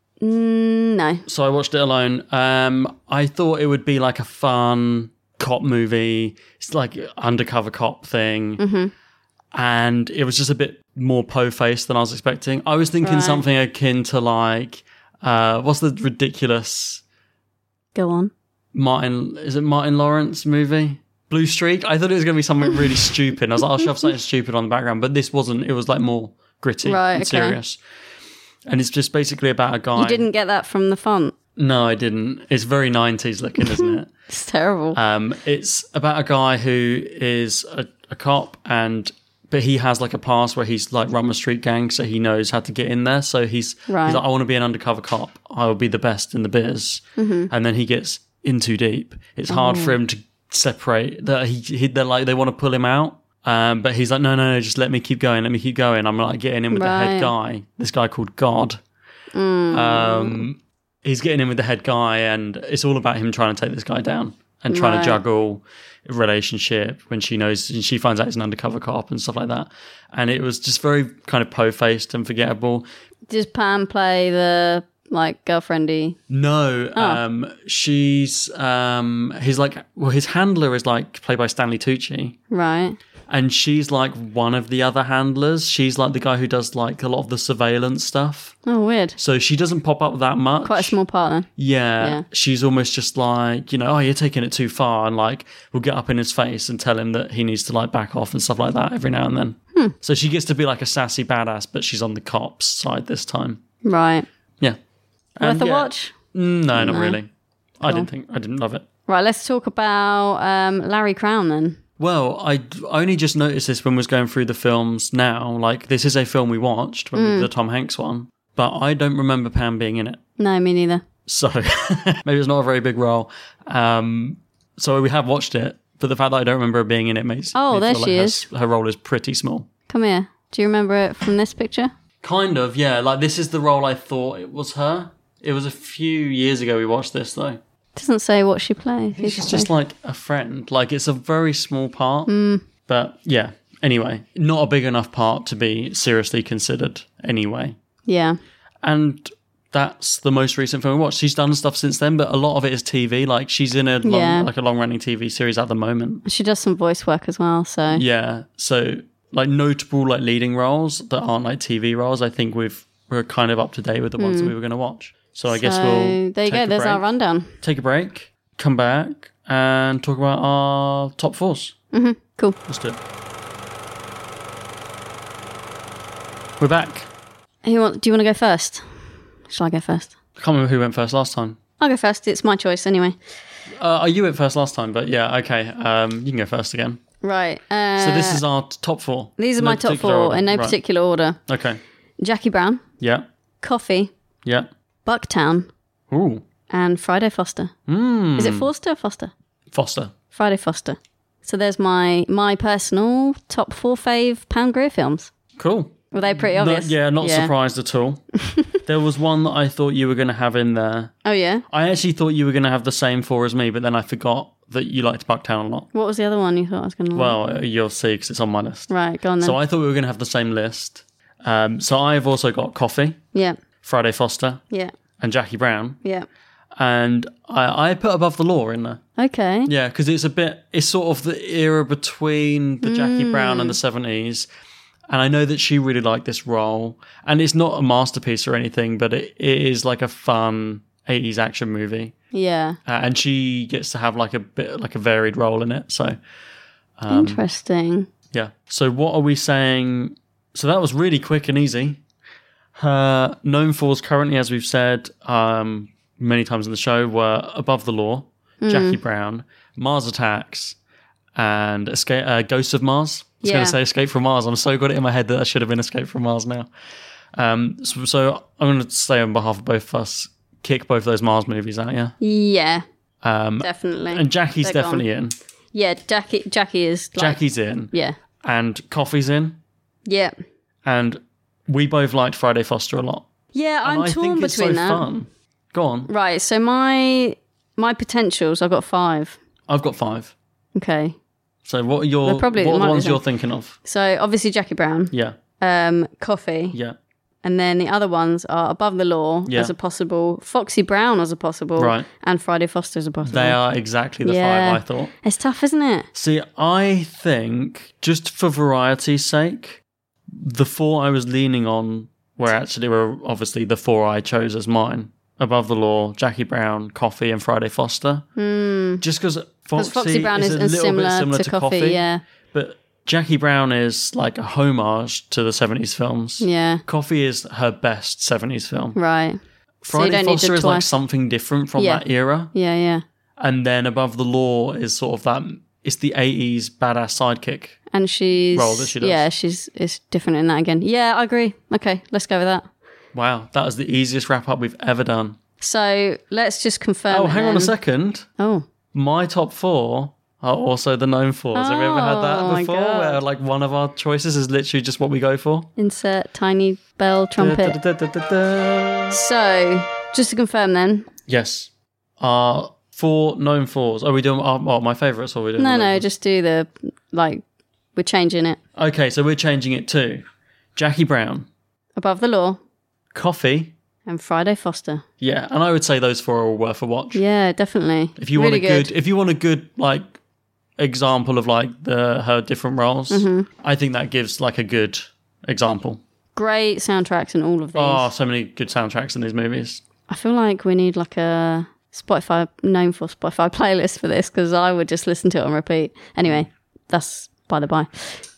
Speaker 6: Mm, no.
Speaker 7: So I watched it alone. Um, I thought it would be like a fun cop movie. It's like an undercover cop thing.
Speaker 6: Mhm.
Speaker 7: And it was just a bit more po-faced than I was expecting. I was thinking
Speaker 6: Right.
Speaker 7: something akin to like, uh, what's the ridiculous
Speaker 6: Go on.
Speaker 7: Martin, is it Martin Lawrence movie? Blue Streak? I thought it was going to be something really stupid. I was like, I'll shove something stupid on the background. But this wasn't. It was like more gritty
Speaker 6: Right,
Speaker 7: and
Speaker 6: okay.
Speaker 7: serious. And it's just basically about a guy.
Speaker 6: You didn't get that from the font.
Speaker 7: No, I didn't. It's very nineties looking, isn't it?
Speaker 6: It's terrible.
Speaker 7: Um, it's about a guy who is a, a cop, and but he has like a past where he's like run a street gang, so he knows how to get in there. So he's,
Speaker 6: Right.
Speaker 7: he's like, I want to be an undercover cop. I will be the best in the biz.
Speaker 6: Mhm.
Speaker 7: And then he gets in too deep. It's hard
Speaker 6: Oh.
Speaker 7: for him to separate. That he, he they're like they want to pull him out. Um, but he's like, no, no, no, just let me keep going. Let me keep going. I'm like getting in with the
Speaker 6: Right.
Speaker 7: head guy. This guy called God.
Speaker 6: Mm.
Speaker 7: Um, he's getting in with the head guy, and it's all about him trying to take this guy down and trying
Speaker 6: Right.
Speaker 7: to juggle a relationship when she knows and she finds out he's an undercover cop and stuff like that. And it was just very kind of po-faced and forgettable.
Speaker 6: Does Pam play the like girlfriendy?
Speaker 7: No,
Speaker 6: Oh.
Speaker 7: um, she's um, he's like well, his handler is like played by Stanley Tucci.
Speaker 6: Right.
Speaker 7: And she's like one of the other handlers. She's like the guy who does like a lot of the surveillance stuff.
Speaker 6: Oh, weird.
Speaker 7: So she doesn't pop up that much.
Speaker 6: Quite a small part then.
Speaker 7: Yeah,
Speaker 6: Yeah.
Speaker 7: she's almost just like, you know, oh, you're taking it too far. And like, we'll get up in his face and tell him that he needs to like back off and stuff like that every now and then.
Speaker 6: Hmm.
Speaker 7: So she gets to be like a sassy badass, but she's on the cops side this time.
Speaker 6: Right.
Speaker 7: Yeah.
Speaker 6: Worth a
Speaker 7: yeah.
Speaker 6: watch?
Speaker 7: Mm, No, not
Speaker 6: No.
Speaker 7: really. I
Speaker 6: Cool.
Speaker 7: didn't think, I didn't love it.
Speaker 6: Right, let's talk about um, Larry Crown then.
Speaker 7: Well, I d- only just noticed this when I was going through the films now. Like, this is a film we watched, when we
Speaker 6: Mm.
Speaker 7: did the Tom Hanks one, but I don't remember Pam being in it.
Speaker 6: No, me neither.
Speaker 7: So maybe it's not a very big role. Um, so we have watched it, but the fact that I don't remember her being in it makes
Speaker 6: Oh,
Speaker 7: me
Speaker 6: there
Speaker 7: feel
Speaker 6: she
Speaker 7: like her
Speaker 6: is.
Speaker 7: s- Her, role is pretty small.
Speaker 6: Come here. Do you remember it from this picture?
Speaker 7: Kind of, yeah. Like, this is the role I thought it was her. It was a few years ago we watched this, though.
Speaker 6: Doesn't say what she plays. who she
Speaker 7: She's just
Speaker 6: plays.
Speaker 7: like a friend. Like, it's a very small part.
Speaker 6: Mm.
Speaker 7: But yeah, anyway, not a big enough part to be seriously considered anyway.
Speaker 6: Yeah.
Speaker 7: And that's the most recent film we watched. She's done stuff since then, but a lot of it is T V. Like, she's in a long,
Speaker 6: Yeah.
Speaker 7: like a long running T V series at the moment.
Speaker 6: She does some voice work as well, so.
Speaker 7: Yeah, so like notable like leading roles that aren't like T V roles. I think we've we're kind of up to date with the ones
Speaker 6: Hmm.
Speaker 7: that we were going to watch. So I guess
Speaker 6: So,
Speaker 7: we'll
Speaker 6: there you
Speaker 7: take
Speaker 6: go,
Speaker 7: a
Speaker 6: there's our
Speaker 7: break.
Speaker 6: rundown.
Speaker 7: Take a break, come back, and talk about our top fours.
Speaker 6: Mm-hmm. Cool.
Speaker 7: Let's do it. We're back.
Speaker 6: Who want, do you want to go first? Shall I go first?
Speaker 7: I can't remember who went first last time.
Speaker 6: I'll go first. It's my choice anyway.
Speaker 7: Uh, you went first last time, but yeah, okay. Um, you can go first again.
Speaker 6: Right. Uh,
Speaker 7: so this is our t- top four.
Speaker 6: These are
Speaker 7: No
Speaker 6: my top
Speaker 7: particular
Speaker 6: four
Speaker 7: order.
Speaker 6: in no
Speaker 7: Right.
Speaker 6: particular order.
Speaker 7: Okay.
Speaker 6: Jackie Brown,
Speaker 7: Yeah.
Speaker 6: Coffee,
Speaker 7: Yeah.
Speaker 6: Bucktown,
Speaker 7: Ooh.
Speaker 6: and Friday Foster.
Speaker 7: Mm.
Speaker 6: Is it Forster or Foster?
Speaker 7: Foster.
Speaker 6: Friday Foster. So there's my my personal top four fave Pam Grier films.
Speaker 7: Cool.
Speaker 6: Were they pretty
Speaker 7: No-
Speaker 6: obvious?
Speaker 7: yeah, not surprised at all. There was one that I thought you were going to have in there.
Speaker 6: Oh, yeah?
Speaker 7: I actually thought you were going to have the same four as me, but then I forgot that you liked Bucktown a lot.
Speaker 6: What was the other one you thought I was going to
Speaker 7: Well, uh, you'll see because it's on my list.
Speaker 6: Right, go on then.
Speaker 7: So I thought we were going to have the same list. Um, so I've also got Coffee,
Speaker 6: Yeah,
Speaker 7: Friday Foster,
Speaker 6: yeah,
Speaker 7: and Jackie Brown.
Speaker 6: yeah.
Speaker 7: And I, I put Above the Law in there.
Speaker 6: Okay.
Speaker 7: Yeah, because it's a bit, it's sort of the era between the Jackie
Speaker 6: Mm.
Speaker 7: Brown and the seventies. And I know that she really liked this role. And it's not a masterpiece or anything, but it, it is like a fun eighties action movie.
Speaker 6: Yeah.
Speaker 7: Uh, and she gets to have like a bit, like a varied role in it. So, um,
Speaker 6: Interesting.
Speaker 7: yeah. So what are we saying So that was really quick and easy. Her known fors currently, as we've said um, many times in the show, were Above the Law,
Speaker 6: Mm.
Speaker 7: Jackie Brown, Mars Attacks, and Escape, uh, Ghosts of Mars. I was
Speaker 6: Yeah.
Speaker 7: going to say Escape from Mars. I'm so got it in my head that that should have been Escape from Mars now. Um, so, so I'm going to say on behalf of both of us, kick both those Mars movies out, yeah?
Speaker 6: Yeah,
Speaker 7: Um,
Speaker 6: definitely.
Speaker 7: And Jackie's
Speaker 6: They're
Speaker 7: definitely
Speaker 6: gone.
Speaker 7: in.
Speaker 6: Yeah, Jackie. Jackie is. Like,
Speaker 7: Jackie's in.
Speaker 6: Yeah.
Speaker 7: And Coffee's in.
Speaker 6: Yeah.
Speaker 7: And we both liked Friday Foster a lot.
Speaker 6: Yeah,
Speaker 7: And
Speaker 6: I'm
Speaker 7: I
Speaker 6: torn
Speaker 7: think it's
Speaker 6: between
Speaker 7: so
Speaker 6: that.
Speaker 7: fun. Go on.
Speaker 6: Right. So my my potentials, I've got five.
Speaker 7: I've got five.
Speaker 6: Okay.
Speaker 7: So what are your
Speaker 6: They're probably-
Speaker 7: what are
Speaker 6: might
Speaker 7: the
Speaker 6: be
Speaker 7: ones
Speaker 6: the
Speaker 7: you're
Speaker 6: same.
Speaker 7: thinking of?
Speaker 6: So obviously Jackie Brown.
Speaker 7: Yeah.
Speaker 6: Um, Coffee.
Speaker 7: Yeah.
Speaker 6: And then the other ones are Above the Law
Speaker 7: Yeah.
Speaker 6: as a possible, Foxy Brown as a possible,
Speaker 7: Right.
Speaker 6: and Friday Foster as a possible.
Speaker 7: They are exactly the
Speaker 6: Yeah.
Speaker 7: five I thought.
Speaker 6: It's tough, isn't it?
Speaker 7: See, I think just for variety's sake, the four I was leaning on were actually were obviously the four I chose as mine. Above the Law, Jackie Brown, Coffee, and Friday Foster.
Speaker 6: Hmm.
Speaker 7: Just because
Speaker 6: 'Cause
Speaker 7: Foxy,
Speaker 6: Foxy Brown
Speaker 7: is
Speaker 6: is-
Speaker 7: a
Speaker 6: is
Speaker 7: little
Speaker 6: similar
Speaker 7: bit similar
Speaker 6: to
Speaker 7: to,
Speaker 6: Coffee,
Speaker 7: Coffee,
Speaker 6: yeah.
Speaker 7: But Jackie Brown is like a homage to the seventies films.
Speaker 6: Yeah.
Speaker 7: Coffee is her best seventies film.
Speaker 6: Right. So you
Speaker 7: Friday
Speaker 6: don't need
Speaker 7: Foster
Speaker 6: to
Speaker 7: is like
Speaker 6: twice-
Speaker 7: something different from
Speaker 6: Yeah.
Speaker 7: that era.
Speaker 6: Yeah, yeah.
Speaker 7: And then Above the Law is sort of that, it's the eighties badass sidekick.
Speaker 6: And she's
Speaker 7: Role that she does.
Speaker 6: Yeah, she's it's different in that again. Yeah, I agree. Okay, let's go with that.
Speaker 7: Wow, that was the easiest wrap up we've ever done.
Speaker 6: So let's just confirm.
Speaker 7: Oh, hang on a
Speaker 6: then.
Speaker 7: second.
Speaker 6: Oh.
Speaker 7: My top four are also the known fours. Have we ever had
Speaker 6: Oh,
Speaker 7: that
Speaker 6: my
Speaker 7: before?
Speaker 6: God.
Speaker 7: Where like one of our choices is literally just what we go for?
Speaker 6: Insert tiny bell trumpet.
Speaker 7: Da, da, da, da, da.
Speaker 6: So, just to confirm then.
Speaker 7: Yes. Our four known fours. Are we doing our, oh, my favourites or are we doing
Speaker 6: No,
Speaker 7: the
Speaker 6: no,
Speaker 7: known
Speaker 6: just do the like we're changing it.
Speaker 7: fours? Okay, so we're changing it to Jackie Brown,
Speaker 6: Above the Law
Speaker 7: Coffee.
Speaker 6: and Friday Foster.
Speaker 7: Yeah, and I would say those four are all worth a watch.
Speaker 6: Yeah, definitely.
Speaker 7: If you
Speaker 6: really
Speaker 7: want a good, if you want a good like example of like the her different roles,
Speaker 6: Mhm.
Speaker 7: I think that gives like a good example.
Speaker 6: Great soundtracks in all of these.
Speaker 7: Oh, so many good soundtracks in these movies.
Speaker 6: I feel like we need like a Spotify known for Spotify playlist for this because I would just listen to it on repeat. Anyway, that's by the by.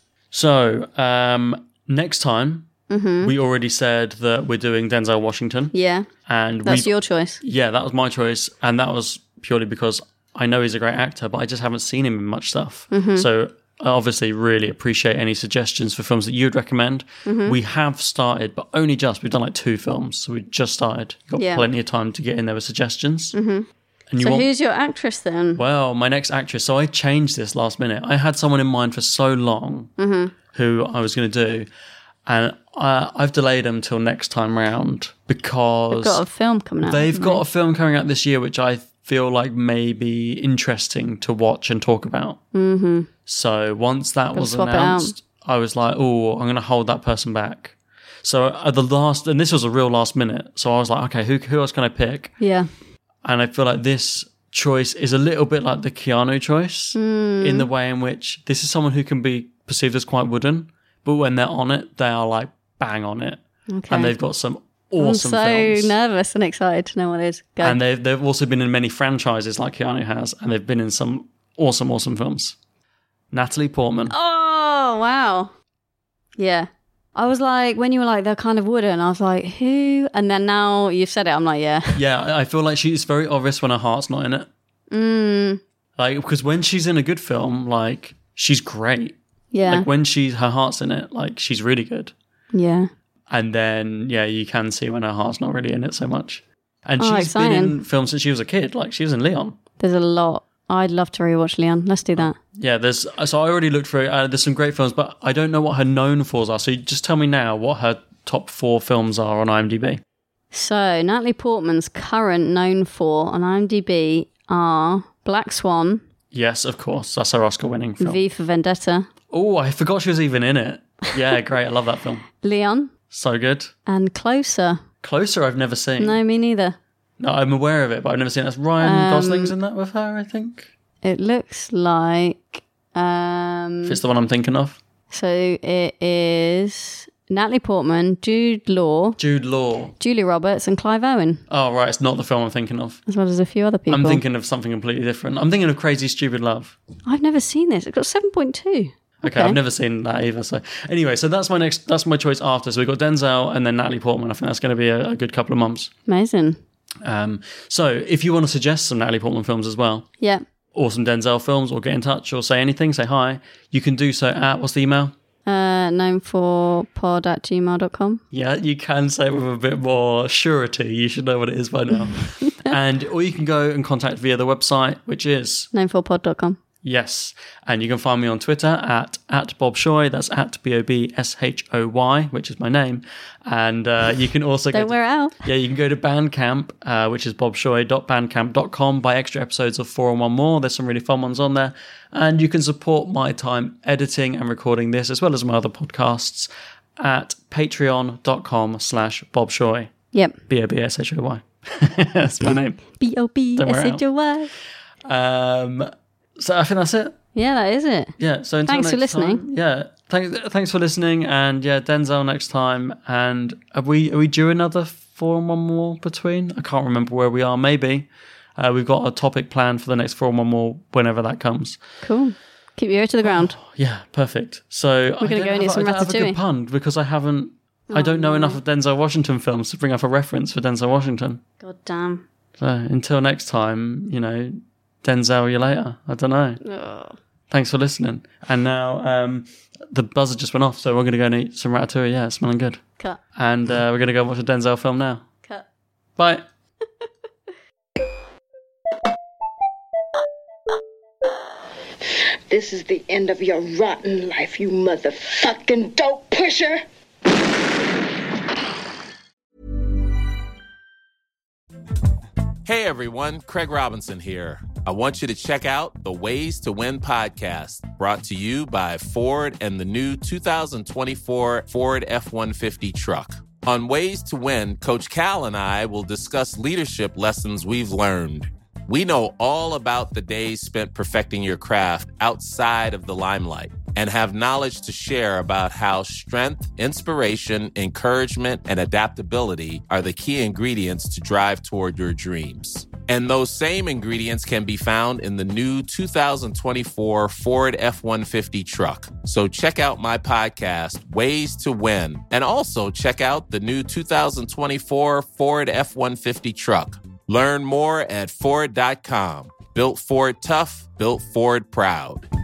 Speaker 7: So um, next time,
Speaker 6: Mhm.
Speaker 7: we already said that we're doing Denzel Washington.
Speaker 6: Yeah,
Speaker 7: and
Speaker 6: that's
Speaker 7: we,
Speaker 6: your choice.
Speaker 7: Yeah, that was my choice, and that was purely because I know he's a great actor, but I just haven't seen him in much stuff.
Speaker 6: Mhm.
Speaker 7: So I obviously really appreciate any suggestions for films that you'd recommend.
Speaker 6: Mhm.
Speaker 7: We have started, but only just. We've done like two films, so we just started. Got
Speaker 6: Yeah.
Speaker 7: plenty of time to get in there with suggestions.
Speaker 6: hmm
Speaker 7: And you
Speaker 6: So
Speaker 7: want,
Speaker 6: who's your actress then?
Speaker 7: well, my next actress. So I changed this last minute. I had someone in mind for so long
Speaker 6: hmm
Speaker 7: who I was going to do, and I, I've delayed them till next time round because
Speaker 6: They've got a film coming out.
Speaker 7: they've
Speaker 6: haven't
Speaker 7: got
Speaker 6: they?
Speaker 7: a film coming out this year, which I feel like may be interesting to watch and talk about.
Speaker 6: Mhm.
Speaker 7: So once that
Speaker 6: Gotta
Speaker 7: was
Speaker 6: swap it
Speaker 7: announced, I was like, oh, I'm going to hold that person back. So at the last, and this was a real last minute, so I was like, okay, who, who else can I pick?
Speaker 6: Yeah.
Speaker 7: And I feel like this choice is a little bit like the Keanu choice
Speaker 6: Mm.
Speaker 7: in the way in which this is someone who can be perceived as quite wooden, but when they're on it, they are like bang on it.
Speaker 6: Okay.
Speaker 7: And they've got some awesome
Speaker 6: I'm so
Speaker 7: films.
Speaker 6: nervous and excited to know what it is. Go.
Speaker 7: And they've, they've also been in many franchises like Keanu has, and they've been in some awesome, awesome films. Natalie Portman.
Speaker 6: Oh, wow. Yeah. I was like, when you were like, they're kind of wooden, I was like, who? And then now you've said it, I'm like, yeah.
Speaker 7: Yeah, I I feel like she's very obvious when her heart's not in it.
Speaker 6: Mm,
Speaker 7: Like, because when she's in a good film, like, she's great.
Speaker 6: yeah.
Speaker 7: Like, when she's, her heart's in it, like, she's really good.
Speaker 6: yeah.
Speaker 7: And then, yeah, you can see when her heart's not really in it so much. And
Speaker 6: Oh,
Speaker 7: she's been
Speaker 6: exciting.
Speaker 7: in films since she was a kid. Like, she was in Leon.
Speaker 6: There's a lot. I'd love to rewatch Leon. Let's do that.
Speaker 7: Yeah, there's, so I already looked through, uh, there's some great films, but I don't know what her known fors are. So you just tell me now what her top four films are on IMDb.
Speaker 6: So, Natalie Portman's current known for on IMDb are Black Swan,
Speaker 7: Yes, of course. That's her Oscar winning film.
Speaker 6: V for Vendetta,
Speaker 7: Oh, I forgot she was even in it. Yeah, great. I love that film.
Speaker 6: Leon,
Speaker 7: So good.
Speaker 6: and Closer.
Speaker 7: Closer, I've never seen.
Speaker 6: No, me neither.
Speaker 7: No, I'm aware of it, but I've never seen it. That's Ryan
Speaker 6: Um,
Speaker 7: Gosling's in that with her, I think.
Speaker 6: It looks like. Um,
Speaker 7: If it's the one I'm thinking of.
Speaker 6: so it is Natalie Portman, Jude Law,
Speaker 7: Jude Law.
Speaker 6: Julie Roberts, and Clive Owen,
Speaker 7: Oh, right. It's not the film I'm thinking of.
Speaker 6: as well as a few other people.
Speaker 7: I'm thinking of something completely different. I'm thinking of Crazy Stupid Love.
Speaker 6: I've never seen this. It's got seven point two.
Speaker 7: Okay,
Speaker 6: Okay.
Speaker 7: I've never seen that either. So anyway, so that's my next. That's my choice after. So we've got Denzel and then Natalie Portman. I think that's going to be a, a good couple of months.
Speaker 6: Amazing.
Speaker 7: Um, so if you want to suggest some Natalie Portman films as well,
Speaker 6: Yeah.
Speaker 7: or some Denzel films, or get in touch, or say anything, say hi, you can do so at, what's the email?
Speaker 6: Uh, nine four pod at gmail dot com.
Speaker 7: Yeah, you can say it with a bit more surety. You should know what it is by now. And or you can go and contact via the website, which is
Speaker 6: nine four pod dot com.
Speaker 7: yes. And you can find me on Twitter at, at Bob Shoy. That's at B O B S H O Y, which is my name. And uh, you can also
Speaker 6: Don't
Speaker 7: go
Speaker 6: wear it out.
Speaker 7: Yeah, you can go to Bandcamp, uh, which is bobshoy dot bandcamp dot com, buy extra episodes of Four and One More. There's some really fun ones on there. And you can support my time editing and recording this, as well as my other podcasts, at patreon dot com slash bobshoy.
Speaker 6: Yep.
Speaker 7: B O B S H O Y. That's my name.
Speaker 6: B O B
Speaker 7: Don't
Speaker 6: S
Speaker 7: wear it
Speaker 6: H O Y.
Speaker 7: Um, so I think that's it.
Speaker 6: Yeah, that is it.
Speaker 7: Yeah. So until
Speaker 6: Thanks for
Speaker 7: next
Speaker 6: listening.
Speaker 7: time- yeah. Thanks. Thanks for listening. And yeah, Denzel next time. And are we are we due another four and one more between? I can't remember where we are. Maybe uh, we've got a topic planned for the next four and one more whenever that comes.
Speaker 6: Cool. Keep your ear to the ground.
Speaker 7: Yeah. Perfect. So
Speaker 6: We're gonna
Speaker 7: I
Speaker 6: go and
Speaker 7: don't
Speaker 6: eat
Speaker 7: have-
Speaker 6: some
Speaker 7: I don't have a
Speaker 6: ratatouille.
Speaker 7: good pun because I haven't. I don't know enough of Denzel Washington films to bring up a reference for Denzel Washington.
Speaker 6: God damn.
Speaker 7: So until next time, you know, Denzel you later. I don't know.
Speaker 6: Oh.
Speaker 7: Thanks for listening. And now um, the buzzer just went off, so we're going to go and eat some ratatouille. Yeah, it's smelling good.
Speaker 6: Cut.
Speaker 7: And uh, we're going to go watch a Denzel film now.
Speaker 6: Cut.
Speaker 7: Bye.
Speaker 10: This is the end of your rotten life, you motherfucking dope pusher.
Speaker 2: Hey everyone, Craig Robinson here. I want you to check out the Ways to Win podcast, brought to you by Ford and the new two thousand twenty-four Ford F one fifty truck. On Ways to Win, Coach Cal and I will discuss leadership lessons we've learned. We know all about the days spent perfecting your craft outside of the limelight and have knowledge to share about how strength, inspiration, encouragement, and adaptability are the key ingredients to drive toward your dreams. And those same ingredients can be found in the new two thousand twenty-four Ford F one fifty truck. So check out my podcast, Ways to Win, and also check out the new two thousand twenty-four Ford F one fifty truck. Learn more at Ford dot com. Built Ford tough, built Ford proud.